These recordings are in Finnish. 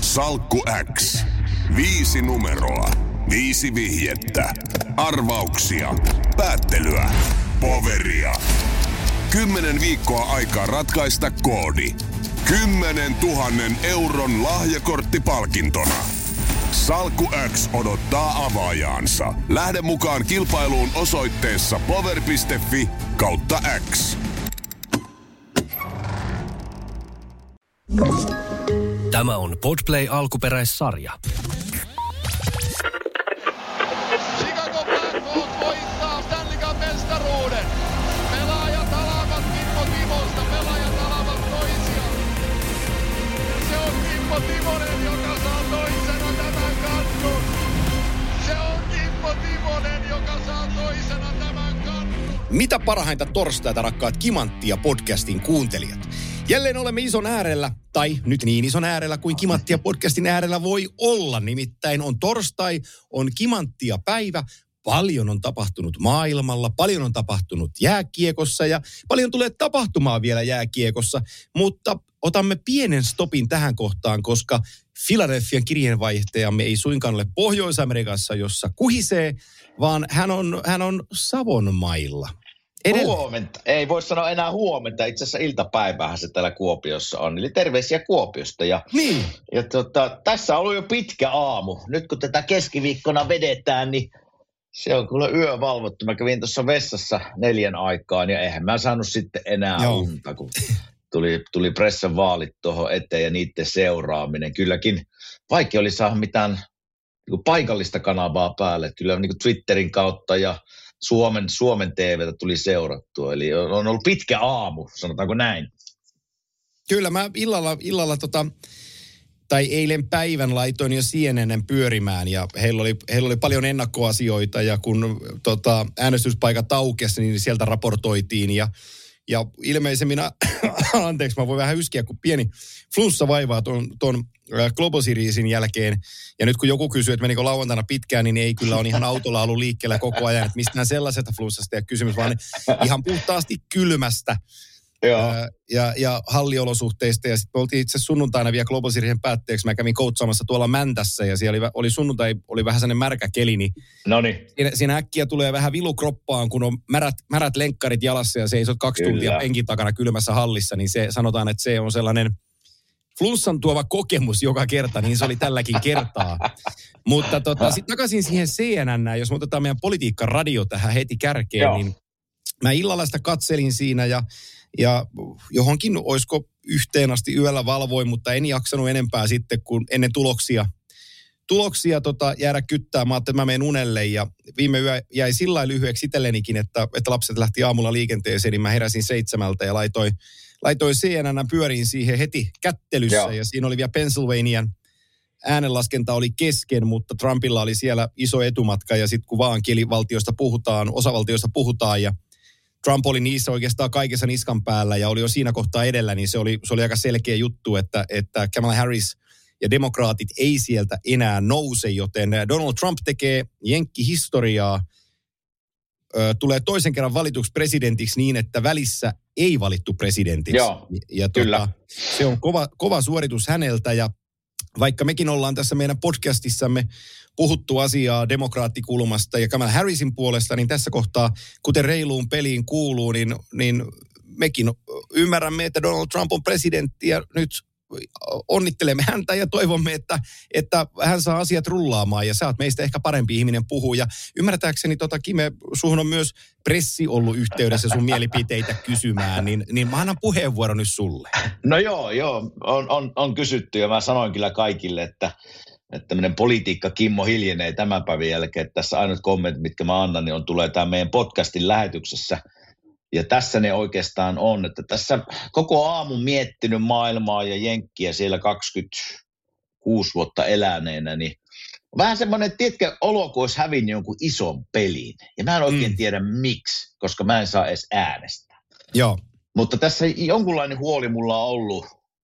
Salkku X. 5 numeroa. 5 vihjettä. Arvauksia. Päättelyä. Poweria. 10 viikkoa aikaa ratkaista koodi. 10 000 euron lahjakorttipalkintona. Salkku X odottaa avaajaansa. Lähde mukaan kilpailuun osoitteessa power.fi/X. Tämä on Podplay alkuperäissarja. Chicago Blackhawks voittaa Stanley Cup-mestaruuden. Pelaajat alavat Kimmo Timosta, pelaajat alavat toisiaan. Se on Kimmo Timonen, joka saa toisena tämän kannun. Se on Kimmo Timonen, joka saa toisena tämän kannun. Mitä parhainta torstaita, rakkaat Kimanttia podcastin kuuntelijat. Jälleen olemme ison äärellä, tai nyt niin ison äärellä kuin Kimanttia podcastin äärellä voi olla. Nimittäin on torstai, on Kimanttia päivä. Paljon on tapahtunut maailmalla, paljon on tapahtunut jääkiekossa ja paljon tulee tapahtumaan vielä jääkiekossa. Mutta otamme pienen stopin tähän kohtaan, koska Philadelphian kirjeenvaihtajamme ei suinkaan ole Pohjois-Amerikassa, jossa kuhisee, vaan hän on Savonmailla. Huomenta. Ei voi sanoa enää huomenta. Itse asiassa iltapäivähän se täällä Kuopiossa on. Eli terveisiä Kuopiosta. Niin. Ja tässä on ollut jo pitkä aamu. Nyt kun tätä keskiviikkona vedetään, niin se on kyllä yö valvottu. Mä kävin tuossa vessassa 4 aikaan ja eihän mä saanut sitten enää unta, kun tuli pressan vaalit tuohon eteen ja niiden seuraaminen. Kylläkin vaikea oli saada mitään niin paikallista kanavaa päälle. Kyllä niin Twitterin kautta ja Suomen TV:tä tuli seurattua, eli on ollut pitkä aamu, sanotaanko näin. Kyllä, mä illalla tai eilen päivän laitoin jo CNN:n pyörimään, ja heillä oli paljon ennakkoasioita, ja kun äänestyspaikat aukesi, niin sieltä raportoitiin, ja ilmeisemmin, anteeksi, mä voin vähän yskiä, kun pieni flunssa vaivaa tuon Global Seriesin jälkeen. Ja nyt kun joku kysyy, että menikö lauantaina pitkään, niin ei kyllä on ihan autolla ollut liikkeellä koko ajan. Että mistään sellaisesta flunssasta ei ole kysymys, vaan ihan puhtaasti kylmästä ja halliolosuhteista. Ja sitten me oltiin itse sunnuntaina vielä Global Seriesin päätteeksi. Mä kävin coachaamassa tuolla Mäntässä ja siellä oli sunnuntai, oli vähän sellainen märkä keli. Niin siinä äkkiä tulee vähän vilukroppaan, kun on märät lenkkarit jalassa ja seisot 2 tuntia penkin takana kylmässä hallissa. Niin se sanotaan, että se on sellainen flunssan tuova kokemus joka kerta, niin se oli tälläkin kertaa. Mutta sitten takaisin siihen CNN, jos me otetaan meidän politiikkaradio tähän heti kärkeen, niin mä illalla sitä katselin siinä ja johonkin olisiko 1 asti yöllä valvoin, mutta en jaksanut enempää sitten kuin ennen tuloksia jäädä kyttää. Mä ajattelin, että mä menen unelle ja viime yö jäi sillä lailla lyhyeksi itsellenikin, että lapset lähti aamulla liikenteeseen, niin mä heräsin 7 ja laitoin CNN pyöriin siihen heti kättelyssä. Ja siinä oli vielä Pennsylvanian äänenlaskenta oli kesken, mutta Trumpilla oli siellä iso etumatka ja sitten kun vaan osavaltioista puhutaan ja Trump oli niissä oikeastaan kaikessa niskan päällä ja oli jo siinä kohtaa edellä, niin se oli aika selkeä juttu, että Kamala Harris ja demokraatit ei sieltä enää nouse, joten Donald Trump tekee jenkkihistoriaa, tulee toisen kerran valituksi presidentiksi niin, että välissä ei valittu presidentiksi. Joo, ja kyllä. Se on kova suoritus häneltä ja vaikka mekin ollaan tässä meidän podcastissamme puhuttu asiaa demokraattikulmasta ja Kamala Harrisin puolesta, niin tässä kohtaa, kuten reiluun peliin kuuluu, niin mekin ymmärrämme, että Donald Trump on presidentti ja nyt onnittelemme häntä ja toivomme, että hän saa asiat rullaamaan ja sä oot meistä ehkä parempi ihminen puhua. Ja ymmärtääkseni Kime, suhun on myös pressi ollut yhteydessä sun mielipiteitä kysymään, niin mä annan puheenvuoron nyt sulle. No joo, on kysytty ja mä sanoin kyllä kaikille, että tämmöinen politiikka Kimmo hiljenee tämän päivän jälkeen, että tässä ainut kommentit, mitkä mä annan, niin tulee tämän meidän podcastin lähetyksessä. Ja tässä ne oikeastaan on, että tässä koko aamun miettinyt maailmaa ja jenkkiä siellä 26 vuotta eläneenä, niin vähän semmoinen, tiedätkö, olo, kun olisi hävinnyt jonkun ison pelin. Ja mä en oikein tiedä miksi, koska mä en saa edes äänestää. Joo. Mutta tässä jonkunlainen huoli mulla on ollut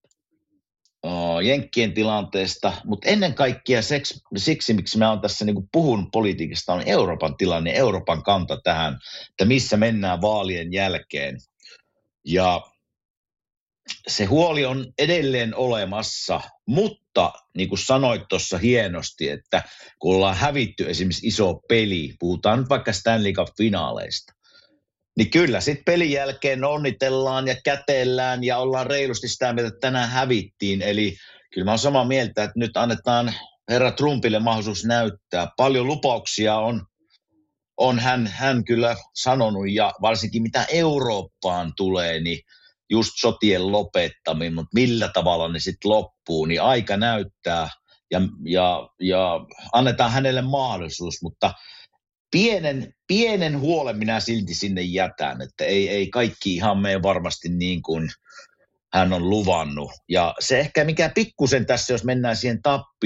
jenkkien tilanteesta, mutta ennen kaikkea siksi, miksi mä oon tässä niin kuin puhun politiikasta, on Euroopan tilanne, Euroopan kanta tähän, että missä mennään vaalien jälkeen. Ja se huoli on edelleen olemassa, mutta niin kuin sanoit tuossa hienosti, että kun ollaan hävitty esimerkiksi iso peli, puhutaan nyt vaikka Stanley Cup-finaaleista, niin kyllä sitten pelin jälkeen onnitellaan ja kätellään ja ollaan reilusti sitä mieltä, että tänään hävittiin. Eli kyllä mä oon samaa mieltä, että nyt annetaan herra Trumpille mahdollisuus näyttää. Paljon lupauksia on hän kyllä sanonut, ja varsinkin mitä Eurooppaan tulee, niin just sotien lopettaminen, mutta millä tavalla ne sitten loppuu, niin aika näyttää ja annetaan hänelle mahdollisuus, mutta pienen huolen minä silti sinne jätän, että ei kaikki ihan mene varmasti niin kuin hän on luvannut. Ja se ehkä mikä pikkusen tässä, jos mennään siihen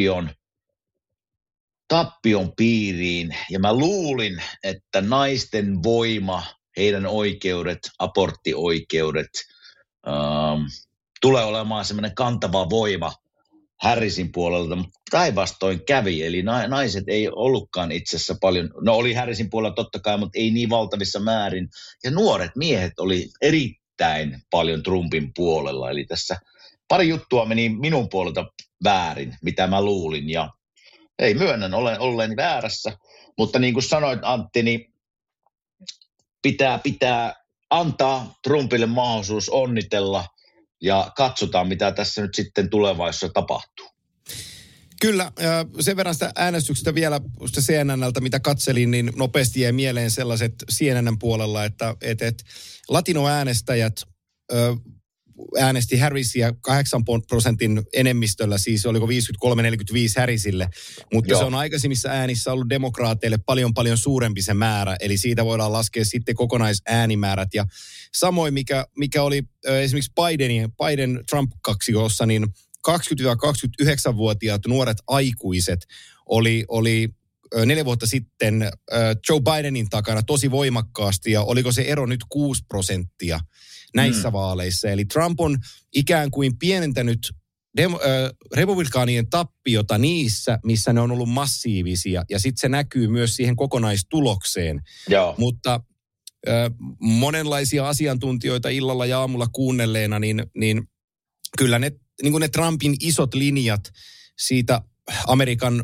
tappion piiriin, ja mä luulin, että naisten voima, heidän oikeudet, aborttioikeudet, tulee olemaan semmoinen kantava voima Harrisin puolelta, mutta päinvastoin kävi, eli naiset ei ollutkaan itse asiassa paljon, no oli Harrisin puolella totta kai, mutta ei niin valtavissa määrin, ja nuoret miehet oli erittäin paljon Trumpin puolella, eli tässä pari juttua meni minun puolelta väärin, mitä mä luulin, ja ei myönnän olleen väärässä, mutta niin kuin sanoit Antti, niin pitää antaa Trumpille mahdollisuus onnitella ja katsotaan, mitä tässä nyt sitten tulevaisuudessa tapahtuu. Kyllä, sen verran sitä äänestyksestä vielä CNNltä, mitä katselin, niin nopeasti jäi mieleen sellaiset CNNn puolella, että latinoäänestäjät äänesti Harrisia 8% enemmistöllä, siis oliko 53-45 Harrisille, mutta se on aikaisemmissa äänissä ollut demokraateille paljon suurempi se määrä, eli siitä voidaan laskea sitten kokonaisäänimäärät, ja samoin mikä oli esimerkiksi Biden-Trump-kaksikossa, niin 20-29-vuotiaat nuoret aikuiset oli 4 vuotta sitten Joe Bidenin takana tosi voimakkaasti, ja oliko se ero nyt 6% näissä vaaleissa. Eli Trump on ikään kuin pienentänyt republikaanien tappiota niissä, missä ne on ollut massiivisia, ja sitten se näkyy myös siihen kokonaistulokseen. Joo. Mutta monenlaisia asiantuntijoita illalla ja aamulla kuunnelleena, niin kyllä ne Trumpin isot linjat siitä Amerikan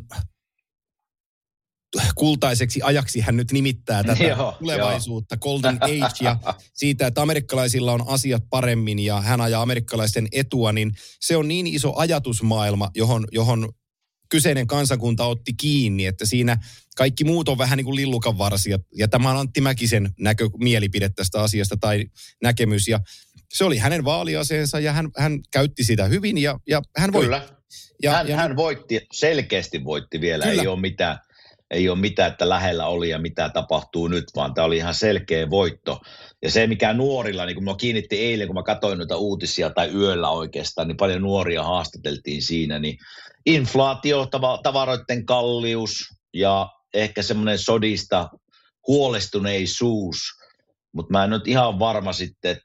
kultaiseksi ajaksi hän nyt nimittää tätä tulevaisuutta, Golden Age, ja siitä, että amerikkalaisilla on asiat paremmin ja hän ajaa amerikkalaisten etua, niin se on niin iso ajatusmaailma, johon kyseinen kansakunta otti kiinni, että siinä kaikki muut on vähän niin kuin lillukan varsia, ja tämä on Antti Mäkisen mielipide tästä asiasta tai näkemys, ja se oli hänen vaaliaseensa, ja hän käytti sitä hyvin, ja hän voitti. Kyllä, hän voitti, selkeästi voitti vielä, kyllä. Ei ole mitään, että lähellä oli ja mitä tapahtuu nyt, vaan tämä oli ihan selkeä voitto. Ja se, mikä nuorilla, niin kun mä kiinnitin eilen, kun mä katsoin noita uutisia tai yöllä oikeastaan, niin paljon nuoria haastateltiin siinä, niin inflaatio, tavaroiden kallius ja ehkä semmoinen sodista huolestuneisuus. Mutta mä en nyt ihan varma sitten,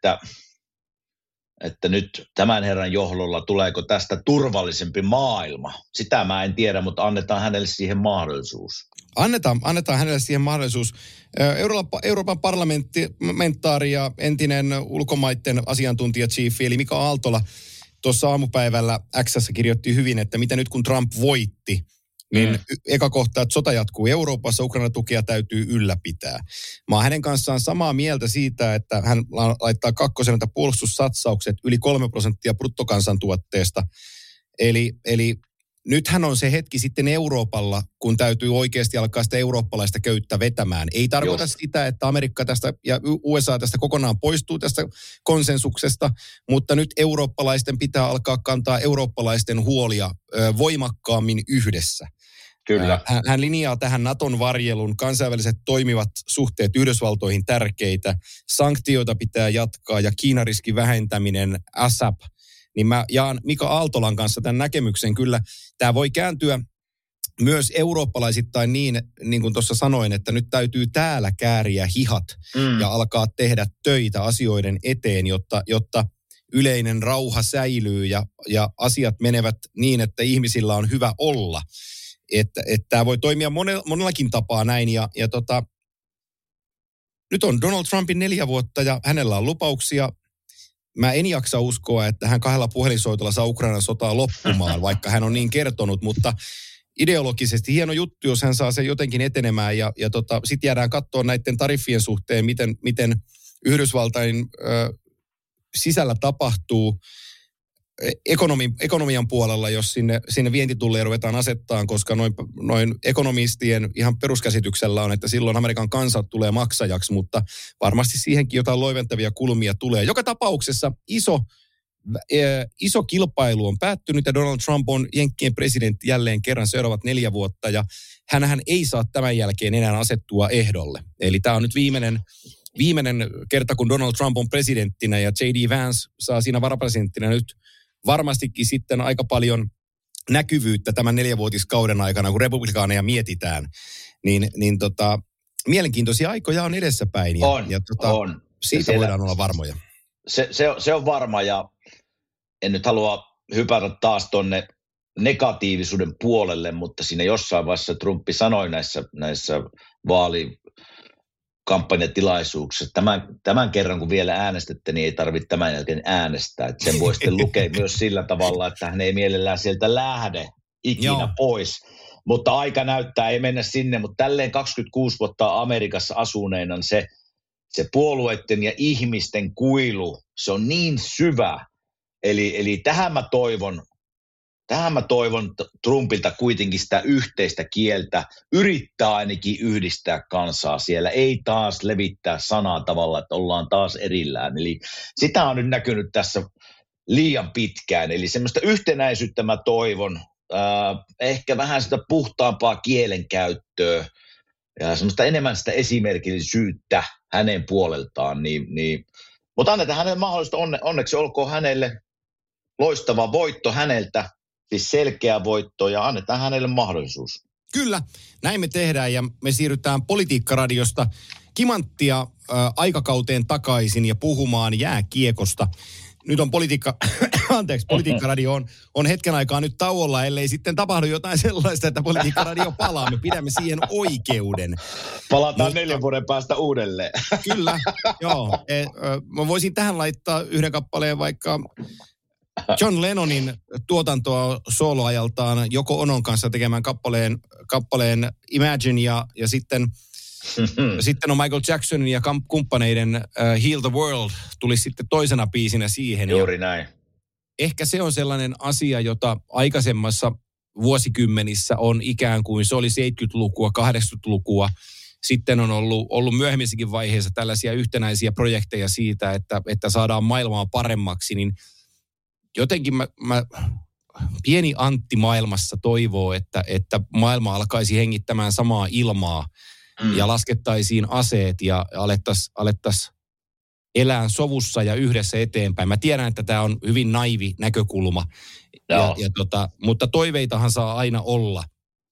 että nyt tämän herran johdolla tuleeko tästä turvallisempi maailma. Sitä mä en tiedä, mutta annetaan hänelle siihen mahdollisuus. Annetaan hänelle siihen mahdollisuus. Euroopan parlamentaari ja entinen ulkomaiden asiantuntija-chiefi, eli Mika Aaltola, tuossa aamupäivällä X:ssä kirjoitti hyvin, että mitä nyt kun Trump voitti, niin eka kohta, että sota jatkuu Euroopassa, Ukraina-tukea täytyy ylläpitää. Mä oon hänen kanssaan samaa mieltä siitä, että hän laittaa kakkosena puolustussatsaukset yli 3% bruttokansantuotteesta. Eli nythän on se hetki sitten Euroopalla, kun täytyy oikeasti alkaa sitä eurooppalaista köyttä vetämään. Ei tarkoita sitä, että Amerikka tästä ja USA tästä kokonaan poistuu tästä konsensuksesta, mutta nyt eurooppalaisten pitää alkaa kantaa eurooppalaisten huolia voimakkaammin yhdessä. Kyllä. Hän linjaa tähän Naton varjelun, kansainväliset toimivat suhteet Yhdysvaltoihin tärkeitä, sanktioita pitää jatkaa ja Kiinan riskin vähentäminen, ASAP. Niin mä jaan Mika Aaltolan kanssa tämän näkemyksen. Kyllä tämä voi kääntyä myös eurooppalaisittain niin kuin tuossa sanoin, että nyt täytyy täällä kääriä hihat ja alkaa tehdä töitä asioiden eteen, jotta yleinen rauha säilyy ja asiat menevät niin, että ihmisillä on hyvä olla. Että tämä voi toimia monellakin tapaa näin ja nyt on Donald Trumpin 4 vuotta ja hänellä on lupauksia. mä en jaksa uskoa, että hän 2 puhelinsoitolla saa Ukrainan sotaa loppumaan, vaikka hän on niin kertonut, mutta ideologisesti hieno juttu, jos hän saa sen jotenkin etenemään ja sitten jäädään katsoa näiden tariffien suhteen, miten Yhdysvaltain sisällä tapahtuu ekonomian puolella, jos sinne vientitulleja ruvetaan asettaan, koska noin ekonomistien ihan peruskäsityksellä on, että silloin Amerikan kansa tulee maksajaksi, mutta varmasti siihenkin jotain loiventavia kulmia tulee. Joka tapauksessa iso kilpailu on päättynyt ja Donald Trump on Jenkkien presidentti jälleen kerran seuraavat 4 vuotta ja hänhän ei saa tämän jälkeen enää asettua ehdolle. Eli tämä on nyt viimeinen kerta, kun Donald Trump on presidenttinä ja J.D. Vance saa siinä varapresidenttinä nyt varmastikin sitten aika paljon näkyvyyttä tämän 4-vuotiskauden aikana, kun republikaaneja mietitään. Niin mielenkiintoisia aikoja on edessäpäin. On. Siitä voidaan olla varmoja. Se on varma ja en nyt halua hypätä taas tonne negatiivisuuden puolelle, mutta siinä jossain vaiheessa Trumpi sanoi näissä vaalikampanjatilaisuuksissa, tämän kerran kun vielä äänestätte, niin ei tarvitse tämän jälkeen äänestää. Että sen voi sitten lukea myös sillä tavalla, että hän ei mielellään sieltä lähde ikinä pois. Mutta aika näyttää, ei mennä sinne, mutta tälleen 26 vuotta Amerikassa asuneena se puolueiden ja ihmisten kuilu, se on niin syvä. Eli tähän mä toivon Trumpilta kuitenkin sitä yhteistä kieltä, yrittää ainakin yhdistää kansaa siellä, ei taas levittää sanaa tavalla, että ollaan taas erillään. Eli sitä on nyt näkynyt tässä liian pitkään, eli semmoista yhtenäisyyttä mä toivon, ehkä vähän sitä puhtaampaa kielenkäyttöä ja semmoista enemmän sitä esimerkillisyyttä hänen puoleltaan, niin mutta annetaan hänelle mahdollisuus, onneksi olkoon hänelle loistava voitto häneltä, siis selkeä voitto ja annetaan hänelle mahdollisuus. Kyllä, näin me tehdään ja me siirrytään Politiikkaradiosta kimanttia aikakauteen takaisin ja puhumaan jääkiekosta. Nyt on Politiikkaradio on hetken aikaa nyt tauolla, ellei sitten tapahdu jotain sellaista, että Politiikkaradio palaa. Me pidämme siihen oikeuden. Palataan 4 vuoden päästä uudelleen. Kyllä, joo. Mä voisin tähän laittaa yhden kappaleen vaikka John Lennonin tuotantoa soloajaltaan Yoko Onon kanssa tekemään kappaleen Imagine ja sitten on Michael Jacksonin ja kumppaneiden Heal the World tuli sitten toisena biisinä siihen. Juuri näin. Ehkä se on sellainen asia, jota aikaisemmassa vuosikymmenissä on ikään kuin se oli 70-lukua, 80-lukua. Sitten on ollut myöhemmissäkin vaiheissa tällaisia yhtenäisiä projekteja siitä, että saadaan maailmaa paremmaksi, niin jotenkin mä pieni Antti maailmassa toivoo, että maailma alkaisi hengittämään samaa ilmaa ja laskettaisiin aseet ja alettaisiin elää sovussa ja yhdessä eteenpäin. Mä tiedän, että tämä on hyvin naivi näkökulma, mutta toiveitahan saa aina olla.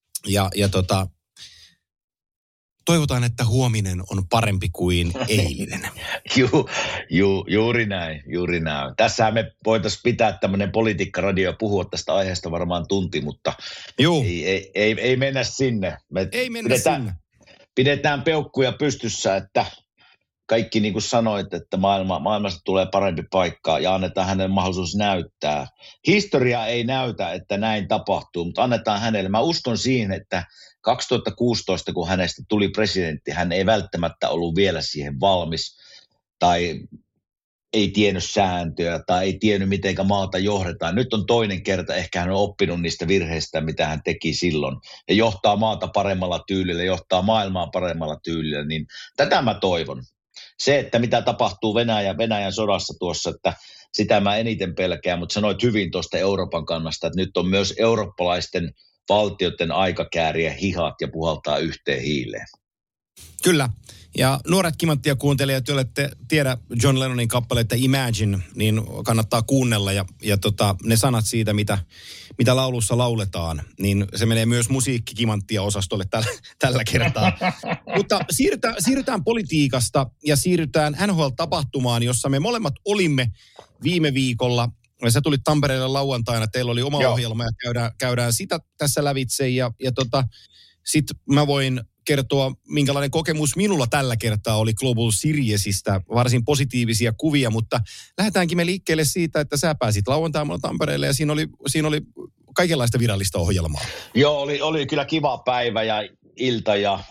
Toivotaan, että huominen on parempi kuin eilinen. Juuri näin. Tässähän me voitaisiin pitää tämmöinen Politiikkaradio ja puhua tästä aiheesta varmaan tunti, mutta ei mennä sinne. Sinne. Pidetään peukkuja pystyssä, että kaikki niin kuin sanoit, että maailmasta tulee parempi paikka ja annetaan hänelle mahdollisuus näyttää. Historia ei näytä, että näin tapahtuu, mutta annetaan hänelle. Mä uskon siihen, että 2016, kun hänestä tuli presidentti, hän ei välttämättä ollut vielä siihen valmis tai ei tiennyt sääntöjä tai ei tiennyt, miten maata johdetaan. Nyt on toinen kerta, ehkä hän on oppinut niistä virheistä, mitä hän teki silloin. Ja johtaa maata paremmalla tyylillä, johtaa maailmaa paremmalla tyylillä, niin tätä mä toivon. Se, että mitä tapahtuu Venäjän sodassa tuossa, että sitä mä eniten pelkään, mutta sanoit hyvin tuosta Euroopan kannasta, että nyt on myös eurooppalaisten valtioiden aika kääriä hihat ja puhaltaa yhteen hiileen. Kyllä. Ja nuoret kimanttia kuuntelijat, joille ette tiedä John Lennonin kappaletta Imagine, niin kannattaa kuunnella. Ja ne sanat siitä, mitä laulussa lauletaan, niin se menee myös musiikkikimanttia osastolle tällä kertaa. Mutta siirrytään politiikasta ja siirrytään NHL-tapahtumaan, jossa me molemmat olimme viime viikolla. Sä tulit Tampereelle lauantaina, teillä oli oma ohjelma ja käydään sitä tässä lävitse. Ja sit mä voin kertoa, minkälainen kokemus minulla tällä kertaa oli Global Seriesistä. Varsin positiivisia kuvia, mutta lähdetäänkin me liikkeelle siitä, että sä pääsit lauantaina Tampereelle ja siinä oli kaikenlaista virallista ohjelmaa. Joo, oli kyllä kiva päivä ja ilta ja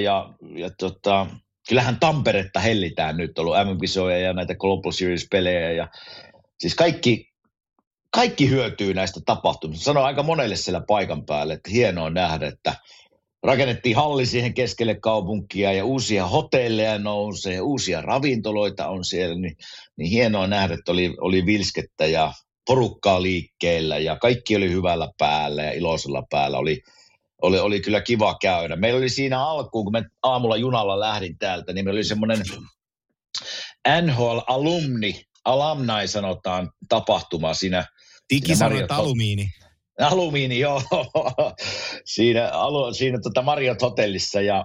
kyllähän Tamperetta hellitään nyt, ollut MM-kisoja ja näitä Global Series-pelejä ja siis kaikki hyötyy näistä tapahtumista. Sanoin aika monelle siellä paikan päälle, että hienoa nähdä, että rakennettiin halli siihen keskelle kaupunkia ja uusia hotelleja nousee ja uusia ravintoloita on siellä, niin hienoa nähdä, että oli vilskettä ja porukkaa liikkeellä ja kaikki oli hyvällä päällä ja iloisella päällä. Oli kyllä kiva käydä. Meillä oli siinä alkuun, kun me aamulla junalla lähdin täältä, niin meillä oli semmoinen NHL alumni sanotaan tapahtuma siinä. Digisanat alumiini. Alumiini, joo. siinä Marriott hotellissa ja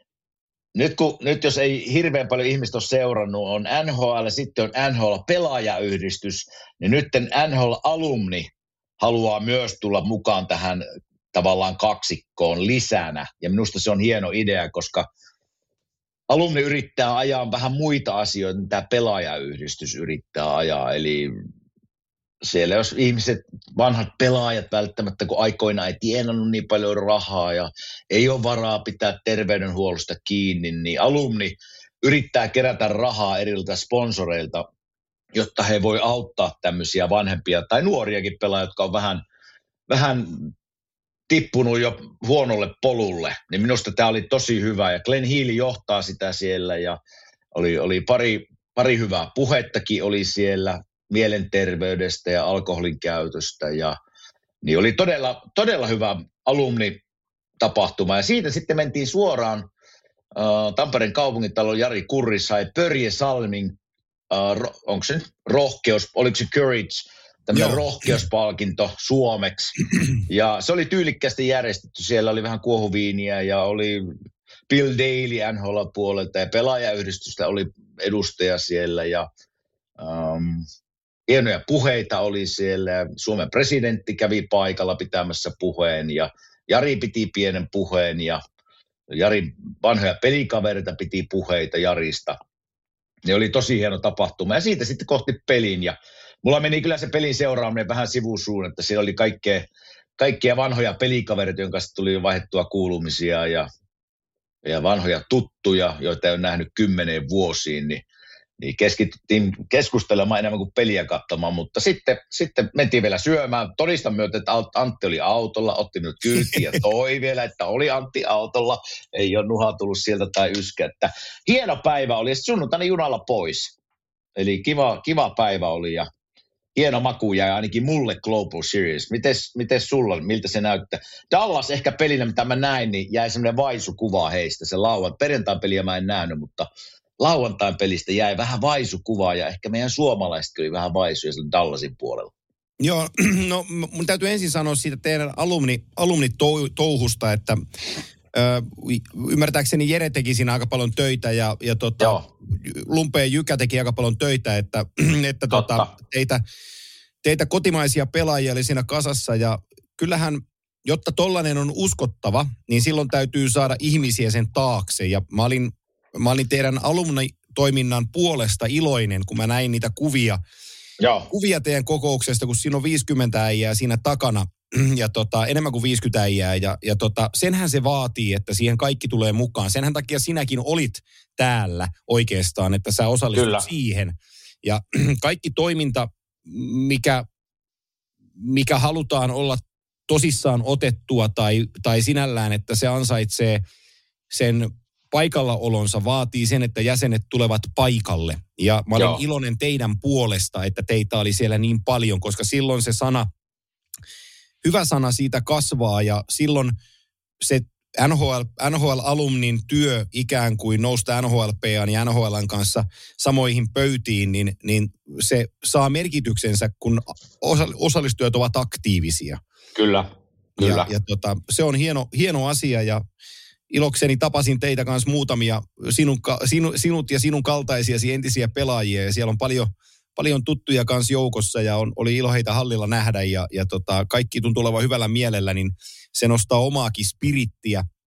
nyt jos ei hirveän paljon ihmistä ole seurannut, on NHL, sitten on NHL-pelaajayhdistys, niin nyt NHL-alumni haluaa myös tulla mukaan tähän tavallaan kaksikkoon lisänä. Ja minusta se on hieno idea, koska alumni yrittää ajaa vähän muita asioita, mitä pelaajayhdistys yrittää ajaa. Eli siellä jos ihmiset, vanhat pelaajat välttämättä, kun aikoina ei tienannut niin paljon rahaa ja ei ole varaa pitää terveydenhuollosta kiinni, niin alumni yrittää kerätä rahaa eriltä sponsoreilta, jotta he voi auttaa tämmöisiä vanhempia tai nuoriakin pelaajia, jotka on vähän tippunut jo huonolle polulle. Niin minusta tämä oli tosi hyvä ja Glenn Healy johtaa sitä siellä ja oli pari hyvää puhettakin oli siellä mielenterveydestä ja alkoholin käytöstä ja niin oli todella hyvä alumnitapahtuma ja siitä sitten mentiin suoraan Tampereen kaupungintalon Jari Kurri sai Börje Salming, onko se rohkeus, oliko se Courage, tämmöinen rohkeuspalkinto suomeksi ja se oli tyylikkästi järjestetty, siellä oli vähän kuohuviiniä ja oli Bill Daly NHL-puolelta ja pelaajayhdistystä oli edustaja siellä ja hienoja puheita oli siellä ja Suomen presidentti kävi paikalla pitämässä puheen ja Jari piti pienen puheen ja Jarin vanhoja pelikavereita piti puheita Jarista. Ne oli tosi hieno tapahtuma ja siitä sitten kohti pelin ja mulla meni kyllä se pelin seuraaminen vähän sivusuun, että siellä oli kaikkia vanhoja pelikavereita, joiden kanssa tuli vaihdettua kuulumisia ja vanhoja tuttuja, joita ei ole nähnyt 10 vuosiin, niin keskityttiin keskustelemaan enemmän kuin peliä katsomaan, mutta sitten mentiin vielä syömään. Todistan myötä, että Antti oli autolla, otti minut kyytiin ja toi vielä, että oli Antti autolla. Ei ole nuha tullut sieltä tai yskä. Että hieno päivä oli ja sunnuntaina junalla pois. Eli kiva päivä oli ja hieno maku jäi ainakin mulle Global Series. Mites sulla, miltä se näyttää? Dallas ehkä pelinä, mitä mä näin, niin jäi semmoinen vaisukuva heistä. Se perjantain peliä mä en nähnyt, mutta lauantain pelistä jäi vähän vaisukuvaa ja ehkä meidän suomalaiset oli vähän vaisuja sillä Dallasin puolella. Joo, no mun täytyy ensin sanoa siitä teidän alumni-touhusta, että ymmärtääkseni Jere teki siinä aika paljon töitä ja Lumpeen Jykä teki aika paljon töitä, että teitä kotimaisia pelaajia oli siinä kasassa ja kyllähän, jotta tollainen on uskottava, niin silloin täytyy saada ihmisiä sen taakse ja mä olin teidän alumni-toiminnan puolesta iloinen, kun mä näin niitä kuvia teidän kokouksesta, kun siinä on 50 äijää siinä takana ja enemmän kuin 50 äijää ja senhän se vaatii, että siihen kaikki tulee mukaan. Senhän takia sinäkin olit täällä oikeastaan, että sä osallistut siihen. Ja kaikki toiminta, mikä halutaan olla tosissaan otettua tai sinällään, että se ansaitsee sen paikallaolonsa, vaatii sen, että jäsenet tulevat paikalle. Ja mä olen iloinen teidän puolesta, että teitä oli siellä niin paljon, koska silloin se hyvä sana siitä kasvaa ja silloin se NHL-alumnin työ ikään kuin nousta NHLP:n ja NHL:n kanssa samoihin pöytiin, niin se saa merkityksensä, kun osallistujat ovat aktiivisia. Kyllä. Ja se on hieno asia ja ilokseni tapasin teitä kanssa muutamia sinut ja sinun kaltaisiasi entisiä pelaajia ja siellä on paljon tuttuja kanssa joukossa ja oli ilo heitä hallilla nähdä ja kaikki tuntuu olevan hyvällä mielellä, niin se nostaa omaakin spirittiä.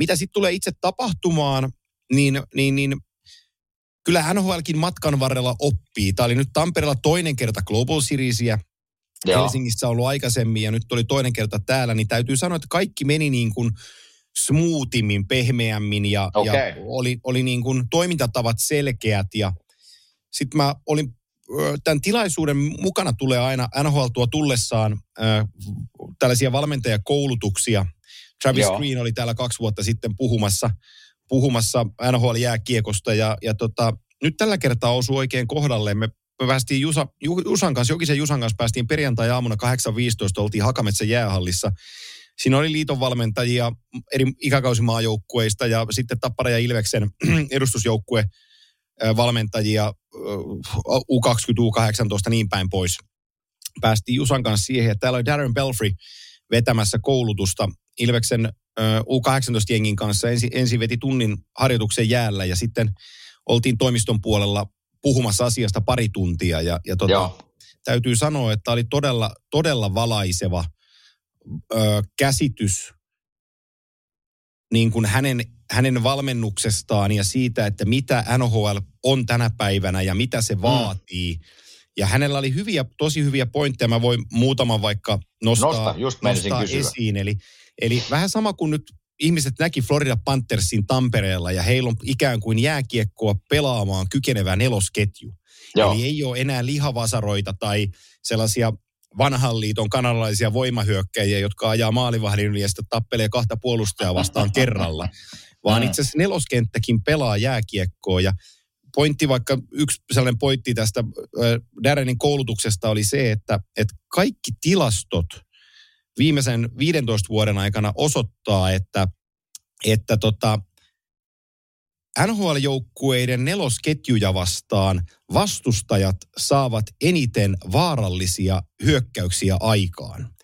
mitä sitten tulee itse tapahtumaan, niin kyllä NHLkin matkan varrella oppii. Tämä oli nyt Tampereella toinen kerta Global Seriesia. Helsingissä on ollut aikaisemmin ja nyt oli toinen kerta täällä, niin täytyy sanoa, että kaikki meni niin kuin smoothimmin, pehmeämmin ja oli niin kuin toimintatavat selkeät. Ja sitten mä olin, tämän tilaisuuden mukana tulee aina NHL tuo tullessaan tällaisia valmentajakoulutuksia. Travis Green oli täällä 2 vuotta sitten puhumassa NHL-jääkiekosta ja nyt tällä kertaa osui oikein kohdalle. Me päästiin Jusan kanssa, Jokisen Jusan kanssa päästiin perjantai-aamuna 8.15, oltiin Hakametsän jäähallissa. Siinä oli liitonvalmentajia eri ikäkausimaajoukkueista ja sitten Tappara ja Ilveksen edustusjoukkue valmentajia U20, U18, niin päin pois. Päästiin Jusan kanssa siihen, että täällä oli Darren Belfry vetämässä koulutusta Ilveksen U18-jengin kanssa. Ensin veti tunnin harjoituksen jäällä ja sitten oltiin toimiston puolella puhumassa asiasta 2 tuntia. Ja täytyy sanoa, että oli todella, todella valaiseva käsitys niin kuin hänen valmennuksestaan ja siitä, että mitä NHL on tänä päivänä ja mitä se vaatii. Ja hänellä oli tosi hyviä pointteja. Mä voin muutaman vaikka nostaa esiin. Eli vähän sama kuin nyt ihmiset näki Florida Panthersin Tampereella ja heillä on ikään kuin jääkiekkoa pelaamaan kykenevä nelosketju. Joo. Eli ei ole enää lihavasaroita tai sellaisia vanhan liiton kanadalaisia voimahyökkäjiä, jotka ajaa maalivahdin yli ja sitten tappelee 2 puolustajaa vastaan kerralla. Vaan itse asiassa neloskenttäkin pelaa jääkiekkoa ja yksi sellainen pointti tästä Darrenin koulutuksesta oli se, että kaikki tilastot viimeisen 15 vuoden aikana osoittaa, että NHL-joukkueiden nelosketjuja vastaan vastustajat saavat eniten vaarallisia hyökkäyksiä aikaan.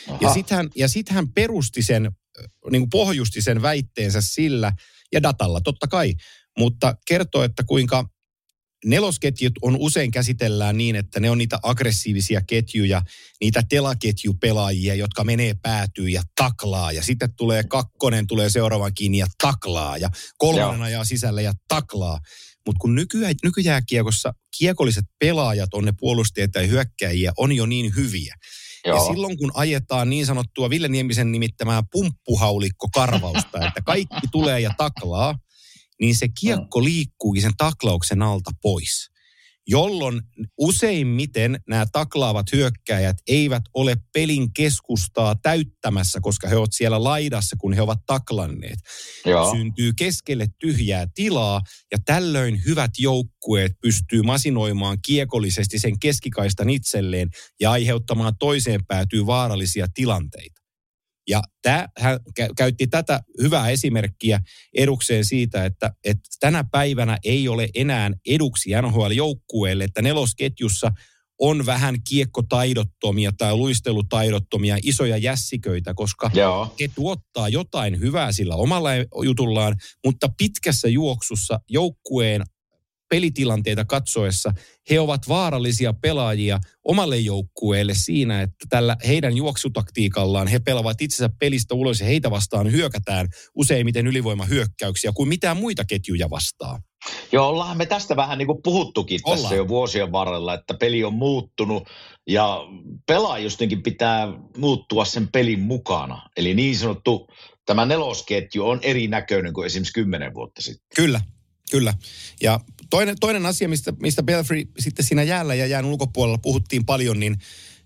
Ja sit hän perusti sen, niin kuin pohjusti sen väitteensä sillä, ja datalla totta kai, mutta kertoo, että kuinka nelosketjut usein käsitellään niin, että ne on niitä aggressiivisia ketjuja, niitä telaketjupelaajia, jotka menee päätyyn ja taklaa. Ja sitten tulee 2, tulee seuraavan kiinni ja taklaa. Ja 3 ajaa sisälle ja taklaa. Mutta kun nykyjääkiekossa kiekolliset pelaajat on ne puolustajat ja hyökkäjiä, on jo niin hyviä. Joo. Ja silloin kun ajetaan niin sanottua Ville Niemisen nimittämää pumppuhaulikko-karvausta, että kaikki tulee ja taklaa, niin se kiekko liikkuukin sen taklauksen alta pois. Jolloin useimmiten nämä taklaavat hyökkäjät eivät ole pelin keskustaa täyttämässä, koska he ovat siellä laidassa, kun he ovat taklanneet. Joo. Syntyy keskelle tyhjää tilaa ja tällöin hyvät joukkueet pystyy masinoimaan kiekollisesti sen keskikaistan itselleen ja aiheuttamaan toiseen päätyyn vaarallisia tilanteita. Ja hän käytti tätä hyvää esimerkkiä edukseen siitä, että tänä päivänä ei ole enää eduksi NHL-joukkueelle, että nelosketjussa on vähän kiekkotaidottomia tai luistelutaidottomia isoja jässiköitä, koska he tuottaa jotain hyvää sillä omalla jutullaan, mutta pitkässä juoksussa joukkueen pelitilanteita katsoessa he ovat vaarallisia pelaajia omalle joukkueelle siinä, että tällä heidän juoksutaktiikallaan he pelaavat itsensä pelistä ulos ja heitä vastaan hyökätään useimmiten ylivoimahyökkäyksiä kuin mitään muita ketjuja vastaan. Joo, ollaan me tästä vähän niin kuin puhuttukin tässä jo vuosien varrella, että peli on muuttunut ja pelaajustenkin pitää muuttua sen pelin mukana. Eli niin sanottu tämä nelosketju on erinäköinen kuin esimerkiksi 10 vuotta sitten. Kyllä. Ja toinen asia, mistä Belfry sitten siinä jäällä ja jään ulkopuolella puhuttiin paljon, niin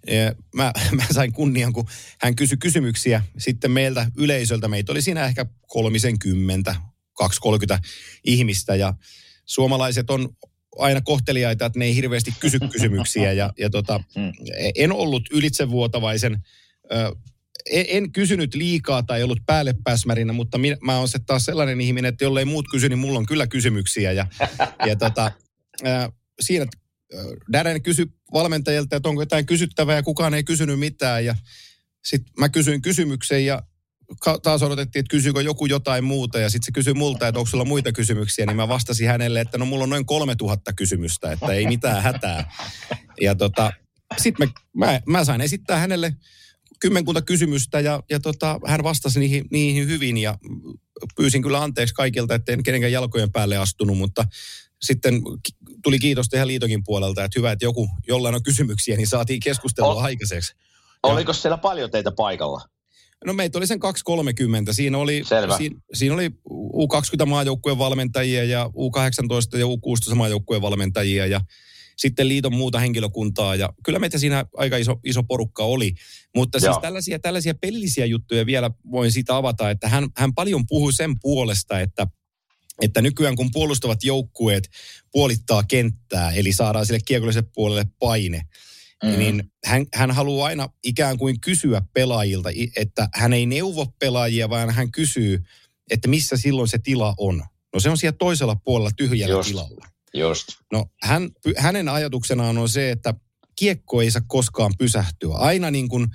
mä sain kunnian, kun hän kysyi kysymyksiä sitten meiltä yleisöltä. Meitä oli siinä ehkä 30, 230 ihmistä ja suomalaiset on aina kohteliaita, että ne ei hirveästi kysy kysymyksiä ja en ollut ylitsevuotavaisen en kysynyt liikaa tai ollut päälle pääsmärinä, mutta mä oon taas sellainen ihminen, että jollei muut kysy, niin mulla on kyllä kysymyksiä. Siinä Darren kysyi valmentajalta, että onko jotain kysyttävää ja kukaan ei kysynyt mitään. Ja sitten mä kysyin kysymyksen ja taas odotettiin, että kysyykö joku jotain muuta. Ja sitten se kysyi multa, että onko sulla muita kysymyksiä. Niin mä vastasin hänelle, että no mulla on noin 3000 kysymystä, että ei mitään hätää. Ja sitten mä sain esittää hänelle 10 kysymystä ja hän vastasi niihin hyvin ja pyysin kyllä anteeksi kaikilta, että en kenenkään jalkojen päälle astunut, mutta sitten tuli kiitosta ihan liitokin puolelta, että hyvä, että jollain on kysymyksiä, niin saatiin keskustelua aikaiseksi. Oliko siellä paljon teitä paikalla? No meitä oli sen 230. Siinä oli U20 maajoukkueen valmentajia ja U18 ja U16 maajoukkueen valmentajia ja sitten liiton muuta henkilökuntaa. Ja kyllä meitä siinä aika iso porukka oli. Mutta siis tällaisia pelillisiä juttuja vielä voin siitä avata, että hän paljon puhui sen puolesta, että nykyään kun puolustavat joukkueet puolittaa kenttää, eli saadaan sille kiekolliselle puolelle paine, niin hän haluaa aina ikään kuin kysyä pelaajilta, että hän ei neuvo pelaajia, vaan hän kysyy, että missä silloin se tila on. No se on siellä toisella puolella tyhjällä tilalla. Just. No hänen ajatuksenaan on se, että kiekko ei saa koskaan pysähtyä. Aina niin kuin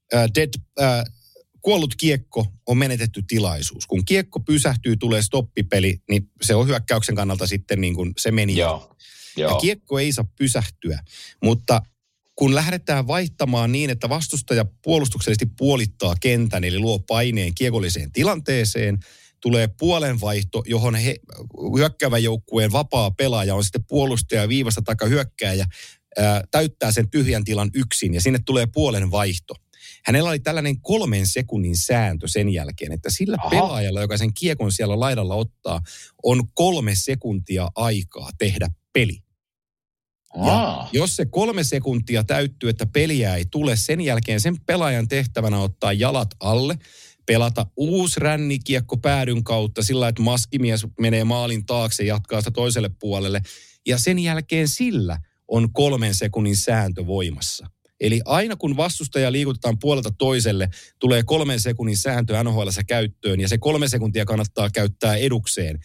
kuollut kiekko on menetetty tilaisuus. Kun kiekko pysähtyy, tulee stoppipeli, niin se on hyökkäyksen kannalta sitten niin kuin se meni. Joo. Ja kiekko ei saa pysähtyä, mutta kun lähdetään vaihtamaan niin, että vastustaja puolustuksellisesti puolittaa kentän, eli luo paineen kiekolliseen tilanteeseen, tulee puolenvaihto, johon hyökkäävän joukkueen vapaa pelaaja on sitten puolustaja viivasta taikka hyökkääjä, täyttää sen tyhjän tilan yksin ja sinne tulee puolenvaihto. Hänellä oli tällainen 3 sekunnin sääntö sen jälkeen, että sillä pelaajalla, joka sen kiekon siellä laidalla ottaa, on 3 sekuntia aikaa tehdä peli. Ja jos se 3 sekuntia täyttyy, että peliä ei tule, sen jälkeen sen pelaajan tehtävänä ottaa jalat alle, pelata uusi rännikiekko päädyn kautta sillä, että maskimies menee maalin taakse ja jatkaa sitä toiselle puolelle. Ja sen jälkeen sillä on 3 sekunnin sääntö voimassa. Eli aina kun vastustaja liikutetaan puolelta toiselle, tulee 3 sekunnin sääntö NHL:ssä käyttöön ja se 3 sekuntia kannattaa käyttää edukseen.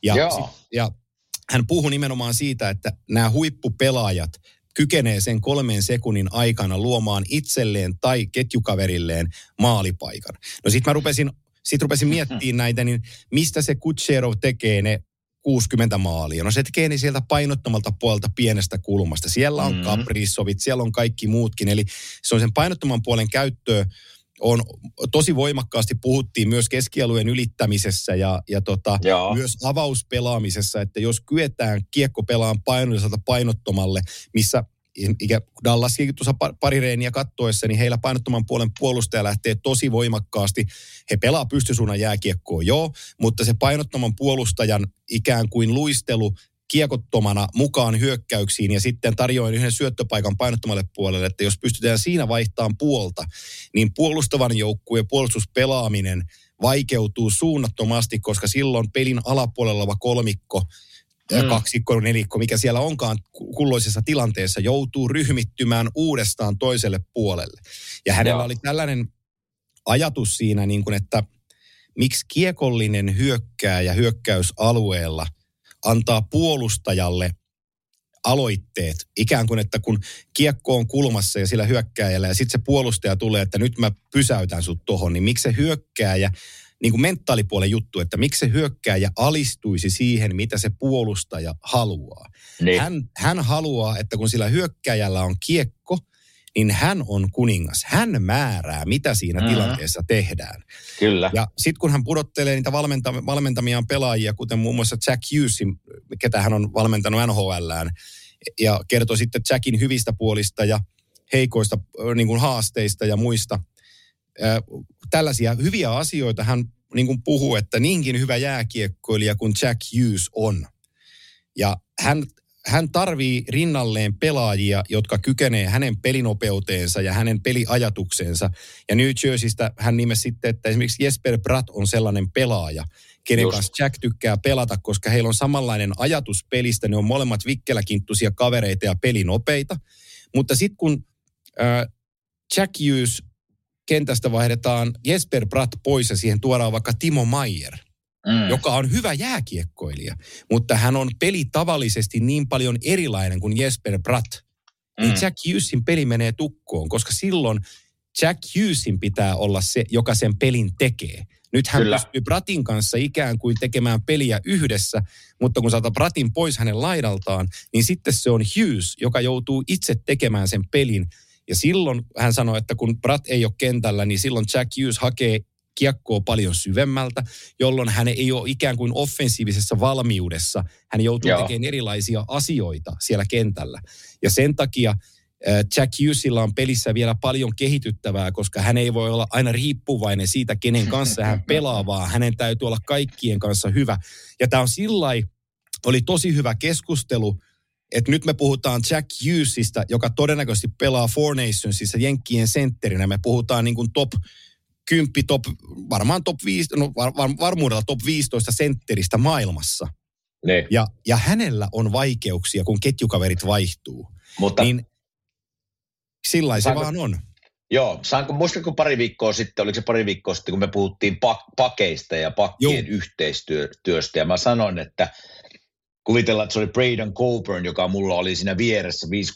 Ja hän puhui nimenomaan siitä, että nämä huippupelaajat kykenee sen 3 sekunnin aikana luomaan itselleen tai ketjukaverilleen maalipaikan. No sit mä rupesin miettimään näitä, niin mistä se Kucherov tekee ne 60 maalia? No se tekee ne sieltä painottomalta puolelta pienestä kulmasta. Siellä on Kaprizovit, siellä on kaikki muutkin. Eli se on sen painottoman puolen käyttöä. On tosi voimakkaasti puhuttiin myös keskialueen ylittämisessä ja myös avauspelaamisessa, että jos kyetään kiekko pelaan painolliselta painottomalle, missä Dallaskin tuossa pari reeniä kattoessa, niin heillä painottoman puolen puolustaja lähtee tosi voimakkaasti. He pelaa pystysuunnan jääkiekkoa, mutta se painottoman puolustajan ikään kuin luistelu kiekottomana mukaan hyökkäyksiin ja sitten tarjoan yhden syöttöpaikan painottomalle puolelle, että jos pystytään siinä vaihtamaan puolta, niin puolustavan joukkueen puolustuspelaaminen vaikeutuu suunnattomasti, koska silloin pelin alapuolella oleva kolmikko, kaksikko, nelikko, mikä siellä onkaan kulloisessa tilanteessa, joutuu ryhmittymään uudestaan toiselle puolelle. Ja hänellä oli tällainen ajatus siinä, niin kuin, että miksi kiekollinen hyökkääjä hyökkäysalueella antaa puolustajalle aloitteet. Ikään kuin, että kun kiekko on kulmassa ja sillä hyökkääjällä ja sitten se puolustaja tulee, että nyt mä pysäytän sut tohon, niin miksi se hyökkääjä, niin kuin mentaalipuolen juttu, että miksi se hyökkääjä alistuisi siihen, mitä se puolustaja haluaa. Niin. Hän haluaa, että kun sillä hyökkääjällä on kiekko, niin hän on kuningas. Hän määrää, mitä siinä tilanteessa tehdään. Kyllä. Ja sitten kun hän pudottelee niitä valmentamiaan pelaajia, kuten muun muassa Jack Hughesin, ketä hän on valmentanut NHL:ään, ja kertoi sitten Jackin hyvistä puolista ja heikoista niin kuin haasteista ja muista. Tällaisia hyviä asioita hän niin kuin puhuu, että niinkin hyvä jääkiekkoilija kuin Jack Hughes on. Ja hän tarvii rinnalleen pelaajia, jotka kykenee hänen pelinopeuteensa ja hänen peliajatuksensa. Ja New Jerseystä hän nimesi sitten, että esimerkiksi Jesper Bratt on sellainen pelaaja, kenen kanssa Jack tykkää pelata, koska heillä on samanlainen ajatus pelistä. Ne on molemmat vikkeläkinttuisia kavereita ja pelinopeita. Mutta sitten kun Jack Hughes kentästä vaihdetaan Jesper Bratt pois ja siihen tuodaan vaikka Timo Meier, joka on hyvä jääkiekkoilija, mutta hän on pelitavallisesti niin paljon erilainen kuin Jesper Bratt. Niin Jack Hughesin peli menee tukkoon, koska silloin Jack Hughesin pitää olla se, joka sen pelin tekee. Nyt hän pystyy Brattin kanssa ikään kuin tekemään peliä yhdessä, mutta kun saat Brattin pois hänen laidaltaan, niin sitten se on Hughes, joka joutuu itse tekemään sen pelin. Ja silloin hän sanoi, että kun Bratt ei ole kentällä, niin silloin Jack Hughes hakee kiekkoa paljon syvemmältä, jolloin hän ei ole ikään kuin offensiivisessa valmiudessa. Hän joutuu tekemään erilaisia asioita siellä kentällä. Ja sen takia Jack Hughesilla on pelissä vielä paljon kehityttävää, koska hän ei voi olla aina riippuvainen siitä, kenen kanssa hän pelaa, vaan hänen täytyy olla kaikkien kanssa hyvä. Ja tämä on sillai, oli tosi hyvä keskustelu, että nyt me puhutaan Jack Hughesista, joka todennäköisesti pelaa Four Nationsissa Jenkkien sentterinä. Me puhutaan niin kuin top 10, varmaan top 5, varmuudella top 15 sentteristä maailmassa. Ne. Ja hänellä on vaikeuksia, kun ketjukaverit vaihtuu. Mutta niin sillä se vaan on. Joo, muistatko pari viikkoa sitten, oliko se pari viikkoa sitten, kun me puhuttiin pakeista ja pakkien yhteistyöstä, ja mä sanoin, että kuvitellaan, että se oli Braden Coburn, joka mulla oli siinä vieressä 5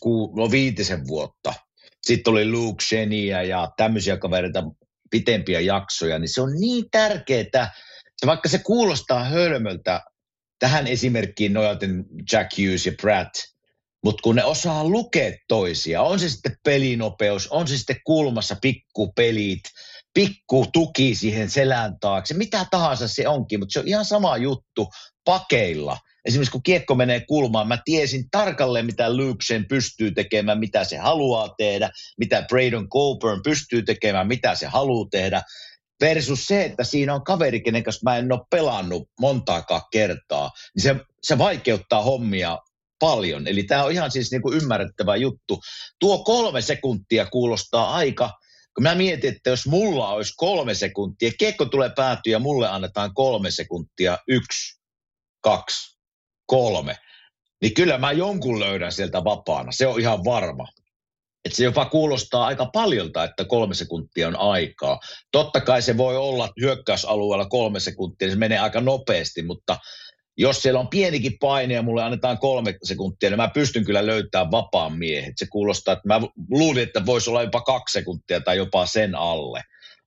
vuotta. Sitten oli Luke Shenia ja tämmöisiä kavereita, pitempiä jaksoja, niin se on niin tärkeää, vaikka se kuulostaa hölmöltä tähän esimerkkiin nojaten Jack Hughes ja Pratt, mutta kun ne osaa lukea toisia, on se sitten pelinopeus, on se sitten kulmassa pikkupelit, pikku tuki siihen selän taakse, mitä tahansa se onkin, mutta se on ihan sama juttu pakeilla. Esimerkiksi kun kiekko menee kulmaan, mä tiesin tarkalleen, mitä Luke sen pystyy tekemään, mitä se haluaa tehdä, mitä Braden Coburn pystyy tekemään, mitä se haluaa tehdä, versus se, että siinä on kaveri, kenen kanssa mä en ole pelannut montaakaan kertaa, niin se vaikeuttaa hommia paljon. Eli tämä on ihan siis niin kuin ymmärrettävä juttu. Tuo 3 sekuntia kuulostaa aika, kun mä mietin, että jos mulla olisi 3 sekuntia, kiekko tulee päätyä ja mulle annetaan 3 sekuntia, 1, 2, 3, niin kyllä mä jonkun löydän sieltä vapaana. Se on ihan varma. Että se jopa kuulostaa aika paljolta, että 3 sekuntia on aikaa. Totta kai se voi olla hyökkäysalueella 3 sekuntia, niin se menee aika nopeasti, mutta jos siellä on pienikin paine ja mulle annetaan 3 sekuntia, niin mä pystyn kyllä löytämään vapaan miehen. Se kuulostaa, että mä luulin, että voisi olla jopa 2 sekuntia tai jopa sen alle.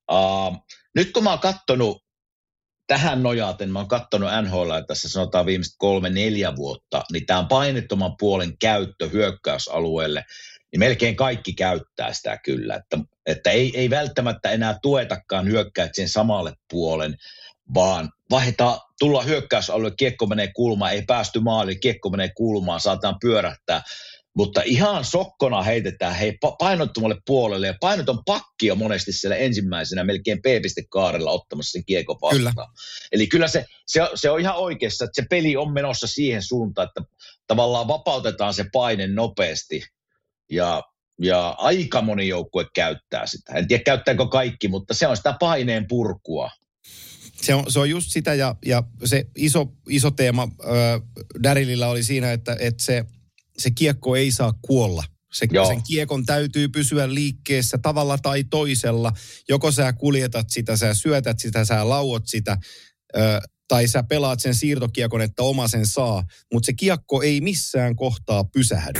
Nyt kun mä oon katsonut tähän nojaten, mä oon katsonut NHL tässä sanotaan viimeiset 3-4 vuotta, niin tämä painettoman puolen käyttö hyökkäysalueelle, niin melkein kaikki käyttää sitä kyllä, että ei välttämättä enää tuetakaan hyökkäät sen samalle puolen, vaan tullaan hyökkäysalueelle, kiekko menee kulmaan, ei päästy maaliin, kiekko menee kulmaan, saataan pyörähtää, mutta ihan sokkona heitetään painottomalle puolelle, ja painoton pakki on monesti siellä ensimmäisenä melkein P-pistekaarella ottamassa sen kiekko vastaan. Kyllä. Eli kyllä se on ihan oikeassa, että se peli on menossa siihen suuntaan, että tavallaan vapautetaan se paine nopeasti, ja aika moni joukkue käyttää sitä. En tiedä käyttääkö kaikki, mutta se on sitä paineen purkua. Se on just sitä, ja se iso teema Darrylilla oli siinä, että se kiekko ei saa kuolla. Sen kiekon täytyy pysyä liikkeessä tavalla tai toisella. Joko sä kuljetat sitä, sä syötät sitä, sä lauot sitä, tai sä pelaat sen siirtokiekon, että oma sen saa. Mutta se kiekko ei missään kohtaa pysähdy.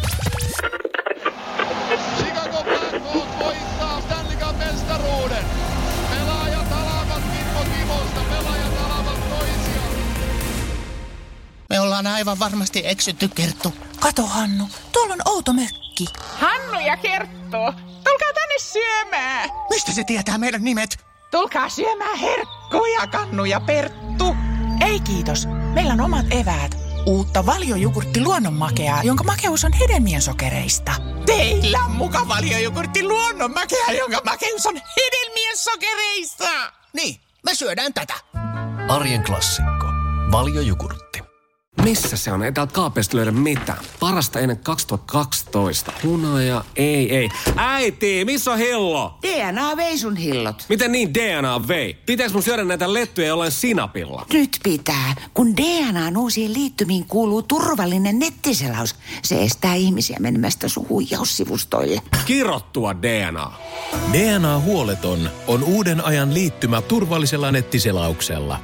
Chicago Blackhawks voittaa Stanley Cup -mestaruuden. Pelaajat alavat Kimmo Timosta, pelaajat alavat toisiaan. Me ollaan aivan varmasti eksytty, Kerttu. Kato, Hannu, tuolla on outo mökki. Hannu ja Kerttu, tulkaa tänne syömään. Mistä se tietää meidän nimet? Tulkaa syömään herkkuja, Kannu ja Perttu. Ei kiitos, meillä on omat eväät. Uutta Valio-jogurtti luonnonmakeaa, jonka makeus on hedelmien sokereista. Teillä on muka Valio-jogurtti luonnonmakeaa, jonka makeus on hedelmien sokereista. Niin, me syödään tätä. Arjen klassikko. Valio-jogurtti. Missä se on? Ei täältä kaapeista löydä mitään. Parasta ennen 2012. Hunaja, ei. Äiti, missä on hillo? DNA vei sun hillot. Miten niin DNA vei? Pitäis mun syödä näitä lettuja jollain sinapilla? Nyt pitää, kun DNA:n uusiin liittymiin kuuluu turvallinen nettiselaus. Se estää ihmisiä menemästä sun huijaussivustoille. Kirottua DNA. DNA-huoleton on uuden ajan liittymä turvallisella nettiselauksella.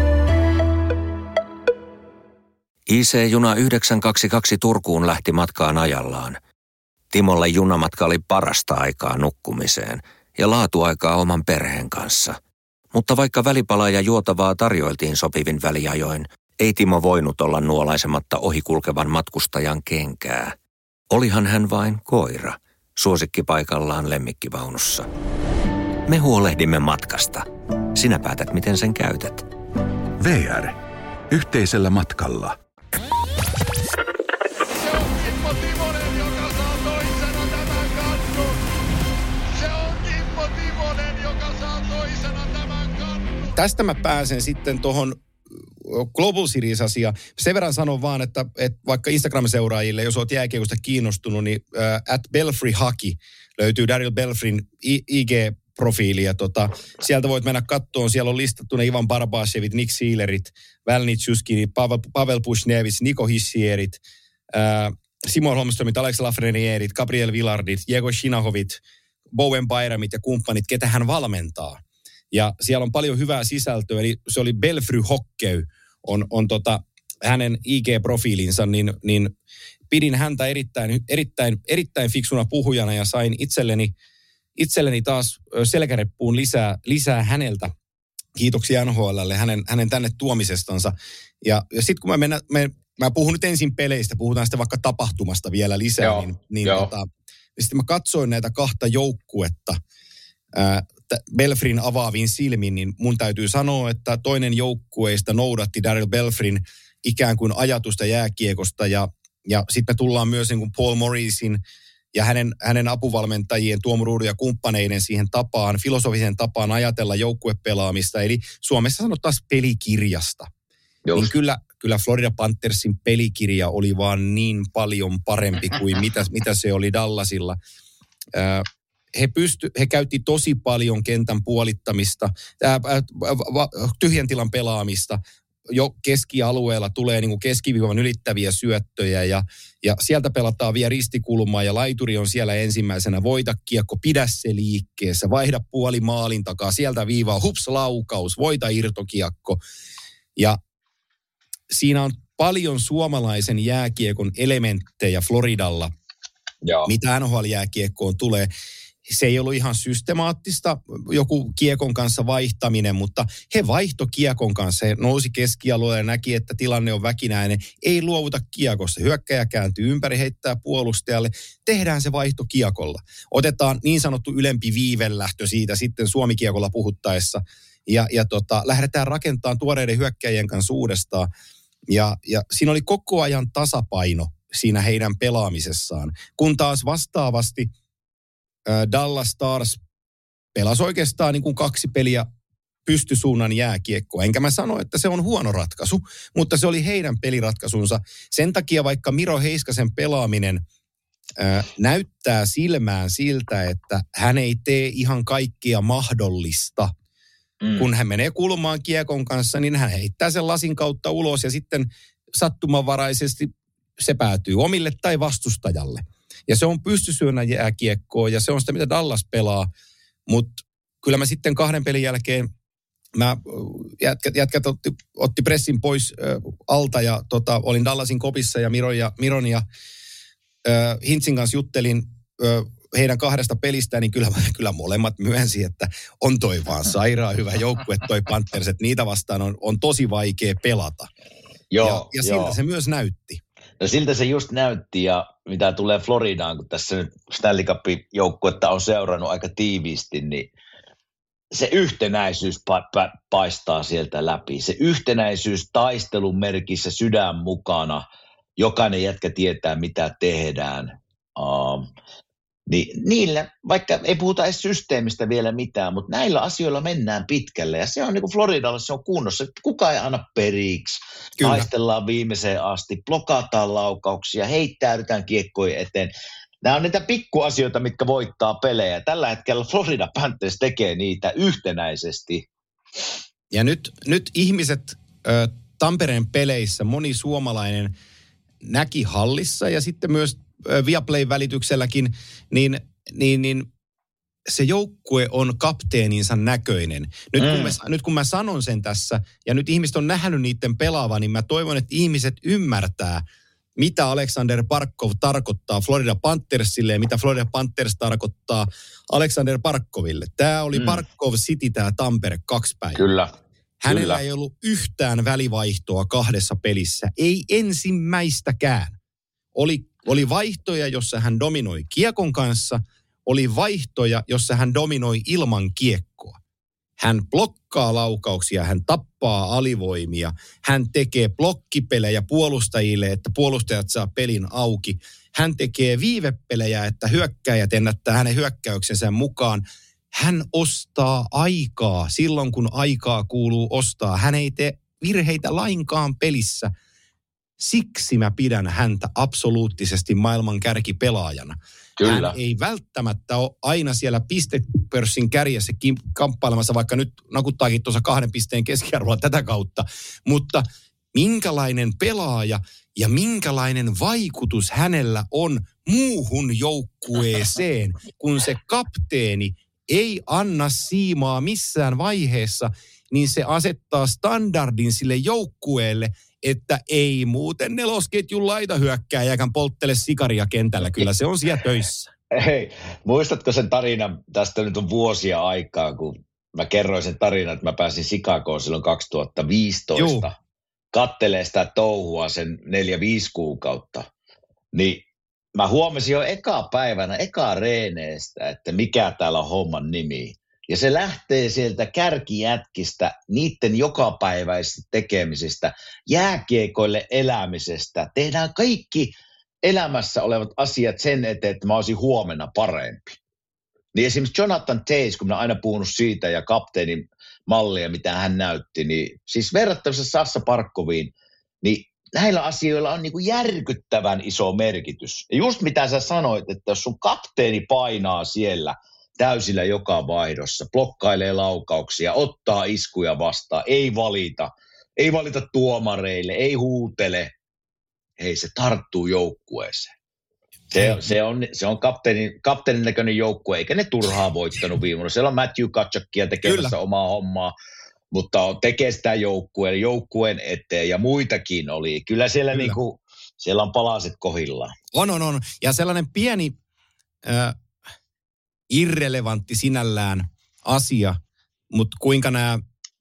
IC-juna 922 Turkuun lähti matkaan ajallaan. Timolle junamatka oli parasta aikaa nukkumiseen ja laatuaikaa oman perheen kanssa. Mutta vaikka välipalaa ja juotavaa tarjoiltiin sopivin väliajoin, ei Timo voinut olla nuolaisematta ohikulkevan matkustajan kenkää. Olihan hän vain koira, suosikkipaikallaan lemmikkivaunussa. Me huolehdimme matkasta. Sinä päätät, miten sen käytät. VR. Yhteisellä matkalla. Se on Kimmo Timonen, joka saa toisena tämän kannun. Se on Kimmo Timonen, joka saa toisena tämän kannun. Tästä mä pääsen sitten tuohon Global Series-asia. Sen verran sanon vaan, että vaikka Instagram-seuraajille, jos olet jääkiekosta kiinnostunut, niin @belfryhockey löytyy Daryl Belfryn IG-profiili. Ja sieltä voit mennä kattoon. Siellä on listattuna Ivan Barbashevit, Nick Sealerit, Valnit Shuskinit, Pavel Pushnevits, Niko Hissierit, Simon Holmströmit, Alex Lafrenierit, Gabriel Villardit, Diego Shinahovit, Bowen Byramit ja kumppanit, ketä hän valmentaa. Ja siellä on paljon hyvää sisältöä, eli se oli Belfry Hockey, on hänen IG-profiilinsa, niin pidin häntä erittäin fiksuna puhujana ja sain itselleni taas selkäreppuun lisää häneltä. Kiitoksia NHL:lle hänen tänne tuomisestansa. Ja sitten kun mä puhun nyt ensin peleistä, puhutaan sitten vaikka tapahtumasta vielä lisää, niin sitten mä katsoin näitä kahta joukkuetta, Belfryn avaavin silmin, niin mun täytyy sanoa, että toinen joukkueista noudatti Daryl Belfryn ikään kuin ajatusta jääkiekosta ja sitten me tullaan myös niin kuin Paul Morrisin ja hänen apuvalmentajien Tuomo Ruudun ja kumppaneiden siihen tapaan, filosofiseen tapaan ajatella joukkuepelaamista, eli Suomessa sanottaisiin pelikirjasta. Niin kyllä Florida Panthersin pelikirja oli vaan niin paljon parempi kuin mitä se oli Dallasilla. He käytti tosi paljon kentän puolittamista, tyhjän tilan pelaamista. Jo keskialueella tulee niin kuin keskiviivan ylittäviä syöttöjä ja sieltä pelataan vielä ristikulmaa ja laituri on siellä ensimmäisenä. Voita kiekko, pidä se liikkeessä, vaihda puoli maalin takaa, sieltä viivaa, hups laukaus, voita irtokiekko. Ja siinä on paljon suomalaisen jääkiekon elementtejä Floridalla, mitä NHL-jääkiekkoon tulee. Se ei ollut ihan systemaattista, joku kiekon kanssa vaihtaminen, mutta he vaihto kiekon kanssa. He nousi keskialueelle ja näki, että tilanne on väkinäinen. Ei luovuta kiekossa. Hyökkäjä kääntyy ympäri, heittää puolustajalle. Tehdään se vaihto kiekolla. Otetaan niin sanottu ylempi viivelähtö siitä sitten suomikiekolla puhuttaessa. Ja lähdetään rakentamaan tuoreiden hyökkäjien kanssa uudestaan. Ja siinä oli koko ajan tasapaino siinä heidän pelaamisessaan. Kun taas vastaavasti Dallas Stars pelasi oikeastaan niin kuin 2 peliä pystysuunnan jääkiekkoa. Enkä mä sano, että se on huono ratkaisu, mutta se oli heidän peliratkaisunsa. Sen takia vaikka Miro Heiskasen pelaaminen näyttää silmään siltä, että hän ei tee ihan kaikkia mahdollista. Kun hän menee kulmaan kiekon kanssa, niin hän heittää sen lasin kautta ulos ja sitten sattumanvaraisesti se päätyy omille tai vastustajalle. Ja se on pystysyönnän jääkiekkoa ja se on sitä, mitä Dallas pelaa. Mutta kyllä mä sitten 2 pelin jälkeen, jätkät otti pressin pois alta ja olin Dallasin kopissa ja Miron ja Hintzin kanssa juttelin heidän 2 pelistään, niin kyllä molemmat myönsi, että on toi vaan sairaan hyvä joukkue toi Panthers, että niitä vastaan on tosi vaikea pelata. Ja siltä se myös näytti. No siltä se just näytti, ja mitä tulee Floridaan, kun tässä nyt Stanley Cup-joukkuetta on seurannut aika tiiviisti, niin se yhtenäisyys paistaa sieltä läpi. Se yhtenäisyys taistelun merkissä, sydän mukana, jokainen jätkä tietää, mitä tehdään. Niin niillä, vaikka ei puhuta edes systeemistä vielä mitään, mutta näillä asioilla mennään pitkälle. Ja se on niin kuin Floridalla, se on kunnossa. Kukaan ei anna periksi. Kyllä. Taistellaan viimeiseen asti, blokataan laukauksia, heittäydytään kiekkojen eteen. Nämä on niitä pikkuasioita, mitkä voittaa pelejä. Tällä hetkellä Florida Panthers tekee niitä yhtenäisesti. Ja nyt ihmiset Tampereen peleissä, moni suomalainen näki hallissa ja sitten myös Viaplayn välitykselläkin, niin se joukkue on kapteeninsa näköinen. Nyt kun mä sanon sen tässä, ja nyt ihmiset on nähnyt niiden pelaavan, niin mä toivon, että ihmiset ymmärtää, mitä Alexander Barkov tarkoittaa Florida Panthersille ja mitä Florida Panthers tarkoittaa Alexander Barkoville. Tämä oli Barkov City, tämä Tampere 2 päivää. Kyllä. Hänellä ei ollut yhtään välivaihtoa 2 pelissä, ei ensimmäistäkään. Oli vaihtoja, jossa hän dominoi kiekon kanssa, oli vaihtoja, jossa hän dominoi ilman kiekkoa. Hän blokkaa laukauksia, hän tappaa alivoimia, hän tekee blokkipelejä puolustajille, että puolustajat saa pelin auki. Hän tekee viivepelejä, että hyökkääjät ennättää hänen hyökkäyksensä mukaan. Hän ostaa aikaa silloin, kun aikaa kuuluu ostaa. Hän ei tee virheitä lainkaan pelissä. Siksi mä pidän häntä absoluuttisesti maailman kärkipelaajana. Kyllä. Hän ei välttämättä ole aina siellä pistepörssin kärjessä kamppailemassa, vaikka nyt nakuttaakin tuossa 2 pisteen keskiarvoa tätä kautta. Mutta minkälainen pelaaja ja minkälainen vaikutus hänellä on muuhun joukkueeseen, kun se kapteeni ei anna siimaa missään vaiheessa, niin se asettaa standardin sille joukkueelle, että ei muuten nelosketjun laitahyökkääjäkään polttele sikaria kentällä. Kyllä se on siellä töissä. Hei, muistatko sen tarinan, tästä nyt on vuosia aikaa, kun mä kerroin sen tarinan, että mä pääsin Chicagoon silloin 2015. Kattelee sitä touhua sen 4-5 kuukautta. Niin mä huomasin jo eka reeneestä, että mikä täällä on homman nimi. Ja se lähtee sieltä kärkijätkistä, niiden jokapäiväisistä tekemisistä, jääkiekoille elämisestä. Tehdään kaikki elämässä olevat asiat sen eteen, että mä olisin huomenna parempi. Niin esimerkiksi Jonathan Toews, kun mä aina puhunut siitä ja kapteenin mallia, mitä hän näytti, niin siis verrattavassa Sassa Parkkoviin, niin näillä asioilla on niin kuin järkyttävän iso merkitys. Ja just mitä sä sanoit, että jos sun kapteeni painaa siellä täysillä joka vaihdossa, blokkailee laukauksia, ottaa iskuja vastaan, ei valita tuomareille, ei huutele. Hei, se tarttuu joukkueeseen. Se on kapteenin näköinen joukkue, eikä ne turhaa voittanut viime vuonna. Siellä on Matthew Tkachukkia tekemässä omaa hommaa, mutta tekee sitä joukkueen eteen ja muitakin oli. Kyllä siellä, niinku, siellä on palaset kohillaan. On. Ja sellainen pieni irrelevantti sinällään asia, mutta kuinka nämä,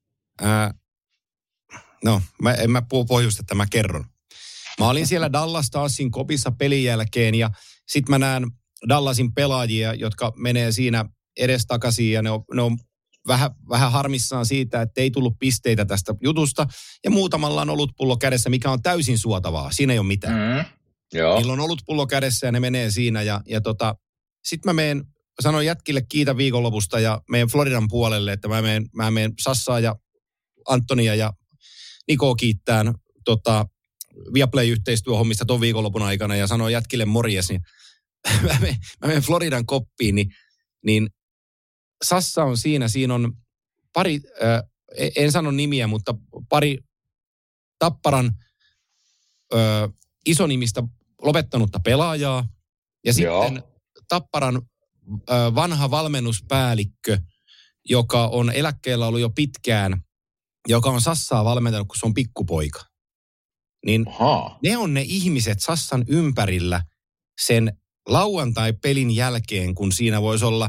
en mä pohjusta, että mä kerron. Mä olin siellä Dallas Starsin kopissa pelin jälkeen ja sit mä näen Dallasin pelaajia, jotka menee siinä edestakaisin ja ne on vähän harmissaan siitä, että ei tullut pisteitä tästä jutusta ja muutamalla on olutpullo kädessä, mikä on täysin suotavaa. Siinä ei ole mitään. Joo. Niillä on olutpullo kädessä ja ne menee siinä ja sit mä sanoin jätkille kiitä viikonlopusta ja menen Floridan puolelle, että mä menen Sassaa ja Antonia ja Nikoa kiittään Viaplay-yhteistyöhommista ton viikonlopun aikana ja sanoin jätkille morjes, niin mä menen Floridan koppiin, niin Sassa on siinä on pari, en sano nimiä, mutta pari Tapparan isonimistä lopettanutta pelaajaa ja sitten Tapparan vanha valmennuspäällikkö, joka on eläkkeellä ollut jo pitkään, joka on Sassaa valmentanut, kun se on pikkupoika. Niin ne on ne ihmiset Sassan ympärillä sen lauantai-pelin jälkeen, kun siinä voisi olla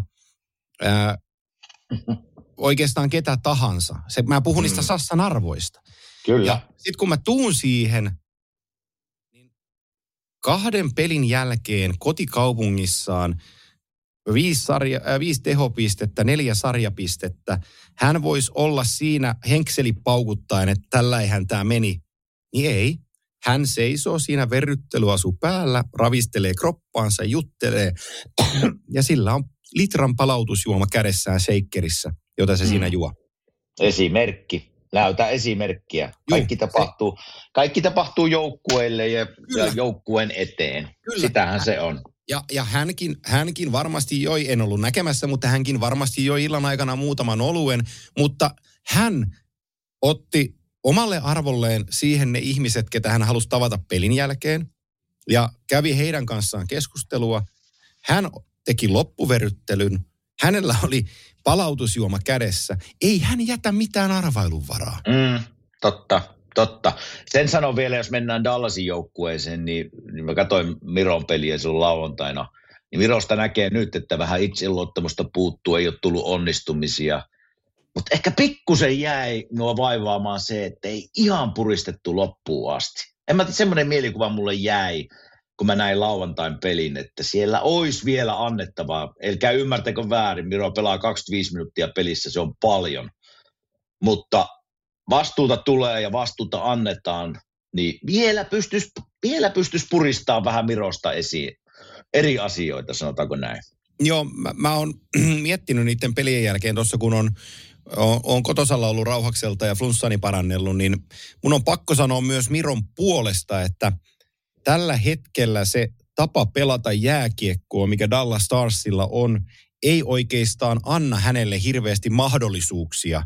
oikeastaan ketä tahansa. Mä puhun niistä Sassan arvoista. Kyllä. Ja sitten kun mä tuun siihen, niin 2 pelin jälkeen kotikaupungissaan 5 tehopistettä, 4 sarjapistettä. Hän voisi olla siinä henkseli paukuttaen, että tälläihän tämä meni. Niin ei. Hän seisoo siinä verryttelyasu päällä, ravistelee kroppaansa, juttelee ja sillä on litran palautusjuoma kädessään shakerissä, jota se siinä juo. Esimerkki. Näytä esimerkkiä. Kaikki tapahtuu joukkueelle ja joukkueen eteen. Kyllä. Sitähän se on. Ja hänkin varmasti joi, en ollut näkemässä, mutta hänkin varmasti joi illan aikana muutaman oluen, mutta hän otti omalle arvolleen siihen ne ihmiset, ketä hän halusi tavata pelin jälkeen ja kävi heidän kanssaan keskustelua. Hän teki loppuverryttelyn, hänellä oli palautusjuoma kädessä. Ei hän jätä mitään arvailun varaa. Totta. Sen sanon vielä, jos mennään Dallasin joukkueeseen, niin mä katsoin Miron peliä silloin lauantaina. Niin Mirosta näkee nyt, että vähän itseluottamusta puuttuu, ei ole tullut onnistumisia. Mutta ehkä pikkusen jäi nuo vaivaamaan se, että ei ihan puristettu loppuun asti. En mä tiedä, semmoinen mielikuva mulle jäi, kun mä näin lauantain pelin, että siellä olisi vielä annettavaa. Elkää ymmärtäkö väärin, Miro pelaa 25 minuuttia pelissä, se on paljon. mutta vastuuta tulee ja vastuuta annetaan, niin vielä pystyisi puristamaan vähän Mirosta esiin. Eri asioita, sanotaanko näin. Joo, mä oon miettinyt niiden pelien jälkeen tuossa, kun on kotosalla ollut rauhakselta ja flunssani parannellut, niin mun on pakko sanoa myös Miron puolesta, että tällä hetkellä se tapa pelata jääkiekkoa, mikä Dallas Starsilla on, ei oikeastaan anna hänelle hirveästi mahdollisuuksia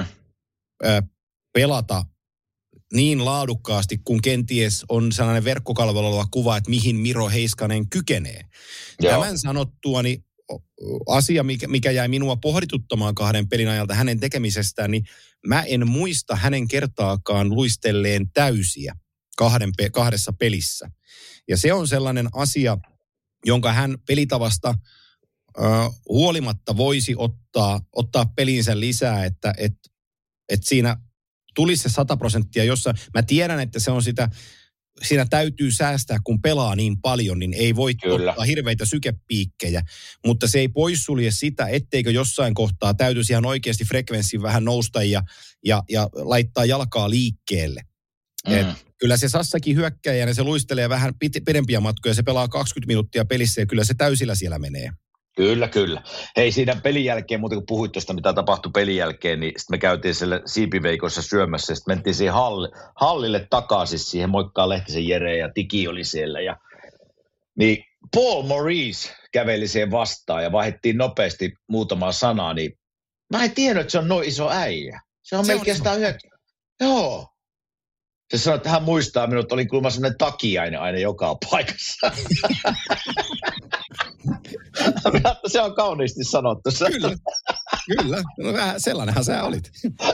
pelata niin laadukkaasti, kun kenties on sellainen verkkokalvolla kuva, että mihin Miro Heiskanen kykenee. Joo. Tämän sanottuani asia, mikä jäi minua pohdituttamaan 2 pelin ajalta hänen tekemisestään, niin mä en muista hänen kertaakaan luistelleen täysiä 2 pelissä. Ja se on sellainen asia, jonka hän pelitavasta huolimatta voisi ottaa pelinsä lisää, että siinä tulisi se 100%, jossa mä tiedän, että se on sitä, siinä täytyy säästää, kun pelaa niin paljon, niin ei voi ottaa hirveitä sykepiikkejä, mutta se ei poissulje sitä, etteikö jossain kohtaa täytyisi ihan oikeasti frekvenssin vähän nousta ja laittaa jalkaa liikkeelle. Kyllä se Sassakin hyökkäjänä, se luistelee vähän pidempiä matkoja, se pelaa 20 minuuttia pelissä ja kyllä se täysillä siellä menee. Kyllä. Hei, siinä pelin jälkeen, muuten kun puhuit tuosta, mitä tapahtui pelin jälkeen, niin sitten me käytiin siellä siipiveikossa syömässä, ja sitten mentiin siihen hallille takaisin, siihen moikkaan Lehtisen Jere ja Tiki oli siellä. Niin Paul Maurice käveli siihen vastaan ja vaihdettiin nopeasti muutamaa sanaa, niin mä en tiennyt, että se on noin iso äijä. Se on melkein 190. Joo. Se sanoi, että hän muistaa minut, oli kuulemma sellainen takiainen aina joka paikassa. Se on kauniisti sanottu. Kyllä. No vähän sellainenhan sä olit.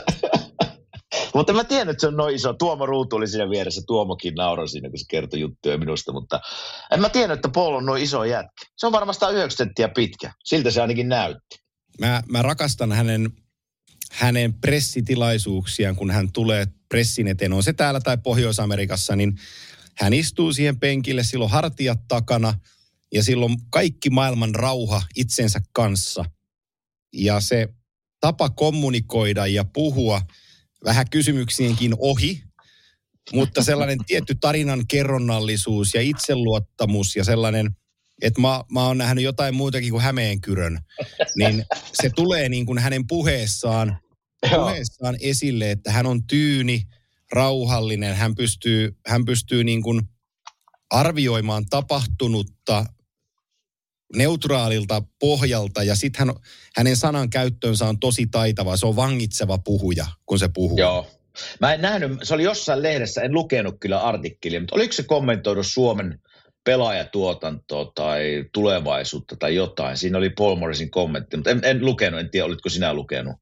Mutta mä tiedän, että se on noin iso. Tuomo Ruutu oli siinä vieressä. Tuomokin nauroi siinä, kun se kertoi juttuja minusta. Mutta en mä tiedä, että Paul on noin iso jätkä. Se on varmaan 109 senttiä pitkä. Siltä se ainakin näytti. Mä rakastan hänen pressitilaisuuksiaan, kun hän tulee pressin eteen. On se täällä tai Pohjois-Amerikassa, niin hän istuu siihen penkille, silloin hartiat takana ja silloin kaikki maailman rauha itsensä kanssa. Ja se tapa kommunikoida ja puhua vähän kysymyksienkin ohi, mutta sellainen tietty tarinan kerronnallisuus ja itseluottamus ja sellainen, että mä oon nähnyt jotain muutakin kuin Hämeenkyrön, niin se tulee niin kuin hänen puheessaan esille, että hän on tyyni, rauhallinen, hän pystyy niin kuin arvioimaan tapahtunutta neutraalilta pohjalta ja sitten hänen sanan käyttöönsä on tosi taitava, se on vangitseva puhuja, kun se puhuu. Joo. Mä en nähnyt, se oli jossain lehdessä, en lukenut kyllä artikkelia, mutta oliko se kommentoidu Suomen pelaajatuotantoa tai tulevaisuutta tai jotain? Siinä oli Paul Morrisin kommentti, mutta en lukenut, en tiedä, olitko sinä lukenut?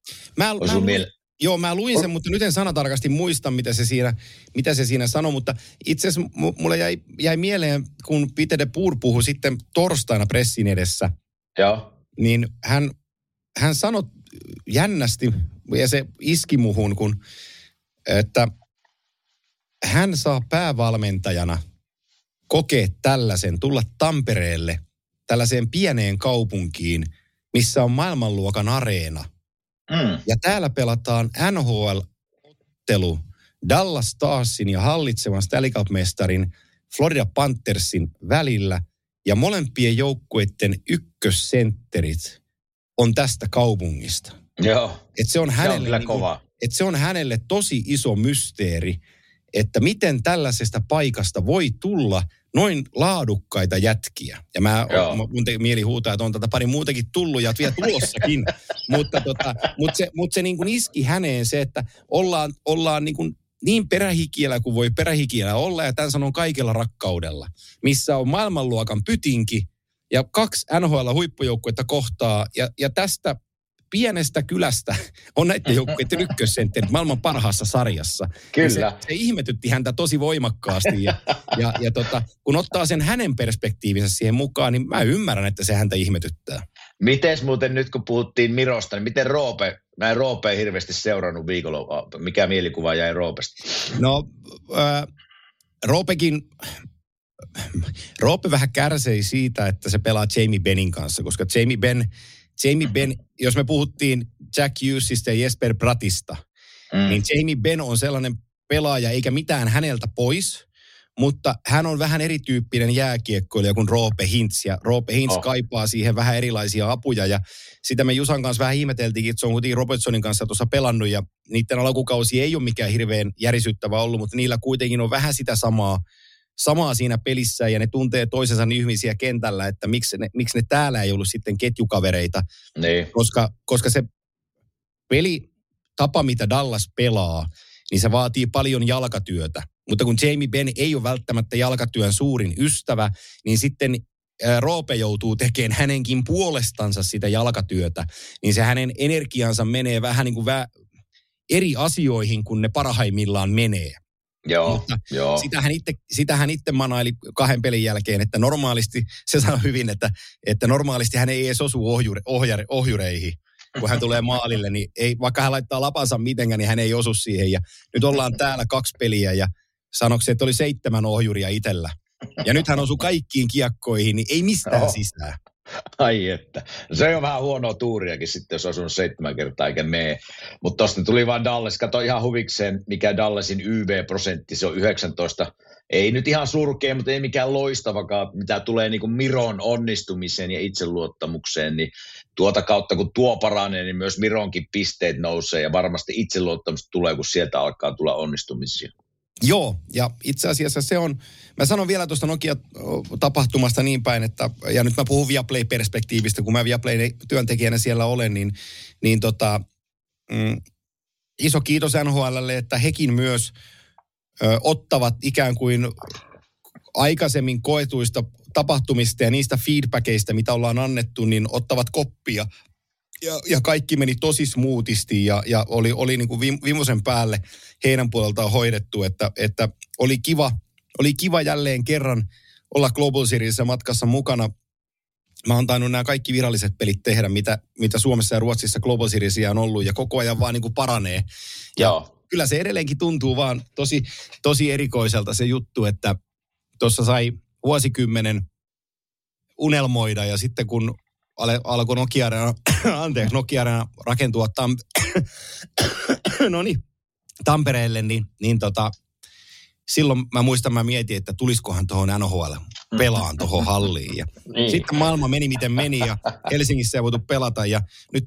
Mä luin sen, mutta nyt en sanatarkasti muista, mitä se siinä sanoi, mutta itse asiassa mulle jäi mieleen, kun Peter de Boer puhui sitten torstaina pressin edessä, niin hän sanoi jännästi, ja se iski muhun, että hän saa päävalmentajana kokea tällaisen, tulla Tampereelle, tällaiseen pieneen kaupunkiin, missä on maailmanluokan areena. Ja täällä pelataan NHL-ottelu Dallas Starsin ja hallitsevan Stanley Cup-mestarin Florida Panthersin välillä. Ja molempien joukkueiden ykkössentterit on tästä kaupungista. Joo, et se on hänelle kyllä kova. Että se on hänelle tosi iso mysteeri, että miten tällaisesta paikasta voi tulla noin laadukkaita jätkiä. Ja mun mieli huutaa, että on tätä pari muutakin tullut ja vielä tulossakin. mutta se niin kuin iski häneen se, että ollaan niin perähikielä kuin voi perähikielä olla, ja tämän sanon kaikella rakkaudella, missä on maailmanluokan pytinki ja 2 NHL-huippujoukkuetta kohtaa, ja tästä pienestä kylästä on näiden joukkueiden ykkössentterit maailman parhaassa sarjassa. Kyllä. Se ihmetytti häntä tosi voimakkaasti ja kun ottaa sen hänen perspektiivinsä siihen mukaan, niin mä ymmärrän, että se häntä ihmetyttää. Mites muuten nyt, kun puhuttiin Mirosta, niin miten Roope, mä en Roopea hirveästi seurannut viikolla, mikä mielikuva jäi Roopesta? No, Roope vähän kärsei siitä, että se pelaa Jamie Bennin kanssa, koska Jamie Ben, jos me puhuttiin Jack Hughesista ja Jesper Brattista, niin Jamie Benn on sellainen pelaaja, eikä mitään häneltä pois, mutta hän on vähän erityyppinen jääkiekkoilija kuin Roope Hintz, ja Roope Hintz kaipaa siihen vähän erilaisia apuja, ja sitä me Jusan kanssa vähän ihmeteltiinkin, että se on kuitenkin Robertsonin kanssa tuossa pelannut, ja niiden alkukausi ei ole mikään hirveän järisyttävä ollut, mutta niillä kuitenkin on vähän sitä samaa siinä pelissä, ja ne tuntee toisensa ihmisiä kentällä, että miksi ne täällä ei ollut sitten ketjukavereita, koska se pelitapa, mitä Dallas pelaa, niin se vaatii paljon jalkatyötä. Mutta kun Jamie Benn ei ole välttämättä jalkatyön suurin ystävä, niin sitten Roope joutuu tekemään hänenkin puolestansa sitä jalkatyötä, niin se hänen energiansa menee vähän niin kuin eri asioihin, kun ne parhaimmillaan menee. Joo. Sitä hän itse manaili 2 pelin jälkeen, että normaalisti, se sanoi hyvin, että normaalisti hän ei edes osu ohjureihin. Kun hän tulee maalille, niin vaikka hän laittaa lapansa mitenkään, niin hän ei osu siihen. Ja nyt ollaan täällä 2 peliä ja sanoksi, että oli 7 ohjuria itsellä. Ja nyt hän osui kaikkiin kiekkoihin, niin ei mistään sisään. Ai että. Se on vähän huonoa tuuriakin sitten, jos asunut 7 kertaa eikä mene. Mutta tosta tuli vaan Dallas. Kato ihan huvikseen, mikä Dallasin YV-prosentti, se on 19. Ei nyt ihan surkea, mutta ei mikään loistavakaan, mitä tulee niin kuin Miron onnistumiseen ja itseluottamukseen, niin tuota kautta kun tuo paranee, niin myös Mironkin pisteet nousee ja varmasti itseluottamusta tulee, kun sieltä alkaa tulla onnistumisia. Joo, ja itse asiassa se on, mä sanon vielä tuosta Nokia-tapahtumasta niin päin, että, ja nyt mä puhun Viaplay-perspektiivistä, kun mä Viaplay-työntekijänä siellä olen, niin iso kiitos NHL:lle, että hekin myös ottavat ikään kuin aikaisemmin koetuista tapahtumista ja niistä feedbackeista, mitä ollaan annettu, niin ottavat koppia. Ja kaikki meni tosi smoothisti ja oli niin kuin viimeisen päälle heidän puoleltaan hoidettu, että oli kiva jälleen kerran olla Global Seriesissä matkassa mukana. Mä oon tainnut nämä kaikki viralliset pelit tehdä, mitä Suomessa ja Ruotsissa Global Seriesia on ollut, ja koko ajan vaan niin kuin paranee. Ja kyllä se edelleenkin tuntuu vaan tosi erikoiselta se juttu, että tuossa sai vuosikymmenen unelmoida, ja sitten kun alkoi Nokia-areena rakentua Tampereelle, niin silloin mä mietin, että tulisikohan tuohon NHL pelaan tuohon halliin. Ja sitten maailma meni miten meni, ja Helsingissä ei voitu pelata. Ja nyt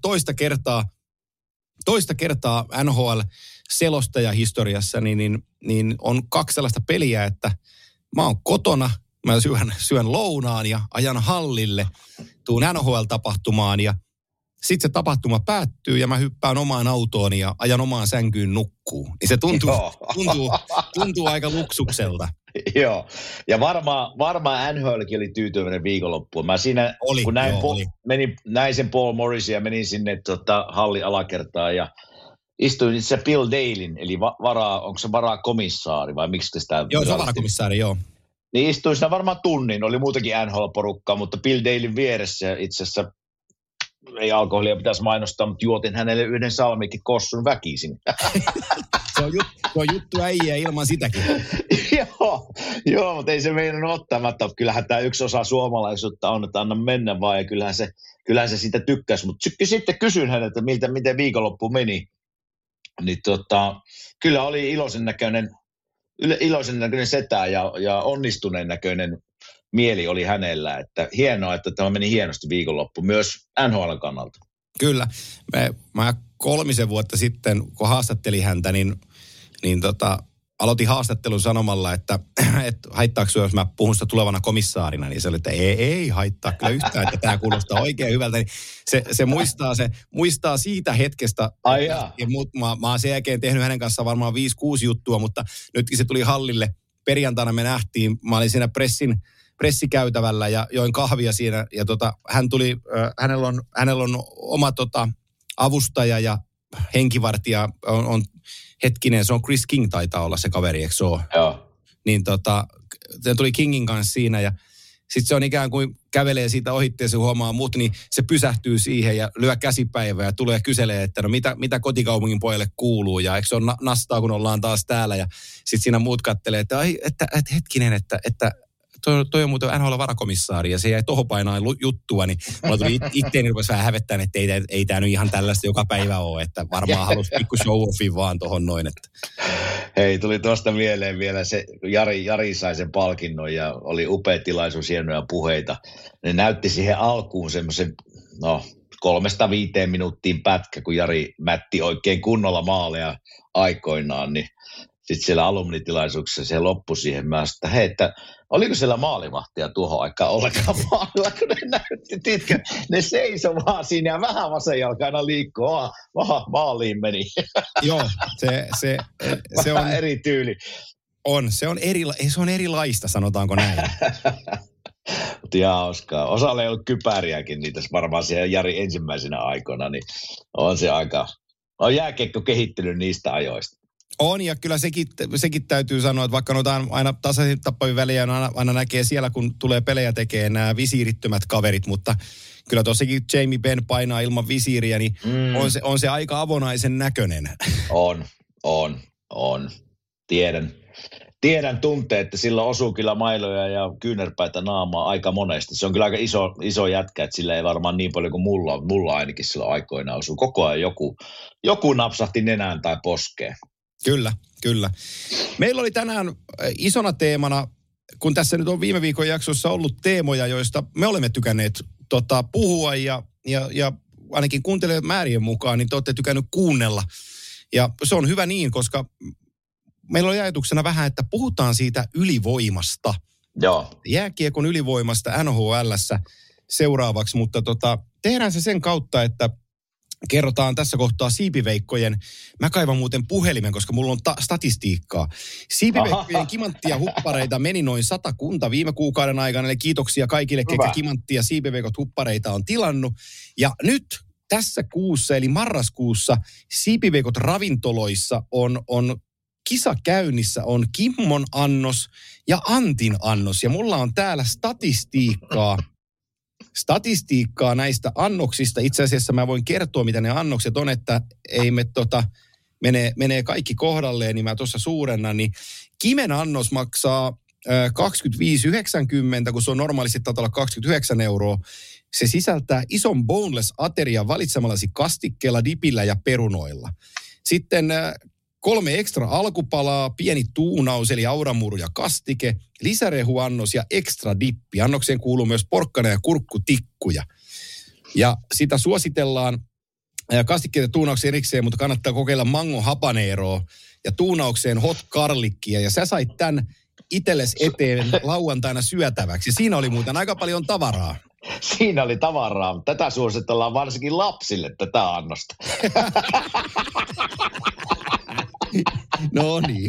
toista kertaa NHL-selostajahistoriassa niin on 2 sellaista peliä, että mä oon kotona, mä syön lounaan ja ajan hallille, tuun NHL-tapahtumaan ja sitten se tapahtuma päättyy ja mä hyppään omaan autoon ja ajan omaan sänkyyn nukkuu. Niin se tuntuu aika luksukselta. Joo, ja varmaan NHLkin oli tyytyväinen viikonloppuun. Mä siinä, kun näin sen Paul Morrisin ja menin sinne hallin alakertaan ja istuin itse Bill Dalyn, eli onko se varakomissaari vai miksi sitä? Joo, se on varakomissaari, joo. Niin istuin siinä varmaan tunnin, oli muutakin NHL-porukkaa, mutta Bill Dalyn vieressä itse asiassa ei alkoholia pitäisi mainostaa, mutta juotin hänelle yhden salmikin kossun väkisin. Se on juttu äijä ilman sitäkin. Joo, mutta ei se meinannut ottamatta. Kyllähän tämä yksi osa suomalaisuutta on, että anna mennä vaan, ja kyllähän se siitä tykkäsi. Mutta sitten kysyin häneltä, miten viikonloppu meni. Niin kyllä oli iloisen näköinen setä ja onnistuneen näköinen mieli oli hänellä. Että hienoa, että tämä meni hienosti viikonloppu, myös NHL:n kannalta. Kyllä. Mä 3 vuotta sitten, kun haastattelin häntä, niin aloitin haastattelun sanomalla, että haittaako sinua, jos mä puhun sitä tulevana komissaarina, niin se oli, että ei haittaa kyllä yhtään, että tämä kuulostaa oikein hyvältä. Niin se muistaa siitä hetkestä. Ja mä oon sen jälkeen tehnyt hänen kanssaan varmaan 5-6 juttua, mutta nytkin se tuli hallille. Perjantaina me nähtiin, mä olin siinä pressikäytävällä ja join kahvia siinä, ja hän tuli, hänellä on oma avustaja ja henkivartija on hetkinen, se on Chris King taitaa olla se kaveri, eikö se ole? Joo. Niin se tuli Kingin kanssa siinä, ja sitten se on ikään kuin kävelee siitä ohitteen, se huomaa mut, niin se pysähtyy siihen ja lyö käsipäivää ja tulee kyselee, että no mitä kotikaupungin pojalle kuuluu, ja eikö se ole nastaa, kun ollaan taas täällä, ja sitten siinä muut kattelee, että hetkinen, että toi on muuten NHL-varakomissaari ja se jäi tohon painaan juttua, niin mulla tuli itteeni rupesi vähän hävettää, että ei tämä nyt ihan tällaista joka päivä ole, että varmaan halusi pikku show-offin vaan tohon noin. Että. Hei, tuli tuosta mieleen vielä se, Jari sai sen palkinnon ja oli upea tilaisuus, hienoja puheita. Ne näytti siihen alkuun semmoisen, 3-5 minuuttiin pätkä, kun Jari mätti oikein kunnolla maaleja aikoinaan, niin sitten siellä alumnitilaisuuksessa se loppui siihen myös, että hei, että oliko siellä maalivahtia tuohon aikaan ollenkaan maalilla, kun ne näytti, tiedätkö, ne seisoi vaan siinä ja vähän vasenjalkaina liikkuu, maaliin meni. Joo, se on eri tyyli. Se on erilaista, sanotaanko näin. Mutta ihan hauskaa. Osalle ei ollut kypäriäkin niitä varmaan siellä Jari ensimmäisenä aikoina, niin on se on jääkiekko kehittynyt niistä ajoista. On, ja kyllä sekin täytyy sanoa, että vaikka noita aina tasaisin tappavia välejä aina näkee siellä, kun tulee pelejä tekemään nämä visiirittömät kaverit, mutta kyllä tossakin Jamie Benn painaa ilman visiiriä, niin on se aika avonaisen näköinen. On. Tiedän tunteen, että sillä osuu kyllä mailoja ja kyynärpäitä naamaa aika monesti. Se on kyllä aika iso jätkä, että sillä ei varmaan niin paljon kuin mulla ainakin silloin aikoina osuu. Koko ajan joku napsahti nenään tai poskeen. Kyllä. Meillä oli tänään isona teemana, kun tässä nyt on viime viikon jaksossa ollut teemoja, joista me olemme tykänneet puhua ja ainakin kuuntelijamäärien mukaan, niin te olette tykännyt kuunnella. Ja se on hyvä niin, koska meillä oli ajatuksena vähän, että puhutaan siitä ylivoimasta. Joo. Jääkiekon ylivoimasta NHL:ssä seuraavaksi, mutta tehdään se sen kautta, että kerrotaan tässä kohtaa siipiveikkojen. Mä kaivan muuten puhelimen, koska mulla on statistiikkaa. Siipiveikkojen kimanttia huppareita meni noin 100 viime kuukauden aikana. Eli kiitoksia kaikille, ketkä kimanttia siipiveikot huppareita on tilannut. Ja nyt tässä kuussa, eli marraskuussa, siipiveikot ravintoloissa on kisa käynnissä, on Kimmon annos ja Antin annos. Ja mulla on täällä statistiikkaa näistä annoksista. Itse asiassa mä voin kertoa, mitä ne annokset on, että ei menee kaikki kohdalleen, niin mä tuossa suurennan. Niin Kimen annos maksaa 25,90, kun se on normaalisti taitaa olla 29 €. Se sisältää ison boneless aterian valitsemallasi kastikkeella, dipillä ja perunoilla. Sitten 3 ekstra alkupalaa, pieni tuunaus eli auramuru ja kastike, lisärehuannos ja ekstra dippi. Annokseen kuuluu myös porkkana ja kurkkutikkuja. Ja sitä suositellaan kastikkeet ja tuunauksia erikseen, mutta kannattaa kokeilla mango habaneroa ja tuunaukseen hot garlickia. Ja sä sait tämän itsellesi eteen lauantaina syötäväksi. Ja siinä oli muuten aika paljon tavaraa. Siinä oli tavaraa, mutta tätä suositellaan varsinkin lapsille, tätä annosta. No niin.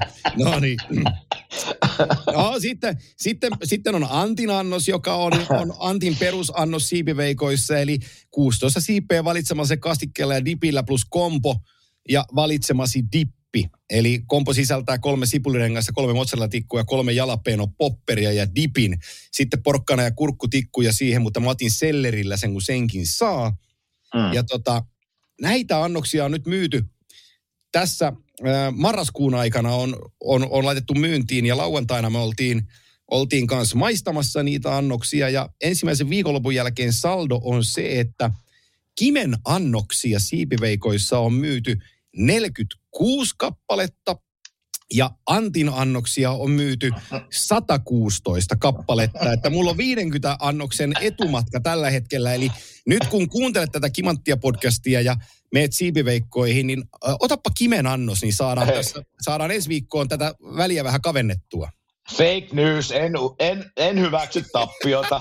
No, sitten on Antin annos, joka on Antin perusannos siipiveikoissa, eli 16 siipeä valitsemasi kastikkeella ja dipillä plus kompo ja valitsemasi dippi. Eli kompo sisältää 3 sipulirengasta, 3 mozzarella-tikkua, 3 jalapeno popperia ja dipin. Sitten porkkana ja kurkkutikkuja siihen, mutta mä otin sellerillä sen, kun senkin saa. Ja näitä annoksia on nyt myyty. Tässä marraskuun aikana on laitettu myyntiin ja lauantaina me oltiin kanssa maistamassa niitä annoksia. Ja ensimmäisen viikonlopun jälkeen saldo on se, että Kimen annoksia siipiveikoissa on myyty 46 kappaletta ja Antin annoksia on myyty 116 kappaletta. Että mulla on 50 annoksen etumatka tällä hetkellä. Eli nyt kun kuuntelet tätä Kimanttia-podcastia ja meet siipiveikkoihin, niin otappa Kimen annos, niin saadaan ensi viikkoon tätä väliä vähän kavennettua. Fake news, en hyväksy tappiota.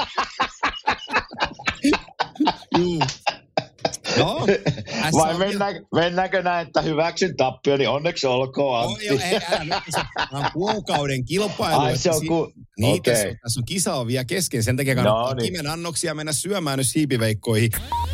No, vai mennäänkö näin, että hyväksyn tappio, niin onneksi olkoon, Antti. On kuukauden kilpailu. Ai se on niin, tässä on kisa on vielä kesken, sen takia kannattaa Kimen annoksia mennä syömään nyt siipiveikkoihin.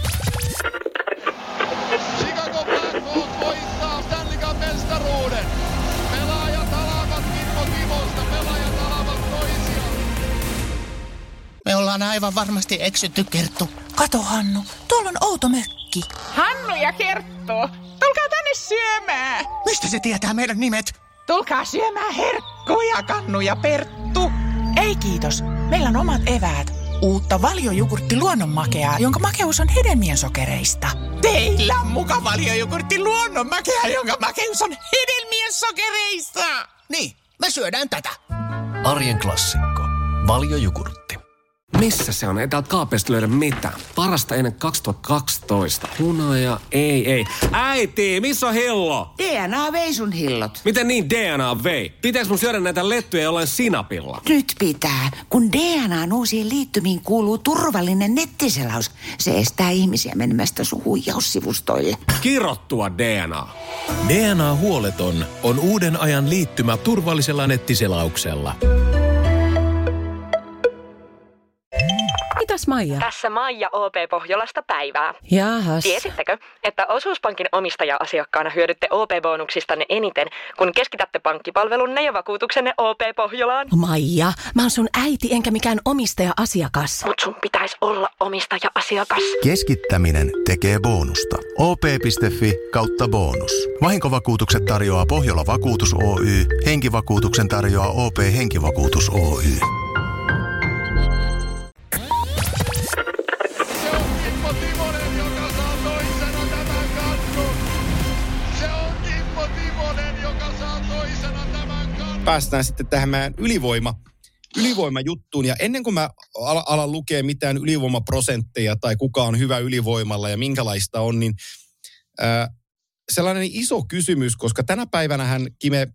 Chicago Blackhawks voittaa Stanley Cup -mestaruuden. Pelaajat alavat Kimmo Timosta, pelaajat alavat toisiaan. Me ollaan aivan varmasti eksytty, Kerttu. Kato, Hannu, tuolla on outo mökki. Hannu ja Kerttu, tulkaa tänne syömään. Mistä se tietää meidän nimet? Tulkaa syömään herkkuja, Kannu ja Perttu. Ei kiitos. Meillä on omat eväät. Uutta Valio-jogurtti luonnonmakeaa, jonka makeus on hedelmien sokereista. Teillä on muka Valio-jogurtti luonnonmakea, jonka makeus on hedelmien sokereista. Niin, me syödään tätä. Arjen klassikko. Valio-jogurtti. Missä se on? Ei täältä kaapeista löydä mitään. Parasta ennen 2012. Hunaja, ei. Äiti, missä on hillo? DNA vei sun hillot. Miten niin DNA vei? Pitääkö mun syödä näitä lettuja jollain sinapilla? Nyt pitää, kun DNA:n uusiin liittymiin kuuluu turvallinen nettiselaus. Se estää ihmisiä menemästä sun huijaussivustoille. Kirottua DNA. DNA huoleton on uuden ajan liittymä turvallisella nettiselauksella. Mitäs Maija? Tässä Maija OP Pohjolasta päivää. Jaahas. Tiesittekö, että Osuuspankin omistaja-asiakkaana hyödytte OP-bonuksistanne eniten, kun keskitätte pankkipalvelunne ja vakuutuksenne OP Pohjolaan? Maija, mä oon sun äiti enkä mikään omistaja-asiakas. Mut sun pitäisi olla omistaja-asiakas. Keskittäminen tekee bonusta. op.fi/bonus. Vahinkovakuutukset tarjoaa Pohjola Vakuutus Oy. Henkivakuutuksen tarjoaa OP Henkivakuutus Oy. Päästään sitten tähän meidän ylivoimajuttuun. Ja ennen kuin mä alan lukea mitään ylivoimaprosentteja tai kuka on hyvä ylivoimalla ja minkälaista on, niin sellainen iso kysymys, koska tänä päivänähän Kime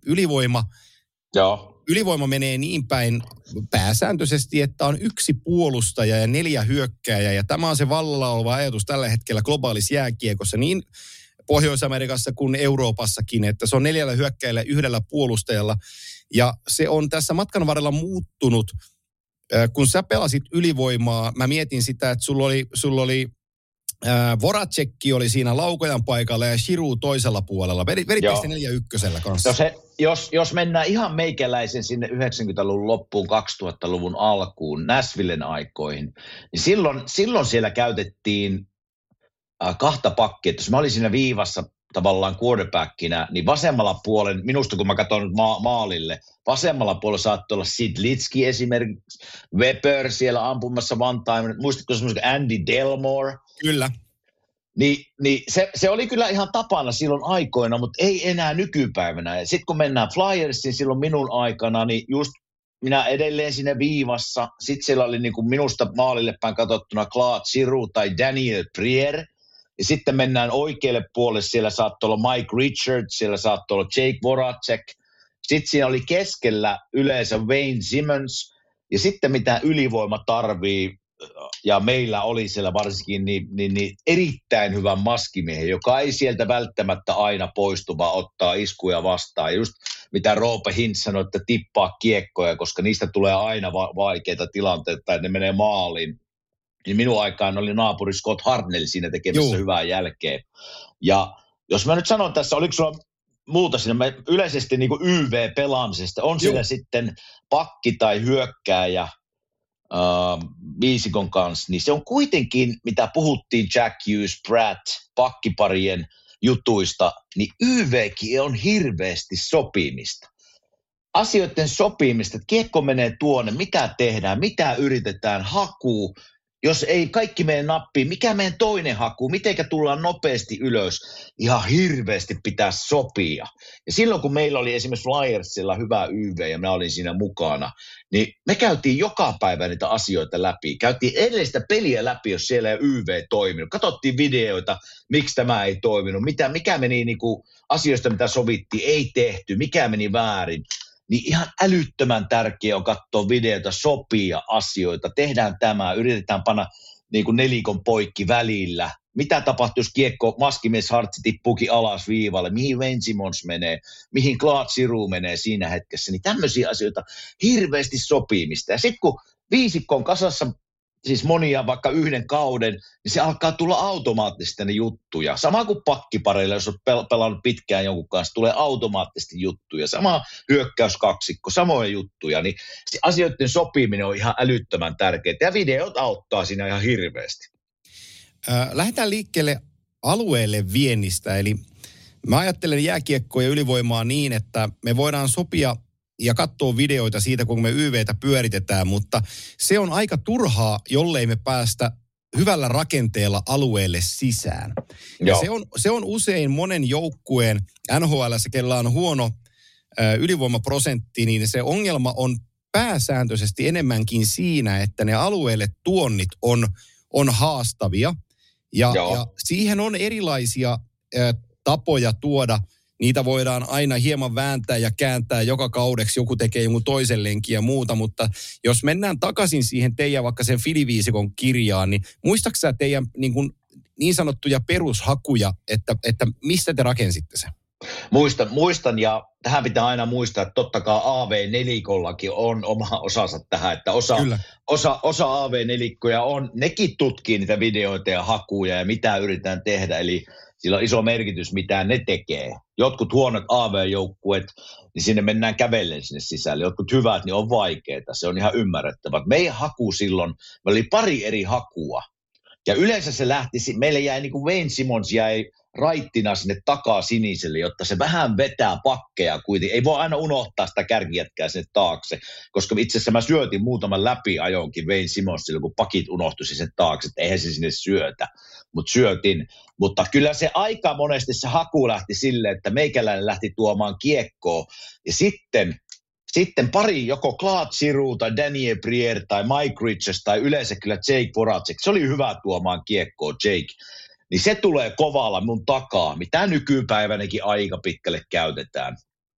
ylivoima menee niin päin pääsääntöisesti, että on 1 puolustaja ja 4 hyökkääjää. Ja tämä on se vallalla oleva ajatus tällä hetkellä globaalissa jääkiekossa niin Pohjois-Amerikassa kuin Euroopassakin, että se on 4 hyökkäjällä 1 puolustajalla. Ja se on tässä matkan varrella muuttunut. Kun sä pelasit ylivoimaa, mä mietin sitä, että sulla oli Voracekki oli siinä laukojan paikalla ja Giroud toisella puolella. Vedittekö 4-1 kanssa? Jos mennään ihan meikäläisen sinne 90-luvun loppuun, 2000-luvun alkuun, Nashvillen aikoihin, niin silloin siellä käytettiin 2 pakkia. Jos mä olin siinä viivassa tavallaan quarterbackinä, niin vasemmalla puolen, minusta kun mä katson maalille, vasemmalla puolella saattoi olla Sid Litski esimerkiksi, Weber siellä ampumassa one time, muistatko semmoisen Andy Delmore? Kyllä. Niin se oli kyllä ihan tapana silloin aikoina, mutta ei enää nykypäivänä. Ja sitten kun mennään Flyersiin silloin minun aikana, niin just minä edelleen siinä viivassa, sitten siellä oli niin kuin minusta maalille päin katsottuna Claude Giroux tai Daniel Briere. Ja sitten mennään oikealle puolelle, siellä saattoi olla Mike Richards, siellä saattoi olla Jake Voracek. Sitten siinä oli keskellä yleensä Wayne Simmons. Ja sitten mitä ylivoima tarvii, ja meillä oli siellä varsinkin niin erittäin hyvä maskimiehen, joka ei sieltä välttämättä aina poistu, vaan ottaa iskuja vastaan. Ja just mitä Roope Hintz sanoi, että tippaa kiekkoja, koska niistä tulee aina vaikeita tilanteita, tai ne menee maaliin. Niin minun aikaan oli naapuri Scott Hartnell siinä tekemässä hyvää jälkeä. Ja jos mä nyt sanon tässä, oliko sulla muuta siinä, yleisesti niin kuin YV-pelaamisesta, on siellä sitten pakki tai hyökkääjä viisikon kanssa, niin se on kuitenkin, mitä puhuttiin Jack Hughes, Pratt, pakkiparien jutuista, niin YVkin on hirveästi sopimista. Asioiden sopimista, että kiekko menee tuonne, mitä tehdään, mitä yritetään, hakuu. Jos ei kaikki mene nappiin, mikä meidän toinen haku, mitenkä tullaan nopeasti ylös, ihan hirveästi pitää sopia. Ja silloin kun meillä oli esimerkiksi Flyersilla hyvä YV ja mä olin siinä mukana, niin me käytiin joka päivä niitä asioita läpi. Käytiin edellistä peliä läpi, jos siellä ei YV toiminut. Katsottiin videoita, miksi tämä ei toiminut, mikä meni niinku asioista, mitä sovittiin, ei tehty, mikä meni väärin. Niin ihan älyttömän tärkeää on katsoa videota, sopia asioita, tehdään tämä, yritetään panna niin kuin nelikon poikki välillä. Mitä tapahtuu, jos kiekko, maskimies Hartsi tippuukin alas viivalle, mihin Wayne Simmons menee, mihin Claude Giroux menee siinä hetkessä. Niin tämmöisiä asioita hirveästi sopimista. Ja sitten kun viisikko on kasassa, siis monia vaikka 1 kauden, niin se alkaa tulla automaattisesti ne juttuja. Sama kuin pakkipareilla, jos olet pelannut pitkään jonkun kanssa, tulee automaattisesti juttuja. Sama hyökkäyskaksikko, samoja juttuja. Niin se asioiden sopiminen on ihan älyttömän tärkeää. Ja videot auttaa siinä ihan hirveästi. Lähdetään liikkeelle alueelle viennistä. Eli mä ajattelen jääkiekkoa ja ylivoimaa niin, että me voidaan sopia ja katsoo videoita siitä, kun me YVtä pyöritetään, mutta se on aika turhaa, jollei me päästä hyvällä rakenteella alueelle sisään. Ja se on usein monen joukkueen NHL:ssä, kellä on huono ylivoimaprosentti, niin se ongelma on pääsääntöisesti enemmänkin siinä, että ne alueelle tuonnit on haastavia. Ja siihen on erilaisia tapoja tuoda. Niitä voidaan aina hieman vääntää ja kääntää joka kaudeksi. Joku tekee jonkun toisen lenkin ja muuta, mutta jos mennään takaisin siihen teidän vaikka sen Filiviisikon kirjaan, niin muistaaksä sä teidän niin sanottuja perushakuja, että mistä te rakensitte sen? Muistan, ja tähän pitää aina muistaa, että totta kai AV-nelikollakin on oma osansa tähän, että osa AV-nelikkoja on, nekin tutkii niitä videoita ja hakuja ja mitä yritetään tehdä, eli sillä on iso merkitys, mitä ne tekee. Jotkut huonot AV-joukkuet, niin sinne mennään kävellen sinne sisälle. Jotkut hyvät, niin on vaikeita. Se on ihan ymmärrettävä. Meidän haku silloin, meillä oli pari eri hakua. Ja yleensä se lähti, meille jäi niin kuin Wayne Simmonds jäi raittina sinne takaa siniselle, jotta se vähän vetää pakkeja kuitenkin. Ei voi aina unohtaa sitä kärkijätkää sinne taakse, koska itse asiassa mä syötin muutaman läpiajonkin Wayne Simmonsille, kun pakit unohtui sen taakse, että eihän se sinne syötä. Mutta syötin. Mutta kyllä se aika monesti se haku lähti silleen, että meikäläinen lähti tuomaan kiekkoa. Ja sitten pari, joko Claude Giroux tai Daniel Briere tai Mike Richards tai yleensä kyllä Jake Voracek. Se oli hyvä tuomaan kiekkoa, Jake. Niin se tulee kovalla mun takaa, mitä nykypäivänäkin aika pitkälle käytetään.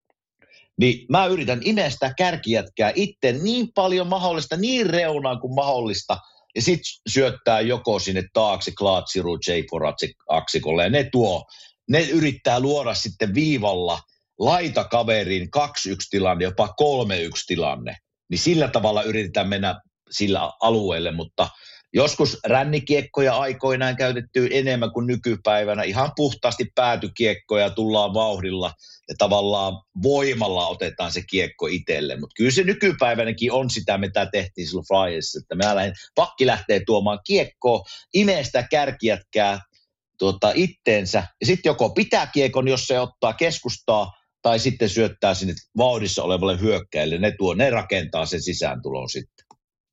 Niin mä yritän imeä sitä kärkijätkää itse niin paljon mahdollista, niin reunaan kuin mahdollista. Ja sit syöttää joko sinne taakse Claude Giroux, Jake Voracek -aksikolle. Ja ne yrittää luoda sitten viivalla laitakaverin 2-1 tilanne, jopa 3-1 tilanne. Niin sillä tavalla yritetään mennä sillä alueelle, mutta joskus rännikiekkoja aikoinaan käytetty enemmän kuin nykypäivänä. Ihan puhtaasti päätykiekkoja tullaan vauhdilla ja tavallaan voimalla otetaan se kiekko itselle. Mutta kyllä se nykypäivänäkin on sitä, mitä tehtiin silloin Flyersissa, että pakki lähtee tuomaan kiekkoa, imee sitä kärkijätkää itteensä ja sitten joko pitää kiekon, jos se ottaa keskustaa, tai sitten syöttää sinne vauhdissa olevalle hyökkäille. Ne rakentaa sen sisääntulon sitten.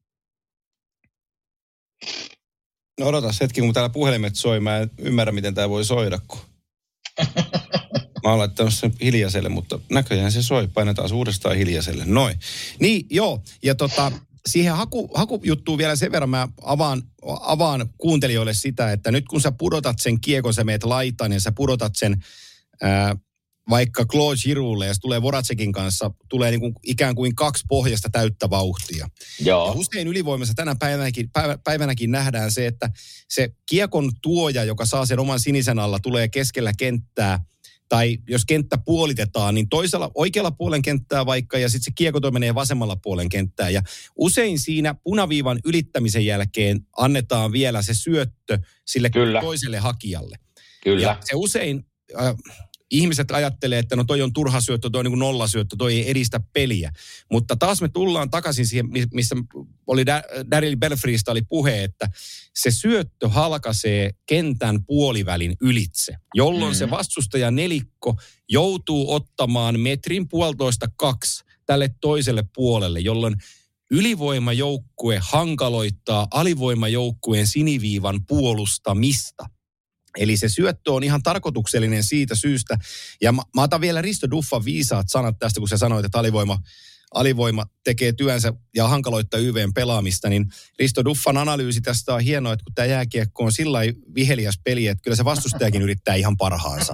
No odotas hetki, kun täällä puhelimet soi. Mä en ymmärrä, miten tää voi soida, kun mä oon laittanut sen hiljaiselle, mutta näköjään se soi. Painetaan uudestaan hiljaiselle. Noin. Niin, joo. Ja siihen hakujuttuun vielä sen verran mä avaan kuuntelijoille sitä, että nyt kun sä pudotat sen kiekon, sä meet laitaan ja sä pudotat sen vaikka Claude Girouxlle, ja se tulee Voracekin kanssa, tulee niin kuin ikään kuin 2 pohjasta täyttä vauhtia. Joo. Ja usein ylivoimassa tänä päivänäkin nähdään se, että se kiekon tuoja, joka saa sen oman sinisen alla, tulee keskellä kenttää, tai jos kenttä puolitetaan, niin oikealla puolen kenttää vaikka, ja sitten se kiekko menee vasemmalla puolen kenttää. Ja usein siinä punaviivan ylittämisen jälkeen annetaan vielä se syöttö sille toiselle hakijalle. Kyllä. Ja se usein ihmiset ajattelee, että no toi on turha syöttö, toi on niin kuin nollasyöttö, toi ei edistä peliä. Mutta taas me tullaan takaisin siihen, missä oli Daryl Belfrystä oli puhe, että se syöttö halkaisee kentän puolivälin ylitse, jolloin se vastustaja nelikko joutuu ottamaan 1,5–2 tälle toiselle puolelle, jolloin ylivoimajoukkue hankaloittaa alivoimajoukkueen siniviivan puolustamista. Eli se syöttö on ihan tarkoituksellinen siitä syystä. Ja mä otan vielä Risto Duffan viisaat sanat tästä, kun sä sanoit, että alivoima tekee työnsä ja hankaloittaa YVn pelaamista. Niin Risto Duffan analyysi tästä on hienoa, että kun tämä jääkiekko on sillä lailla viheliäs peli, että kyllä se vastustajakin yrittää ihan parhaansa.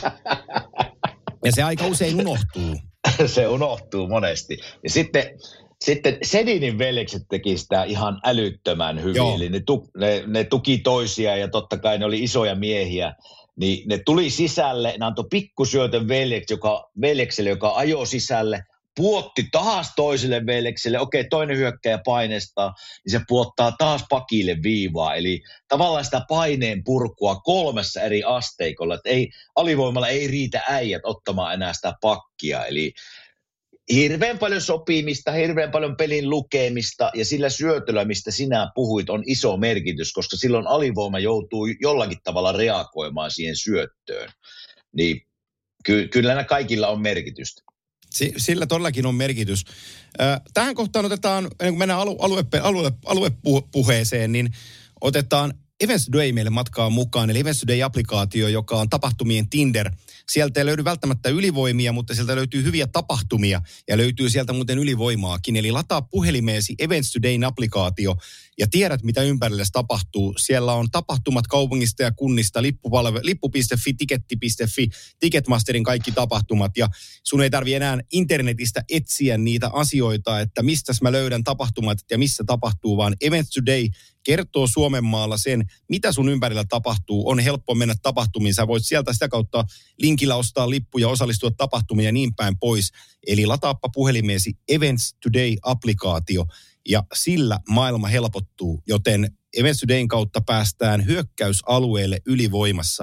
Ja se aika usein unohtuu. Se unohtuu monesti. Ja sitten Sedinin veljekset teki sitä ihan älyttömän hyvin. Joo. Eli ne tuki toisiaan ja totta kai ne oli isoja miehiä. Niin ne tuli sisälle, ne antoi pikkusyötön veljekselle, joka ajoi sisälle, puotti taas toiselle veljekselle. Okei, toinen hyökkäjä painestaa, niin se puottaa taas pakille viivaa. Eli tavallaan sitä paineen purkua 3 eri asteikolla. Että alivoimalla ei riitä äijät ottamaan enää sitä pakkia. Eli hirveän paljon sopimista, hirveän paljon pelin lukemista ja sillä syötöllä, mistä sinä puhuit, on iso merkitys, koska silloin alivoima joutuu jollakin tavalla reagoimaan siihen syöttöön. Niin kyllä kaikilla on merkitystä. Sillä todellakin on merkitys. Tähän kohtaan otetaan, ennen kuin mennään aluepuheeseen, niin otetaan Events Today meille matkaan mukaan. Eli Events Today-applikaatio, joka on tapahtumien Tinder. Sieltä ei löydy välttämättä ylivoimia, mutta sieltä löytyy hyviä tapahtumia ja löytyy sieltä muuten ylivoimaakin. Eli lataa puhelimeesi Events Todayn applikaatio ja tiedät, mitä ympärillä tapahtuu. Siellä on tapahtumat kaupungista ja kunnista, lippu.fi, tiketti.fi, Ticketmasterin kaikki tapahtumat. Ja sun ei tarvitse enää internetistä etsiä niitä asioita, että mistä mä löydän tapahtumat ja missä tapahtuu, vaan Events Today kertoo Suomenmaalla sen, mitä sun ympärillä tapahtuu. On helppo mennä tapahtumiin. Sä voit sieltä sitä kautta linkillä ostaa lippuja, osallistua tapahtumiin ja niin päin pois. Eli lataappa puhelimeesi Events Today-applikaatio ja sillä maailma helpottuu, joten Events Todayn kautta päästään hyökkäysalueelle ylivoimassa.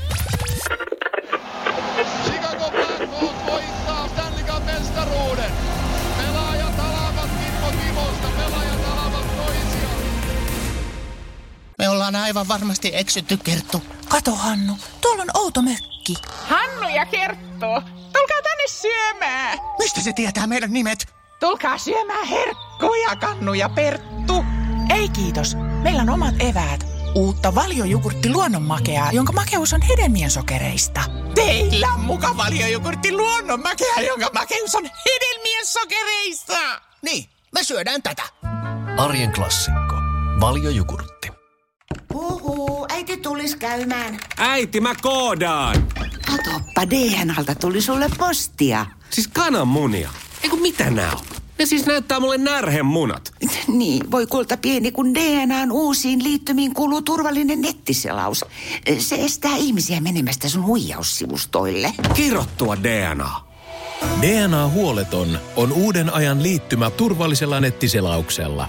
Chicago Blackhawks voittaa Stanley Cup -mestaruuden. Pelaajat alavat Kimmo Timosta, pelaajat alavat toisiaan. Me ollaan aivan varmasti eksytty, Kerttu. Kato, Hannu, tuolla on outo mökki. Hannu ja Kerttu, tulkaa tänne syömään. Mistä se tietää meidän nimet? Tulkaa syömään herkkuja, Kannu ja Perttu. Ei kiitos, meillä on omat eväät. Uutta Valio-jogurtti luonnonmakeaa, jonka makeus on hedelmien sokereista. Teillä on muka Valio-jogurtti luonnonmakea, jonka makeus on hedelmien sokereista. Niin, me syödään tätä. Arjen klassikko. Valio-jogurtti. Huhuu, äiti tulis käymään. Äiti, mä koodaan. Katoppa, DNAlta tuli sulle postia. Siis kananmunia. Eiku mitä nää on? Ne siis näyttää mulle närhemunat. Niin, voi kulta pieni, kun DNAn uusiin liittymiin kuuluu turvallinen nettiselaus. Se estää ihmisiä menemästä sun huijaussivustoille. Kirottua DNA. DNA-huoleton on uuden ajan liittymä turvallisella nettiselauksella.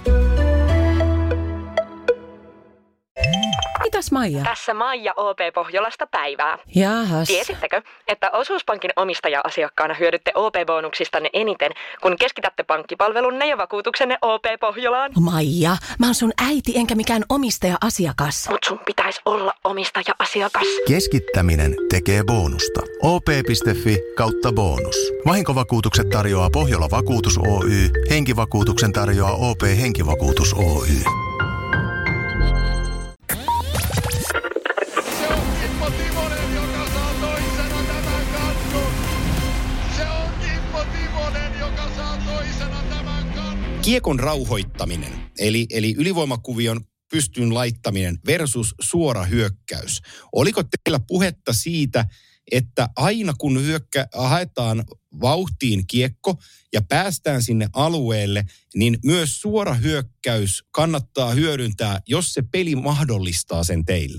Mitäs Maija? Tässä Maija OP Pohjolasta päivää. Jahas. Tiesittekö, että Osuuspankin omistaja-asiakkaana hyödytte OP-bonuksistanne eniten, kun keskitätte pankkipalvelunne ja vakuutuksenne OP Pohjolaan? Maija, mä oon sun äiti enkä mikään omistaja-asiakas. Mut sun pitäisi olla omistaja-asiakas. Keskittäminen tekee bonusta. op.fi/bonus. Vahinkovakuutukset tarjoaa Pohjola Vakuutus Oy. Henkivakuutuksen tarjoaa OP Henkivakuutus Oy. Kimmo Timonen, joka saa toisena tämän kannun. Se on Kimmo Timonen, joka saa toisena tämän kannun. Kiekon rauhoittaminen, eli ylivoimakuvion pystyyn laittaminen versus suora hyökkäys. Oliko teillä puhetta siitä, että aina kun haetaan vauhtiin kiekko ja päästään sinne alueelle, niin myös suora hyökkäys kannattaa hyödyntää, jos se peli mahdollistaa sen teille?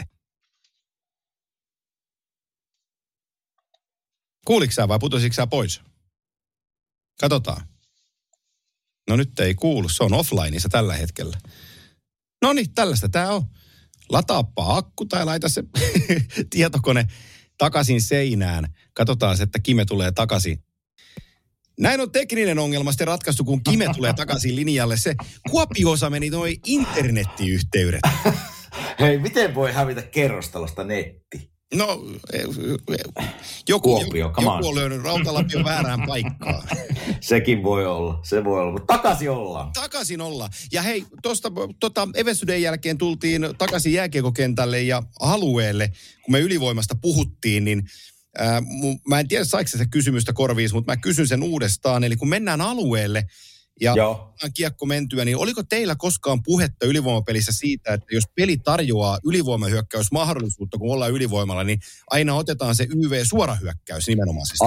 Kuuliko sä vai putositko sä pois? Katsotaan. No nyt ei kuulu, se on offlineissa tällä hetkellä. No niin, tällaista tää on. Lataappa akku tai laita se tietokone takaisin seinään. Katsotaan, että Kime tulee takaisin. Näin on tekninen ongelma sitten ratkaistu, kun Kime tulee takaisin linjalle. Se Kuopiossa meni noi internettiyhteydet. Hei, miten voi hävitä kerrostalosta netti? No, joku on löynyt rautalapion väärään paikkaan. Sekin voi olla, mutta takaisin ollaan. Takaisin ollaan. Ja hei, tuosta Events Todayn jälkeen tultiin takaisin jääkiekokentälle ja alueelle, kun me ylivoimasta puhuttiin, niin mä en tiedä saiko se kysymystä korviin, mutta mä kysyn sen uudestaan. Eli kun mennään alueelle ja kiekko mentyä, niin oliko teillä koskaan puhetta ylivoimapelissä siitä, että jos peli tarjoaa ylivoimahyökkäysmahdollisuutta, kun ollaan ylivoimalla, niin aina otetaan se YV-suorahyökkäys nimenomaisesti?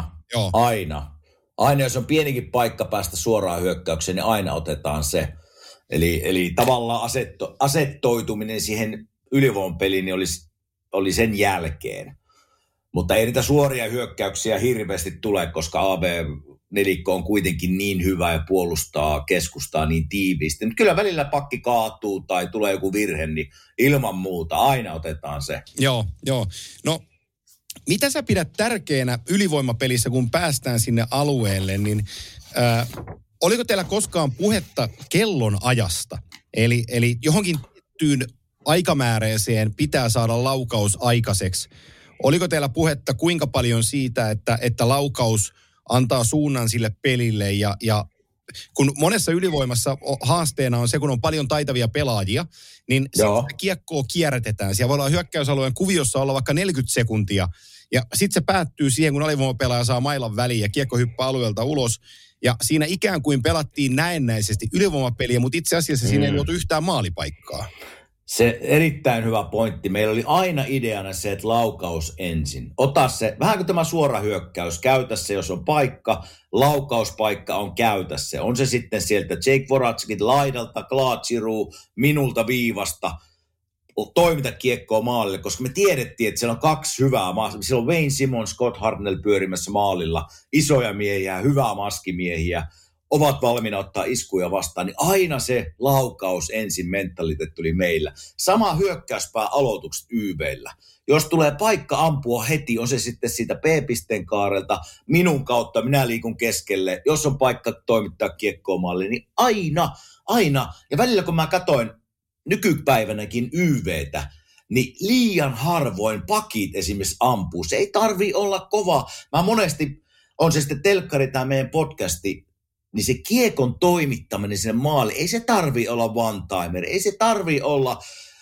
Aina jos on pienikin paikka päästä suoraan hyökkäykseen, niin aina otetaan se. Eli tavallaan asettoituminen siihen ylivoimapeliin niin oli sen jälkeen. Mutta ei niitä suoria hyökkäyksiä hirveästi tule, koska AB-nelikko on kuitenkin niin hyvä ja puolustaa keskustaa niin tiiviisti. Mutta kyllä välillä pakki kaatuu tai tulee joku virhe, niin ilman muuta aina otetaan se. Joo. No, mitä sä pidät tärkeänä ylivoimapelissä, kun päästään sinne alueelle, niin oliko teillä koskaan puhetta kellon ajasta? Eli johonkin tiettyyn aikamääreeseen pitää saada laukaus aikaiseksi. Oliko teillä puhetta kuinka paljon siitä, että laukaus antaa suunnan sille pelille ja kun monessa ylivoimassa haasteena on se, kun on paljon taitavia pelaajia, niin sitä kiekkoa kierrätetään. Siellä voi olla hyökkäysalueen kuviossa olla vaikka 40 sekuntia, ja sitten se päättyy siihen, kun alivoimapelaaja saa mailan väliin ja kiekko hyppää alueelta ulos. Ja siinä ikään kuin pelattiin näennäisesti ylivoimapeliä, mutta itse asiassa siinä ei ollut yhtään maalipaikkaa. Se erittäin hyvä pointti. Meillä oli aina ideana se, että laukaus ensin. Ota se, vähän kuin tämä suora hyökkäys, käytä se, jos on paikka, laukauspaikka on käytä se. On se sitten sieltä Jake Voracekit laidalta, Claude Giroux, minulta viivasta, toimita kiekkoa maalille, koska me tiedettiin, että siellä on kaksi hyvää maasta. Siellä on Wayne Simon, Scott Hartnell pyörimässä maalilla, isoja miehiä, hyvää maskimiehiä, ovat valmiina ottaa iskuja vastaan, niin aina se laukaus ensin mentaliteetti tuli meillä. Sama hyökkäyspää aloitukset YV:llä. Jos tulee paikka ampua heti, on se sitten siitä B-pisteen kaarelta, minun kautta, minä liikun keskelle. Jos on paikka toimittaa kiekkoa maalle, niin aina. Ja välillä kun mä katsoin nykypäivänäkin YV:tä, niin liian harvoin pakit esimerkiksi ampuu. Se ei tarvitse olla kova. Mä monesti, on se sitten telkkari tai meidän podcasti, niin se kiekon toimittaminen sinne maaliin, ei se tarvitse olla one-timer, ei se tarvitse olla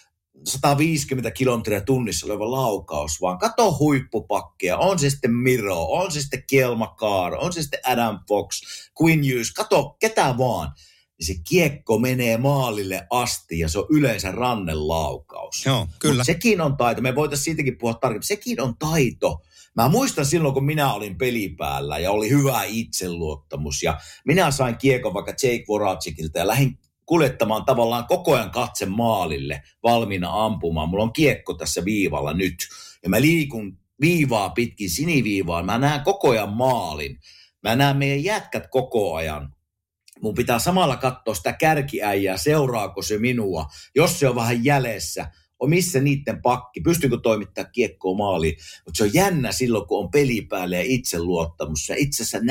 150 kilometriä tunnissa oleva laukaus, vaan kato huippupakkia, on se sitten Miro, on se sitten Kiel Makar, on se sitten Adam Fox, Quinn Hughes, kato ketä vaan. Niin se kiekko menee maalille asti ja se on yleensä rannelaukaus. Joo, kyllä. Mut sekin on taito, me voitaisiin siitäkin puhua tarkemmin, sekin on taito. Mä muistan silloin, kun minä olin pelipäällä ja oli hyvä itseluottamus ja minä sain kiekon vaikka Jake Voracekilta ja lähdin kuljettamaan tavallaan koko ajan katse maalille valmiina ampumaan. Mulla on kiekko tässä viivalla nyt ja mä liikun viivaa pitkin siniviivaa. Mä näen koko ajan maalin. Mä näen meidän jätkät koko ajan. Mun pitää samalla katsoa sitä kärkiäijää, seuraako se minua, jos se on vähän jäljessä. On missä niiden pakki, pystynkö toimittaa kiekkoa maaliin. Mutta se on jännä silloin, kun on peli päällä ja itseluottamus. Ja itse asiassa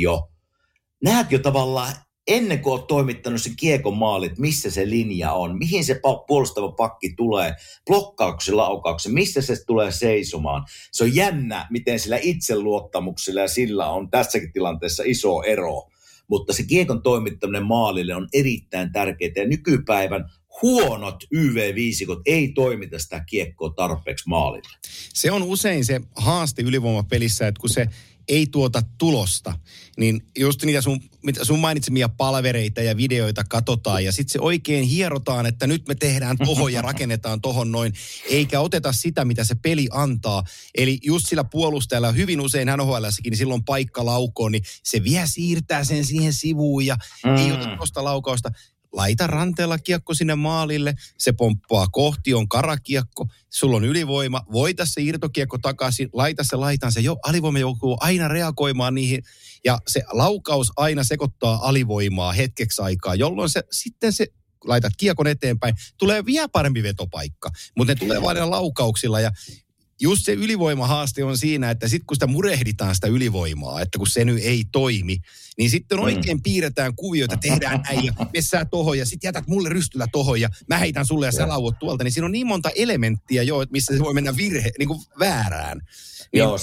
näet jo tavallaan ennen kuin olet toimittanut sen kiekon maalit, missä se linja on, mihin se puolustava pakki tulee, blokkaako se laukauksen, missä se tulee seisomaan. Se on jännä, miten sillä itseluottamuksella ja sillä on tässäkin tilanteessa iso ero. Mutta se kiekon toimittaminen maalille on erittäin tärkeää ja nykypäivän huonot YV-viisikot ei toimita sitä kiekkoa tarpeeksi maalille. Se on usein se haaste ylivoimapelissä, että kun se ei tuota tulosta, niin just niitä sun mainitsemia palvereita ja videoita katsotaan ja sitten se oikein hierotaan, että nyt me tehdään tohon ja rakennetaan tohon noin, eikä oteta sitä, mitä se peli antaa. Eli just sillä puolustajalla hyvin usein NHL:ssäkin, niin silloin paikka laukoon, niin se vielä siirtää sen siihen sivuun ja ei ota tuosta laukausta. Laita ranteella kiekko sinne maalille, se pomppaa kohti, on karakiekko, sulla on ylivoima, voita se irtokiekko takaisin, laita se laitaan, se alivoima joutuu aina reagoimaan niihin, ja se laukaus aina sekoittaa alivoimaa hetkeksi aikaa, jolloin sitten laitat kiekon eteenpäin, tulee vielä parempi vetopaikka, mutta ne tulee vain laukauksilla, ja just se ylivoimahaaste on siinä, että sitten kun sitä murehditaan sitä ylivoimaa, että kun se nyt ei toimi, niin sitten oikein piirretään kuvioita, tehdään näin ja messää tohon ja sitten jätät mulle rystyllä tohon ja mä heitän sulle ja sä lauot tuolta. Niin siinä on niin monta elementtiä jo, missä se voi mennä niin kuin väärään. Niin, joo,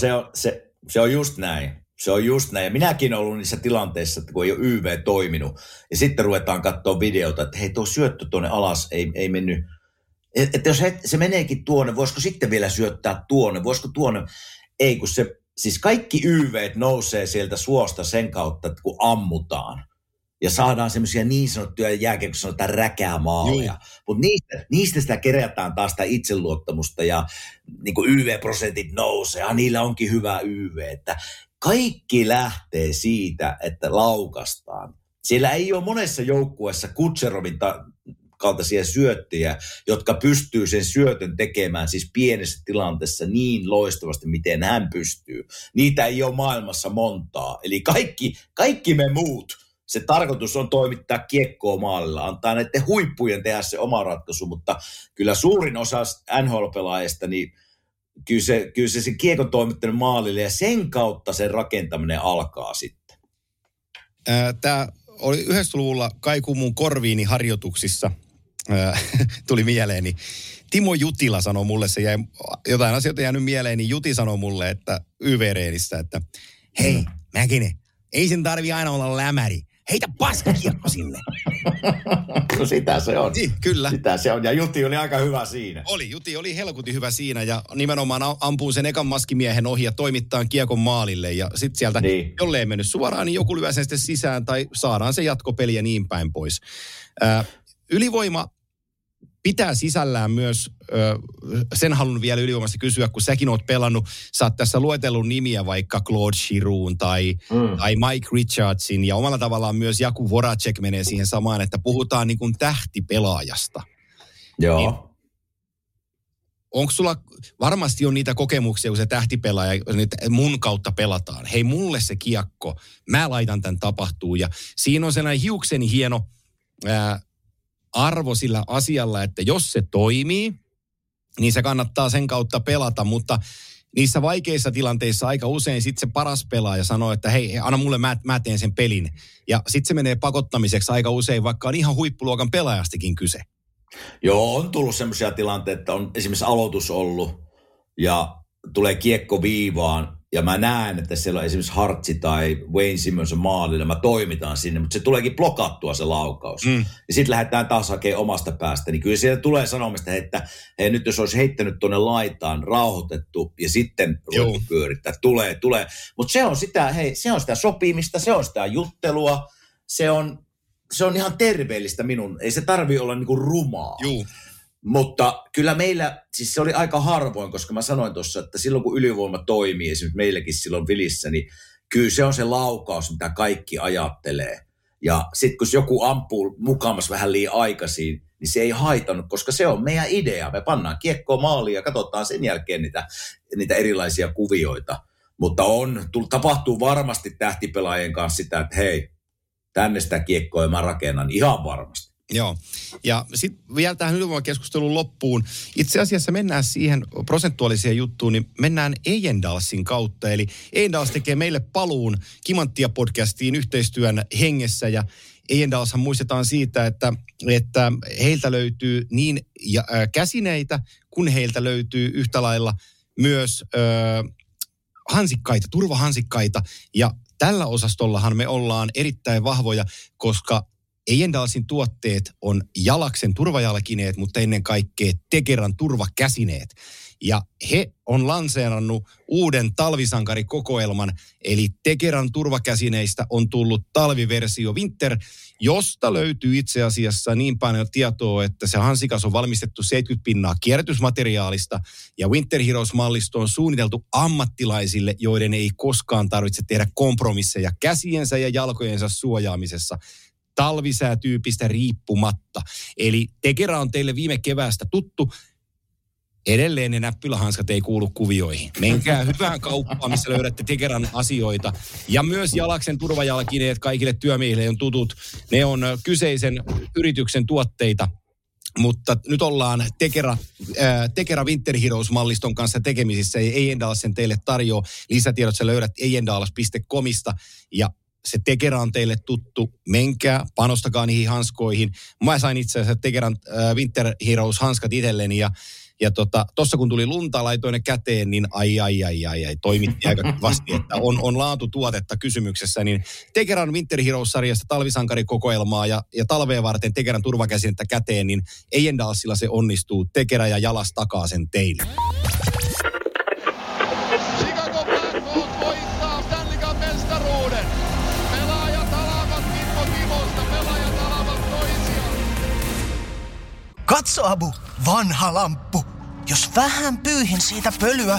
se on just näin. Se on just näin. Ja minäkin olen ollut niissä tilanteissa, että kun ei ole YV toiminut ja sitten ruvetaan katsoa videota, että hei tuo syöttö tuonne alas ei mennyt. Että jos se meneekin tuonne, voisiko sitten vielä syöttää tuonne, voisiko tuonne, ei kun se, siis kaikki YVt nousee sieltä suosta sen kautta, että kun ammutaan ja saadaan semmoisia niin sanottuja jääkiekossa sanotaan räkäämaaleja, mutta niistä sitä kerätään taas sitä itseluottamusta ja niin kuin YV-prosentit nousee, ja niillä onkin hyvä YV, että kaikki lähtee siitä, että laukastaan. Siellä ei ole monessa joukkueessa Kutserovin kaltaisia syöttiä, jotka pystyy sen syötön tekemään siis pienessä tilanteessa niin loistavasti, miten hän pystyy. Niitä ei ole maailmassa montaa. Eli kaikki me muut, se tarkoitus on toimittaa kiekkoa maalilla, antaa näiden huippujen tehdä se oma ratkaisu, mutta kyllä suurin osa NHL-pelaajista, niin kyllä se kiekon toimittanut maalille ja sen kautta sen rakentaminen alkaa sitten. Tämä oli 90-luvulla kaikuu mun korviini harjoituksissa. Tuli mieleeni. Timo Jutila sanoi mulle, se jäi jotain asioita jäänyt mieleen, niin Juti sanoi mulle, että YV-reenissä, että Hei, Mäkinen, ei sen tarvi aina olla lämäri. Heitä paskakiekko sinne. No sitä se on. Niin, kyllä. Sitä se on. Ja Juti oli aika hyvä siinä. Juti oli helkutin hyvä siinä ja nimenomaan ampuu sen ekan maskimiehen ohi ja toimittaa kiekon maalille. Ja sitten sieltä, jollei ei mennyt suoraan, niin joku lyö sen sitten sisään tai saadaan se jatkopeli ja niin päin pois. Ylivoima pitää sisällään myös, sen haluan vielä ylivoimasta kysyä, kun säkin oot pelannut, sä oot tässä luetellut nimiä vaikka Claude Giroux tai Mike Richardsin ja omalla tavallaan myös Jakub Voracek menee siihen samaan, että puhutaan niin kuin tähtipelaajasta. Joo. Niin, onko sulla, varmasti on niitä kokemuksia, kun se tähtipelaaja, mun kautta pelataan. Hei, mulle se kiekko, mä laitan tämän tapahtuu ja siinä on sellainen hiukseni hieno arvo sillä asialla, että jos se toimii, niin se kannattaa sen kautta pelata, mutta niissä vaikeissa tilanteissa aika usein sitten se paras pelaaja sanoo, että hei, anna mulle, mä teen sen pelin. Ja sitten se menee pakottamiseksi aika usein, vaikka on ihan huippuluokan pelaajastakin kyse. Joo, on tullut semmoisia tilanteita, että on esimerkiksi aloitus ollut ja tulee kiekko viivaan ja mä näen, että siellä on esimerkiksi Hartsi tai Wayne Simmons maalilla, mä toimitaan sinne, mutta se tuleekin blokattua se laukaus. Ja sitten lähdetään taas hakemaan omasta päästä, niin kyllä siellä tulee sanomista, että hei, nyt jos olisi heittänyt tuonne laitaan, rauhoitettu ja sitten ruvettu pyörittää, tulee. Mutta se on sitä sopimista, se on sitä juttelua, se on ihan terveellistä ei se tarvitse olla niinku rumaa. Juu. Mutta kyllä meillä, siis se oli aika harvoin, koska mä sanoin tuossa, että silloin kun ylivoima toimii, esimerkiksi meilläkin silloin Vilissä, niin kyllä se on se laukaus, mitä kaikki ajattelee. Ja sitten kun joku ampuu mukamas vähän liian aikaisin, niin se ei haitannut, koska se on meidän idea. Me pannaan kiekkoa maaliin ja katsotaan sen jälkeen niitä erilaisia kuvioita. Mutta tapahtuu varmasti tähtipelaajien kanssa sitä, että hei, tänne sitä kiekkoa ja mä rakennan ihan varmasti. Joo, ja sitten vielä tähän ylivoimakeskustelun loppuun. Itse asiassa mennään siihen prosentuaaliseen juttuun, niin mennään Ejendalsin kautta. Eli Ejendals tekee meille paluun Kimanttia-podcastiin yhteistyön hengessä, ja Ejendalshan muistetaan siitä, että heiltä löytyy niin käsineitä, kun heiltä löytyy yhtä lailla myös hansikkaita, turvahansikkaita, ja tällä osastollahan me ollaan erittäin vahvoja, koska Ejendalsin tuotteet on Jalaksen turvajalkineet, mutta ennen kaikkea Tekeran turvakäsineet. Ja he on lanseerannut uuden talvisankarikokoelman, eli Tekeran turvakäsineistä on tullut talviversio Winter, josta löytyy itse asiassa niin paljon tietoa, että se hansikas on valmistettu 70% kierrätysmateriaalista, ja Winter Heroes-mallisto on suunniteltu ammattilaisille, joiden ei koskaan tarvitse tehdä kompromisseja käsiensä ja jalkojensa suojaamisessa talvisäätyypistä riippumatta. Eli Tekera on teille viime keväästä tuttu. Edelleen ne näppylähanskat ei kuulu kuvioihin. Menkää hyvään kauppaan, missä löydätte Tekeran asioita. Ja myös Jalaksen turvajalkineet kaikille työmiehille on tutut. Ne on kyseisen yrityksen tuotteita. Mutta nyt ollaan Tekera Winter Heroes-malliston kanssa tekemisissä. Ja Ejendals sen teille tarjoaa. Lisätiedot sä löydät ejendals.comista. Ja se Tekera on teille tuttu. Menkää, panostakaa niihin hanskoihin. Mä sain itse asiassa Tekeran Winter Heroes-hanskat itselleni ja tossa kun tuli lunta, laitoin ne käteen, niin ai, toimitti aika vasti, että on laatutuotetta kysymyksessä, niin Tekeran Winter Heroes-sarjasta talvisankarikokoelmaa ja talveen varten Tekeran turvakäsinettä käteen, niin Ejendalsilla se onnistuu. Tekera ja Jalas takaa sen teille. Chicago Blackhawks voittaa Stanley Cup -mestaruuden. Pelaajat alavat Kimmo Timosta, pelaajat alavat toisiaan. Katso, Abu, vanha lamppu. Jos vähän pyyhin siitä pölyä...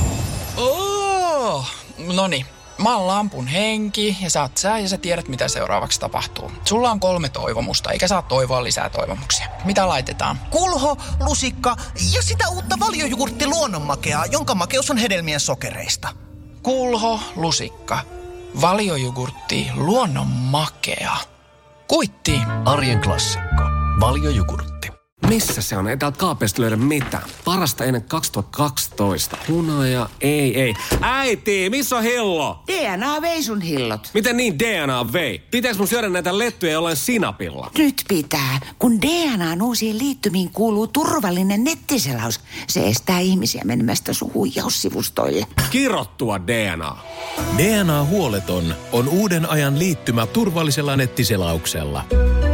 Noniin, mä oon lampun henki ja sä oot sä ja sä tiedät mitä seuraavaksi tapahtuu. Sulla on 3 toivomusta, eikä saa toivoa lisää toivomuksia. Mitä laitetaan? Kulho, lusikka ja sitä uutta Valjojugurtti luonnonmakeaa, jonka makeus on hedelmien sokereista. Kulho, lusikka, Valjojugurtti luonnonmakea. Kuitti. Arjen klassikko. Valjojugurtti. Missä se on? Ei täältä kaapeista löydä mitään. Parasta ennen 2012. Hunaja, ei. Äiti, missä on hillo? DNA vei sun hillot. Miten niin DNA vei? Pitääkö mun syödä näitä lettuja jollain sinapilla? Nyt pitää, kun DNA:n uusiin liittymiin kuuluu turvallinen nettiselaus. Se estää ihmisiä menemästä sun huijaussivustoille. Kirottua DNA. DNA huoleton on uuden ajan liittymä turvallisella nettiselauksella.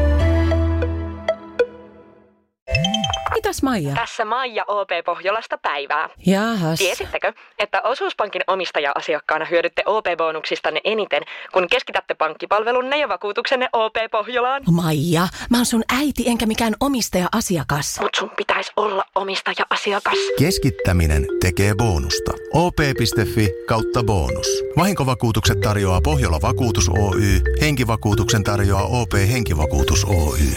Mitäs Maija? Tässä Maija OP Pohjolasta päivää. Jahas. Tiesittekö, että Osuuspankin omistaja-asiakkaana hyödytte OP-bonuksistanne eniten, kun keskitätte pankkipalvelunne ja vakuutuksenne OP Pohjolaan? Maija, mä oon sun äiti enkä mikään omistaja-asiakas. Mut sun pitäisi olla omistaja-asiakas. Keskittäminen tekee bonusta. op.fi/bonus. Vahinkovakuutukset tarjoaa Pohjola Vakuutus Oy. Henkivakuutuksen tarjoaa OP Henkivakuutus Oy.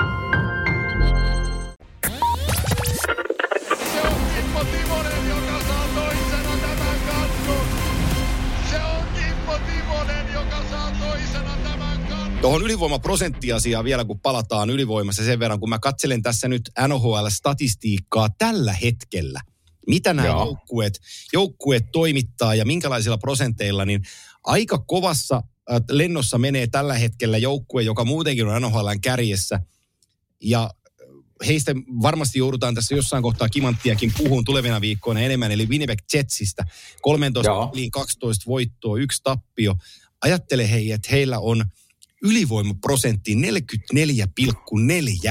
Tuohon ylivoimaprosenttiasiaan vielä, kun palataan ylivoimassa sen verran, kun mä katselen tässä nyt NHL-statistiikkaa tällä hetkellä. Mitä nämä joukkueet toimittaa ja minkälaisilla prosenteilla, niin aika kovassa lennossa menee tällä hetkellä joukkue, joka muutenkin on NHL:n kärjessä. Ja heistä varmasti joudutaan tässä jossain kohtaa kimanttiakin puhuun tulevina viikkoina enemmän, eli Winnipeg Jetsistä. 13 peliin 12 voittoa, 1 tappio. Ajattele hei, että heillä on ylivoimaprosentti 44,4.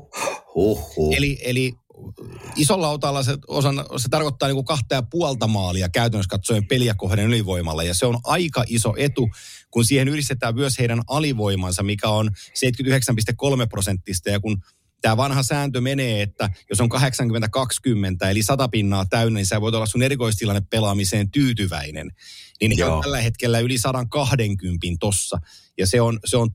Eli isolla otalla se tarkoittaa niin kuin 2,5 maalia käytännössä katsoen peliä kohden ylivoimalla. Ja se on aika iso etu, kun siihen yhdistetään myös heidän alivoimansa, mikä on 79,3%. Ja kun tämä vanha sääntö menee, että jos on 80-20, eli 100 pinnaa täynnä, niin sä voit olla sun erikoistilanne pelaamiseen tyytyväinen. Niin he on tällä hetkellä yli 120 tossa. Ja se on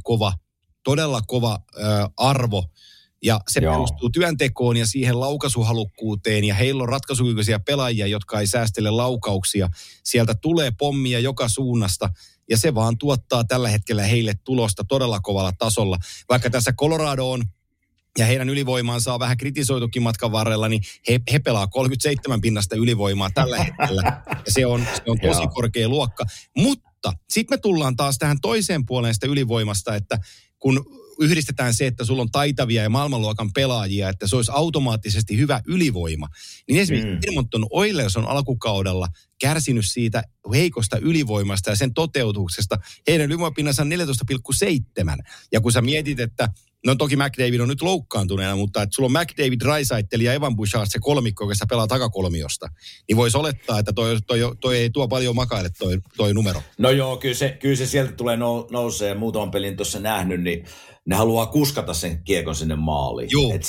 todella kova arvo. Ja se perustuu työntekoon ja siihen laukaisuhalukkuuteen. Ja heillä on ratkaisukykyisiä pelaajia, jotka ei säästele laukauksia. Sieltä tulee pommia joka suunnasta. Ja se vaan tuottaa tällä hetkellä heille tulosta todella kovalla tasolla. Vaikka tässä Colorado on ja heidän ylivoimaansa on vähän kritisoitukin matkan varrella, niin he pelaa 37 pinnasta ylivoimaa tällä hetkellä. Ja se on tosi korkea luokka. Mutta sitten me tullaan taas tähän toiseen puoleen sitä ylivoimasta, että kun yhdistetään se, että sulla on taitavia ja maailmanluokan pelaajia, että se olisi automaattisesti hyvä ylivoima. Niin esimerkiksi Edmonton Oilers on alkukaudella kärsinyt siitä heikosta ylivoimasta ja sen toteutuksesta. Heidän ylivoimapinnansa on 14,7. Ja kun sä mietit, että no toki McDavid on nyt loukkaantuneena, mutta että sulla on McDavid, Draisaitl ja Evan Bouchard se kolmikko, joka pelaa takakolmiosta. Niin voisi olettaa, että toi ei tuo paljon makaille toi numero. No joo, kyllä se sieltä tulee nousee ja muutaman pelin tuossa nähnyt, niin ne haluaa kuskata sen kiekon sinne maaliin. Et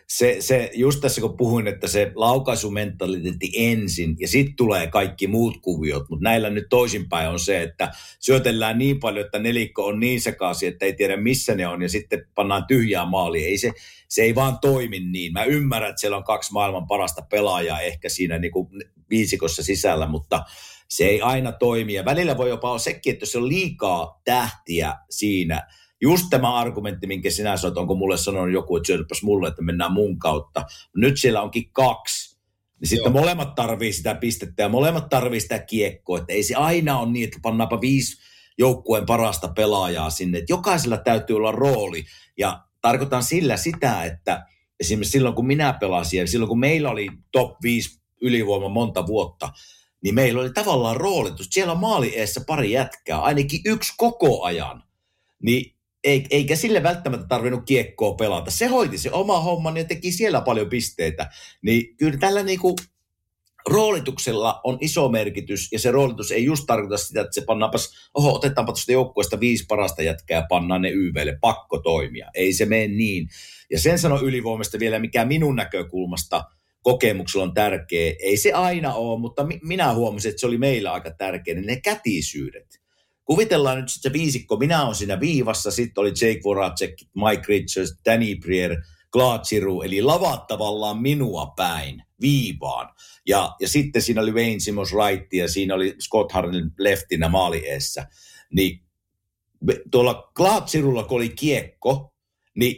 se just tässä kun puhuin, että se laukaisumentaliteetti ensin ja sitten tulee kaikki muut kuviot, mutta näillä nyt toisinpäin on se, että syötellään niin paljon, että nelikko on niin sekaisin, että ei tiedä missä ne on ja sitten pannaan tyhjää maaliin. Se ei vaan toimi niin. Mä ymmärrän, että siellä on 2 maailman parasta pelaajaa ehkä siinä niin kuin viisikossa sisällä, mutta se ei aina toimi. Ja välillä voi jopa olla sekin, että jos on liikaa tähtiä siinä, just tämä argumentti, minkä sinä sanoit, onko mulle sanonut joku, että syötäpäs mulle, että mennään mun kautta. Nyt siellä onkin 2. Niin sitten molemmat tarvii sitä pistettä ja molemmat tarvii sitä kiekkoa. Että ei se aina ole niin, että pannaanpa 5 joukkueen parasta pelaajaa sinne. Että jokaisella täytyy olla rooli. Ja tarkoitan sillä sitä, että esimerkiksi silloin kun minä pelasin ja silloin kun meillä oli top 5 ylivoima monta vuotta, niin meillä oli tavallaan roolitus. Siellä on maali eessä pari jätkää, ainakin 1 koko ajan. Niin eikä sille välttämättä tarvinnut kiekkoa pelata. Se hoiti se oma homman ja teki siellä paljon pisteitä. Niin kyllä tällä niinku roolituksella on iso merkitys, ja se roolitus ei just tarkoita sitä, että se otetaanpa tuosta joukkueesta 5 parasta jätkää ja pannaan ne YVlle, pakko toimia. Ei se mene niin. Ja sen sanon ylivoimasta vielä, mikä minun näkökulmasta kokemuksella on tärkeä. Ei se aina ole, mutta minä huomasin, että se oli meillä aika tärkeä, ne kätisyydet. Kuvitellaan nyt sitten se viisikko, minä olen siinä viivassa, sitten oli Jake Voracek, Mike Richards, Danny Briere, Claude Giroux, eli lavat tavallaan minua päin viivaan. Ja sitten siinä oli Wayne Simmons right ja siinä oli Scott Harnell leftinä maali eessä. Niin tuolla Claude Girouxlla, kun oli kiekko, niin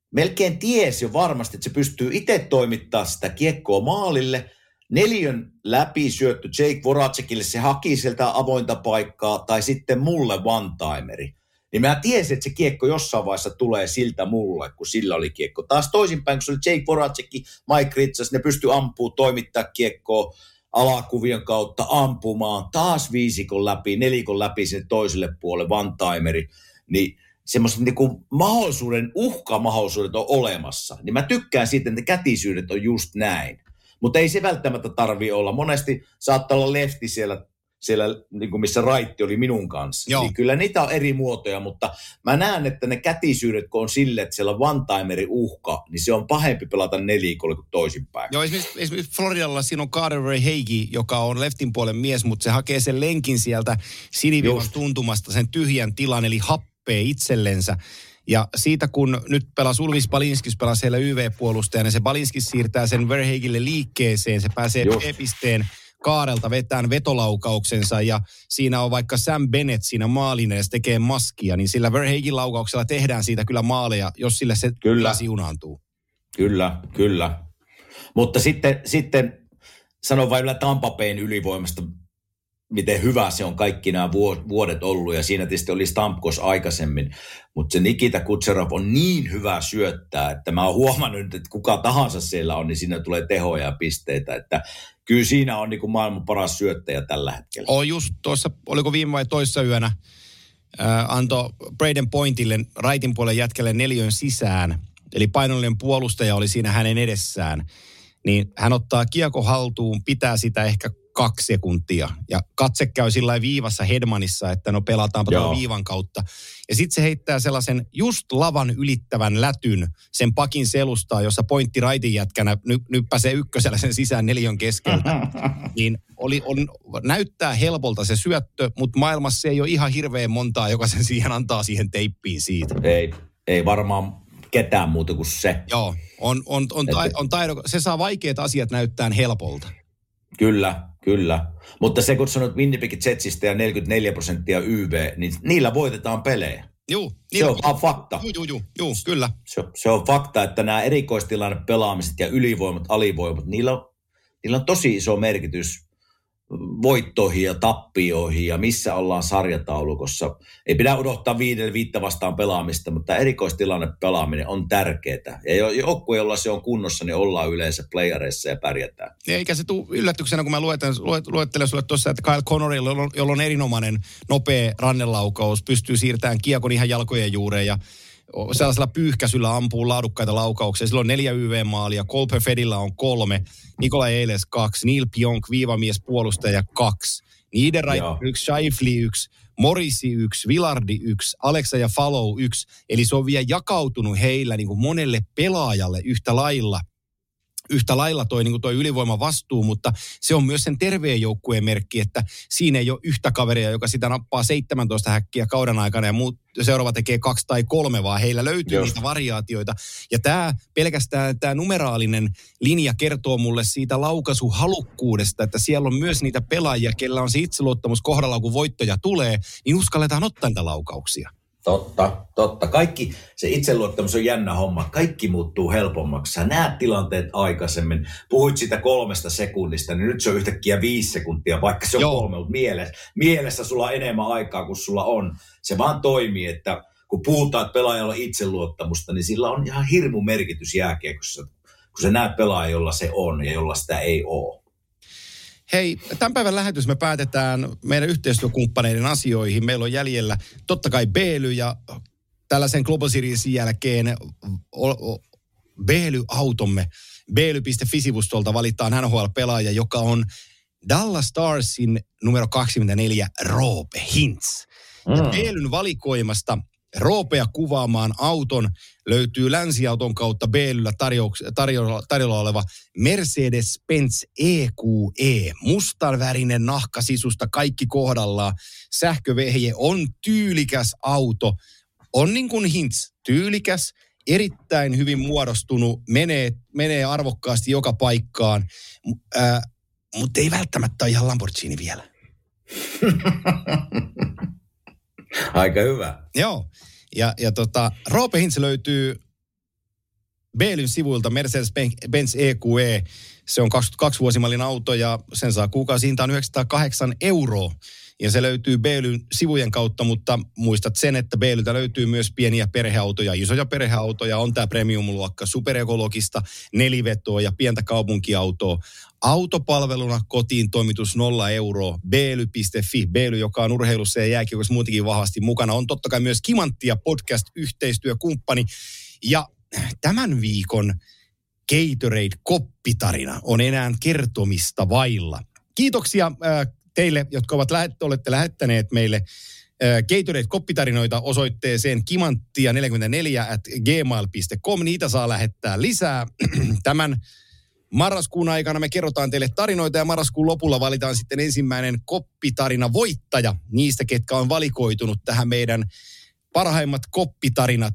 melkein tiesi jo varmasti, että se pystyy itse toimittaa sitä kiekkoa maalille. 4 läpi syötty Jake Voracekille, se haki sieltä avointa paikkaa, tai sitten mulle one-timeri. Niin mä tiesin, että se kiekko jossain vaiheessa tulee siltä mulle, kun sillä oli kiekko. Taas toisinpäin, kun se oli Jake Voracekki, Mike Ritsas, ne pystyi ampumaan, toimittaa kiekkoa alakuvion kautta ampumaan. Taas 5 läpi, 4 läpi sinne toiselle puolelle, one-timeri. Niin semmoiset niinku uhkamahdollisuudet on olemassa. Niin mä tykkään siitä, että ne kätisyydet on just näin. Mutta ei se välttämättä tarvitse olla. Monesti saattaa olla lefti siellä niin kuin missä raitti oli minun kanssa. Niin kyllä niitä on eri muotoja, mutta mä näen, että ne kätisyydet, kun on sille, että siellä on one-timeri uhka, niin se on pahempi pelata nelikolle kuin toisinpäin. Joo, esimerkiksi Floridalla siinä on Carter Verhaeghe, joka on leftin puolen mies, mutta se hakee sen lenkin sieltä siniviivan tuntumasta, sen tyhjän tilan, eli happee itsellensä. Ja siitä kun nyt pelasi Ulvis Balinskis, pelasi siellä YV-puolustajana, se Balinskis siirtää sen Verhaeghelle liikkeeseen, se pääsee B-pisteen kaarelta vetään vetolaukauksensa ja siinä on vaikka Sam Bennett siinä maalin edes tekee maskia, niin sillä Verhaeghen laukauksella tehdään siitä kyllä maaleja, jos sille se kyllä siunaantuu. Kyllä. Mutta sitten sanon vain Tampa Bayn ylivoimasta, miten hyvä se on kaikki nämä vuodet ollut, ja siinä tietysti oli Stamkos aikaisemmin, mutta se Nikita Kucherov on niin hyvä syöttää, että mä oon huomannut, että kuka tahansa siellä on, niin siinä tulee tehoja ja pisteitä, että kyllä siinä on niin kuin maailman paras syöttäjä tällä hetkellä. On just tuossa, oliko viime vai toissa yönä, antoi Braden Pointille, raitin puolen jätkelle 4 sisään, eli painollinen puolustaja oli siinä hänen edessään, niin hän ottaa kiekko haltuun, pitää sitä ehkä 2 sekuntia. Ja katse käy sillä viivassa Hedmanissa, että no pelataanpa tuon viivan kautta. Ja sitten se heittää sellaisen just lavan ylittävän lätyn sen pakin selustaa, jossa Pointti raitin jätkänä nyppäsee ykkösellä sen sisään 4 keskeltä. Niin näyttää helpolta se syöttö, mutta maailmassa ei ole ihan hirveän montaa, joka sen siihen antaa siihen teippiin siitä. Ei varmaan ketään muuta kuin se. Joo, on taido, se saa vaikeat asiat näyttää helpolta. Kyllä. Mutta se, kun sanot Winnipeg Jetsistä ja 44% YV, niin niillä voitetaan pelejä. Joo. Se on fakta. Joo, kyllä. Se on fakta, että nämä erikoistilanne pelaamiset ja ylivoimat, alivoimat, niillä on tosi iso merkitys voittoihin ja tappioihin ja missä ollaan sarjataulukossa. Ei pidä odottaa 5 vastaan pelaamista, mutta erikoistilanne pelaaminen on tärkeää. Ja joukkue, jolla se on kunnossa, niin ollaan yleensä playareissa ja pärjätään. Eikä se tule yllätyksenä, kun mä luettelen sulle tuossa, että Kyle Connorilla, jolla on erinomainen nopea rannelaukaus, pystyy siirtämään kiekon ihan jalkojen juureen ja sellaisella pyyhkäisyllä ampuu laadukkaita laukauksia. Sillä on 4 YV-maalia, Cole Perfettillä on 3, Nikolai Ehlers 2, Neil Pionk, viivamies puolustaja 2, Niederreiter 1, Scheifele 1, Morrissey 1, Villardi 1, Alexa ja Fallow 1. Eli se on vielä jakautunut heillä niin kuin monelle pelaajalle yhtä lailla toi ylivoiman vastuu, mutta se on myös sen terveen joukkueen merkki, että siinä ei ole yhtä kaveria, joka sitä nappaa 17 häkkiä kauden aikana ja seuraava tekee 2 tai 3, vaan heillä löytyy niitä variaatioita. Ja pelkästään tämä numeraalinen linja kertoo mulle siitä laukaisuhalukkuudesta, että siellä on myös niitä pelaajia, kellä on se itseluottamus kohdalla, kun voittoja tulee, niin uskalletaan ottaa niitä laukauksia. Totta. Kaikki, se itseluottamus on jännä homma. Kaikki muuttuu helpommaksi. Sä näet tilanteet aikaisemmin. Puhuit siitä 3 sekunnista, niin nyt se on yhtäkkiä 5 sekuntia, vaikka se on 3, mutta mielessä sulla on enemmän aikaa kuin sulla on. Se vaan toimii, että kun puhutaan, että pelaajalla on itseluottamusta, niin sillä on ihan hirmu merkitys jääkiekossa, kun sä näet pelaajia, jolla se on ja jolla sitä ei ole. Hei, tämän päivän lähetys me päätetään meidän yhteistyökumppaneiden asioihin. Meillä on jäljellä totta kai Beely ja tällaisen Global Seriesin jälkeen Beely-automme. Beely.fi-sivustolta valitaan NHL-pelaaja, joka on Dallas Starsin numero 24 Roope Hintz. Beelyn valikoimasta Roopea kuvaamaan auton löytyy Länsiauton kautta Beelyllä tarjolla oleva Mercedes-Benz EQE. Mustanvärinen nahkasisusta, kaikki kohdallaan. Sähkövehje, on tyylikäs auto. On niin kuin Hintz, tyylikäs, erittäin hyvin muodostunut, menee arvokkaasti joka paikkaan, mutta ei välttämättä ole ihan Lamborghini vielä. Aika hyvä. Joo. Ja Roope Hintz löytyy Beelyn sivuilta Mercedes-Benz EQE. Se on 22-vuosimallin auto ja sen saa kuukausihintaan 908 €. Ja se löytyy Beelyn sivujen kautta, mutta muistat sen, että Beelyltä löytyy myös pieniä perheautoja, isoja perheautoja. On tämä premium-luokka, superekologista, nelivetoa ja pientä kaupunkiautoa. Autopalveluna kotiin toimitus 0 €. Beely.fi, Beely, joka on urheilussa ja jääkiekossa muutenkin vahvasti mukana. On totta kai myös Kimanttia podcast-yhteistyökumppani. Ja tämän viikon Gatorade-koppitarina on enää kertomista vailla. Kiitoksia teille, jotka olette lähettäneet meille Gatorade-koppitarinoita osoitteeseen kimanttia44@gmail.com. Niitä saa lähettää lisää. Tämän marraskuun aikana me kerrotaan teille tarinoita ja marraskuun lopulla valitaan sitten ensimmäinen koppitarina voittaja niistä, ketkä on valikoitunut tähän meidän parhaimmat koppitarinat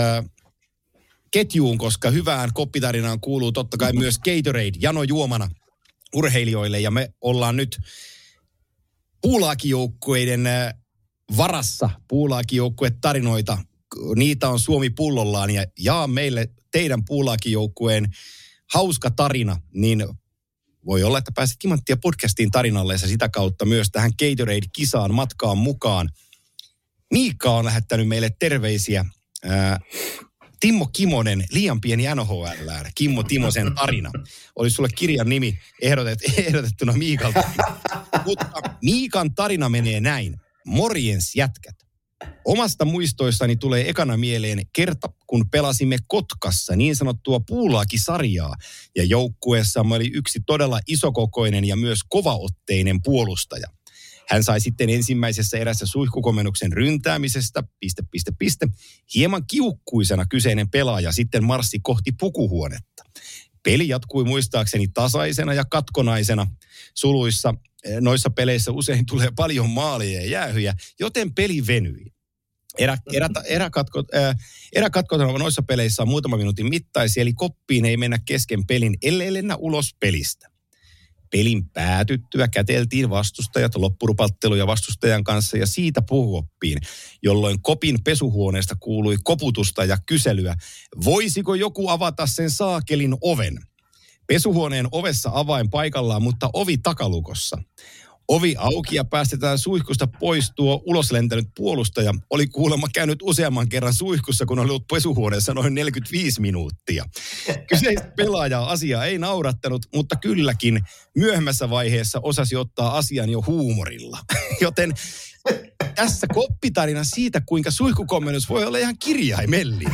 ketjuun, koska hyvään koppitarinaan kuuluu totta kai myös Gatorade janojuomana urheilijoille ja me ollaan nyt puulaakijoukkueiden varassa, puulaakijoukkuetarinoita. Niitä on Suomi pullollaan ja jaa meille teidän puulaakijoukkueen hauska tarina, niin voi olla, että pääset Kimanttia podcastiin tarinalle ja sitä kautta myös tähän Gatorade-kisaan matkaan mukaan. Miikka on lähettänyt meille terveisiä. Timmo Kimonen, liian pieni NHL, Kimmo Timosen tarina. Olisi sulle kirjan nimi ehdotettuna Miikalta. Mutta Miikan tarina menee näin. Morjens jätkät. Omasta muistoissani tulee ekana mieleen kerta, kun pelasimme Kotkassa niin sanottua puulaakisarjaa. Ja joukkueessamme oli yksi todella isokokoinen ja myös kovaotteinen puolustaja. Hän sai sitten ensimmäisessä erässä suihkukomennuksen ryntäämisestä, ... Hieman kiukkuisena kyseinen pelaaja sitten marssi kohti pukuhuonetta. Peli jatkui muistaakseni tasaisena ja katkonaisena. Suluissa noissa peleissä usein tulee paljon maaleja ja jäähyjä, joten peli venyi. Eräkatkot noissa peleissä on muutaman minuutin mittaisia, eli koppiin ei mennä kesken pelin, ellei lennä ulos pelistä. Pelin päätyttyä käteltiin vastustajat loppurupatteluja vastustajan kanssa ja siitä puhuoppiin, jolloin kopin pesuhuoneesta kuului koputusta ja kyselyä, voisiko joku avata sen saakelin oven. Pesuhuoneen ovessa avain paikallaan, mutta ovi takalukossa. Ovi auki ja päästetään suihkusta pois tuo uloslentänyt puolustaja. Oli kuulemma käynyt useamman kerran suihkussa, kun oli ollut pesuhuoneessa noin 45 minuuttia. Kyseistä pelaajaa asia ei naurattanut, mutta kylläkin myöhemmässä vaiheessa osasi ottaa asian jo huumorilla. Joten tässä koppitarina siitä, kuinka suihkukomennus voi olla ihan kirjaimellinen.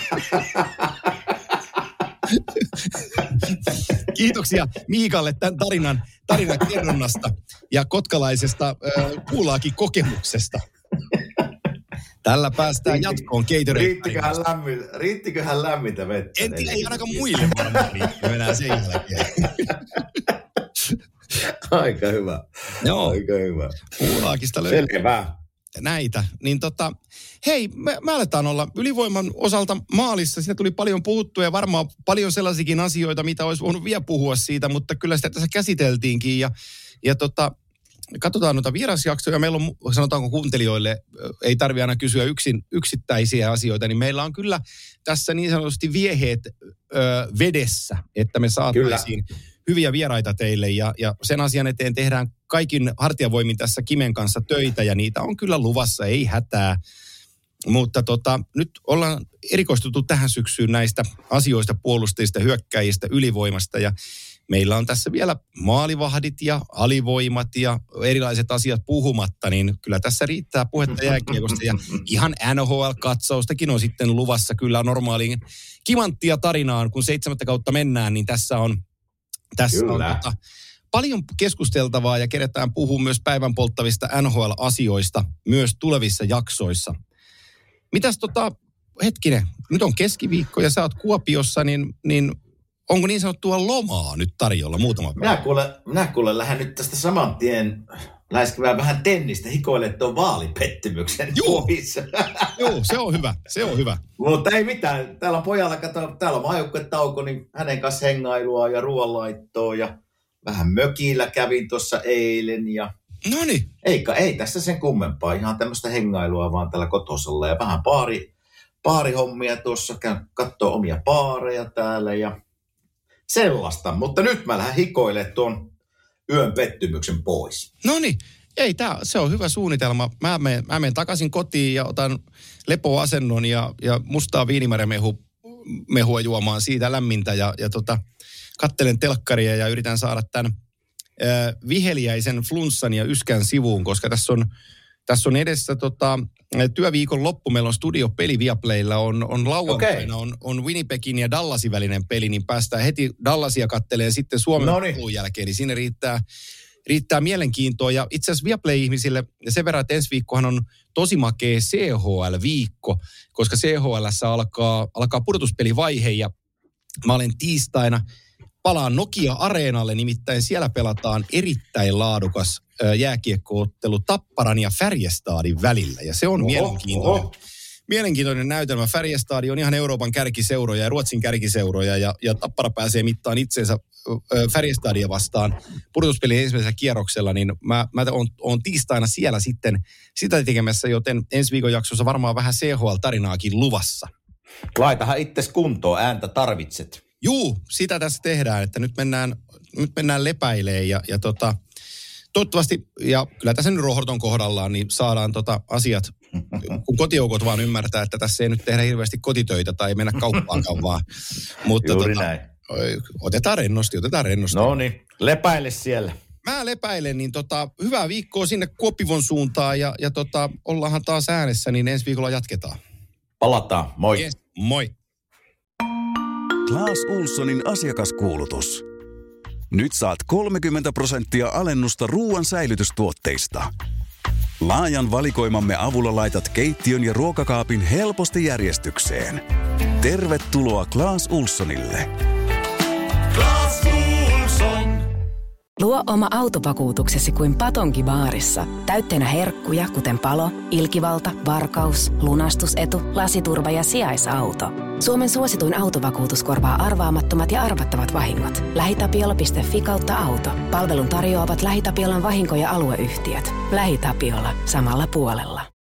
Kiitoksia Miikalle tämän tarinan kerronnasta ja kotkalaisesta puulaakikokemuksesta. Tällä päästään jatkoon Gatorade. Riittiköhän lämmintä vettä? Ei ainakaan muille varmaan riitty enää sen jälkeen. Aika hyvä. Joo. Aika hyvä. Puulaakista löytyy. Selvä. Näitä. Niin hei, me aletaan olla ylivoiman osalta maalissa. Siinä tuli paljon puhuttua ja varmaan paljon sellaisiakin asioita, mitä olisi voinut vielä puhua siitä, mutta kyllä sitä tässä käsiteltiinkin. Ja katsotaan noita vierasjaksoja. Meillä on, sanotaanko kuuntelijoille, ei tarvitse aina kysyä yksittäisiä asioita, niin meillä on kyllä tässä niin sanotusti vieheet vedessä, että me saataisiin hyviä vieraita teille ja sen asian eteen tehdään kaikin hartiavoimin tässä Kimen kanssa töitä ja niitä on kyllä luvassa, ei hätää. Mutta nyt ollaan erikoistuttu tähän syksyyn näistä asioista, puolustajista, hyökkäjistä, ylivoimasta ja meillä on tässä vielä maalivahdit ja alivoimat ja erilaiset asiat puhumatta, niin kyllä tässä riittää puhetta jääkiekosta ja ihan NHL-katsaustakin on sitten luvassa kyllä normaaliin Kimanttia tarinaan, kun 7. kautta mennään, niin tässä on paljon keskusteltavaa ja keretään puhua myös päivän polttavista NHL-asioista myös tulevissa jaksoissa. Mitäs hetkinen, nyt on keskiviikko ja sä oot Kuopiossa, niin onko niin sanottua lomaa nyt tarjolla muutama päivä? Minä kuule lähden nyt tästä saman tien läiskivään vähän tennistä, hikoilen tuon vaalipettymyksen pois. Joo, se on hyvä. Mutta ei mitään, täällä on pojalla, täällä on maajoukkuetauko, niin hänen kanssa hengailua ja ruoanlaittoa ja vähän mökillä kävin tuossa eilen ja noniin. Ei tässä sen kummempaa, ihan tämmöistä hengailua vaan täällä kotosalla ja vähän baarihommia tuossa, käyn kattoo omia baareja täällä ja sellaista. Mutta nyt mä lähden hikoilemaan tuon yön pettymyksen pois. Noniin, se on hyvä suunnitelma. Mä menen takaisin kotiin ja otan lepoasennon ja mustaa viinimarjamehua juomaan siitä lämmintä ja kattelen telkkaria ja yritän saada tämän viheliäisen flunssan ja yskän sivuun, koska tässä on edessä työviikon loppu. Meillä on studiopeli Viaplaylla, on lauantaina, on Winnipegin ja Dallasin välinen peli, niin päästään heti Dallasia katteleen sitten Suomen pelun jälkeen, niin siinä riittää mielenkiintoa. Ja itse asiassa Viaplay-ihmisille sen verran, että ensi viikkohan on tosi makea CHL-viikko, koska CHL:ssä alkaa pudotuspelivaihe ja mä olen tiistaina palaan Nokia-areenalle, nimittäin siellä pelataan erittäin laadukas jääkiekkoottelu Tapparan ja Färjestadin välillä. Ja se on mielenkiintoinen näytelmä. Färjestad on ihan Euroopan kärkiseuroja ja Ruotsin kärkiseuroja ja Tappara pääsee mittaan itsensä Färjestadia vastaan pudotuspelin ensimmäisellä kierroksella, niin mä oon tiistaina siellä sitten sitä tekemässä, joten ensi viikon jaksossa varmaan vähän CHL-tarinaakin luvassa. Laitahan itses kuntoon, ääntä tarvitset. Juu, sitä tässä tehdään, että nyt mennään lepäilee ja toivottavasti, ja kyllä tässä nyt rohorton kohdallaan, niin saadaan asiat, kun kotijoukot vaan ymmärtää, että tässä ei nyt tehdä hirveästi kotitöitä tai mennä kauppaankaan vaan. Mutta juuri näin. Otetaan rennosti. No niin, lepäile siellä. Mä lepäilen, niin hyvää viikkoa sinne Kuopivon suuntaan ja ollaanhan taas äänessä, niin ensi viikolla jatketaan. Palataan, moi. Yes, moi. Clas Ohlsonin asiakaskuulutus. Nyt saat 30% alennusta ruoan säilytystuotteista. Laajan valikoimamme avulla laitat keittiön ja ruokakaapin helposti järjestykseen. Tervetuloa Clas Ohlsonille. Clas Ohlson. Luo oma autovakuutuksesi kuin patonkibaarissa. Täytteenä herkkuja, kuten palo, ilkivalta, varkaus, lunastusetu, lasiturva ja sijaisauto. Suomen suosituin autovakuutus korvaa arvaamattomat ja arvattavat vahingot. LähiTapiola.fi/auto. Palvelun tarjoavat LähiTapiolan vahinko- ja alueyhtiöt. LähiTapiola. Samalla puolella.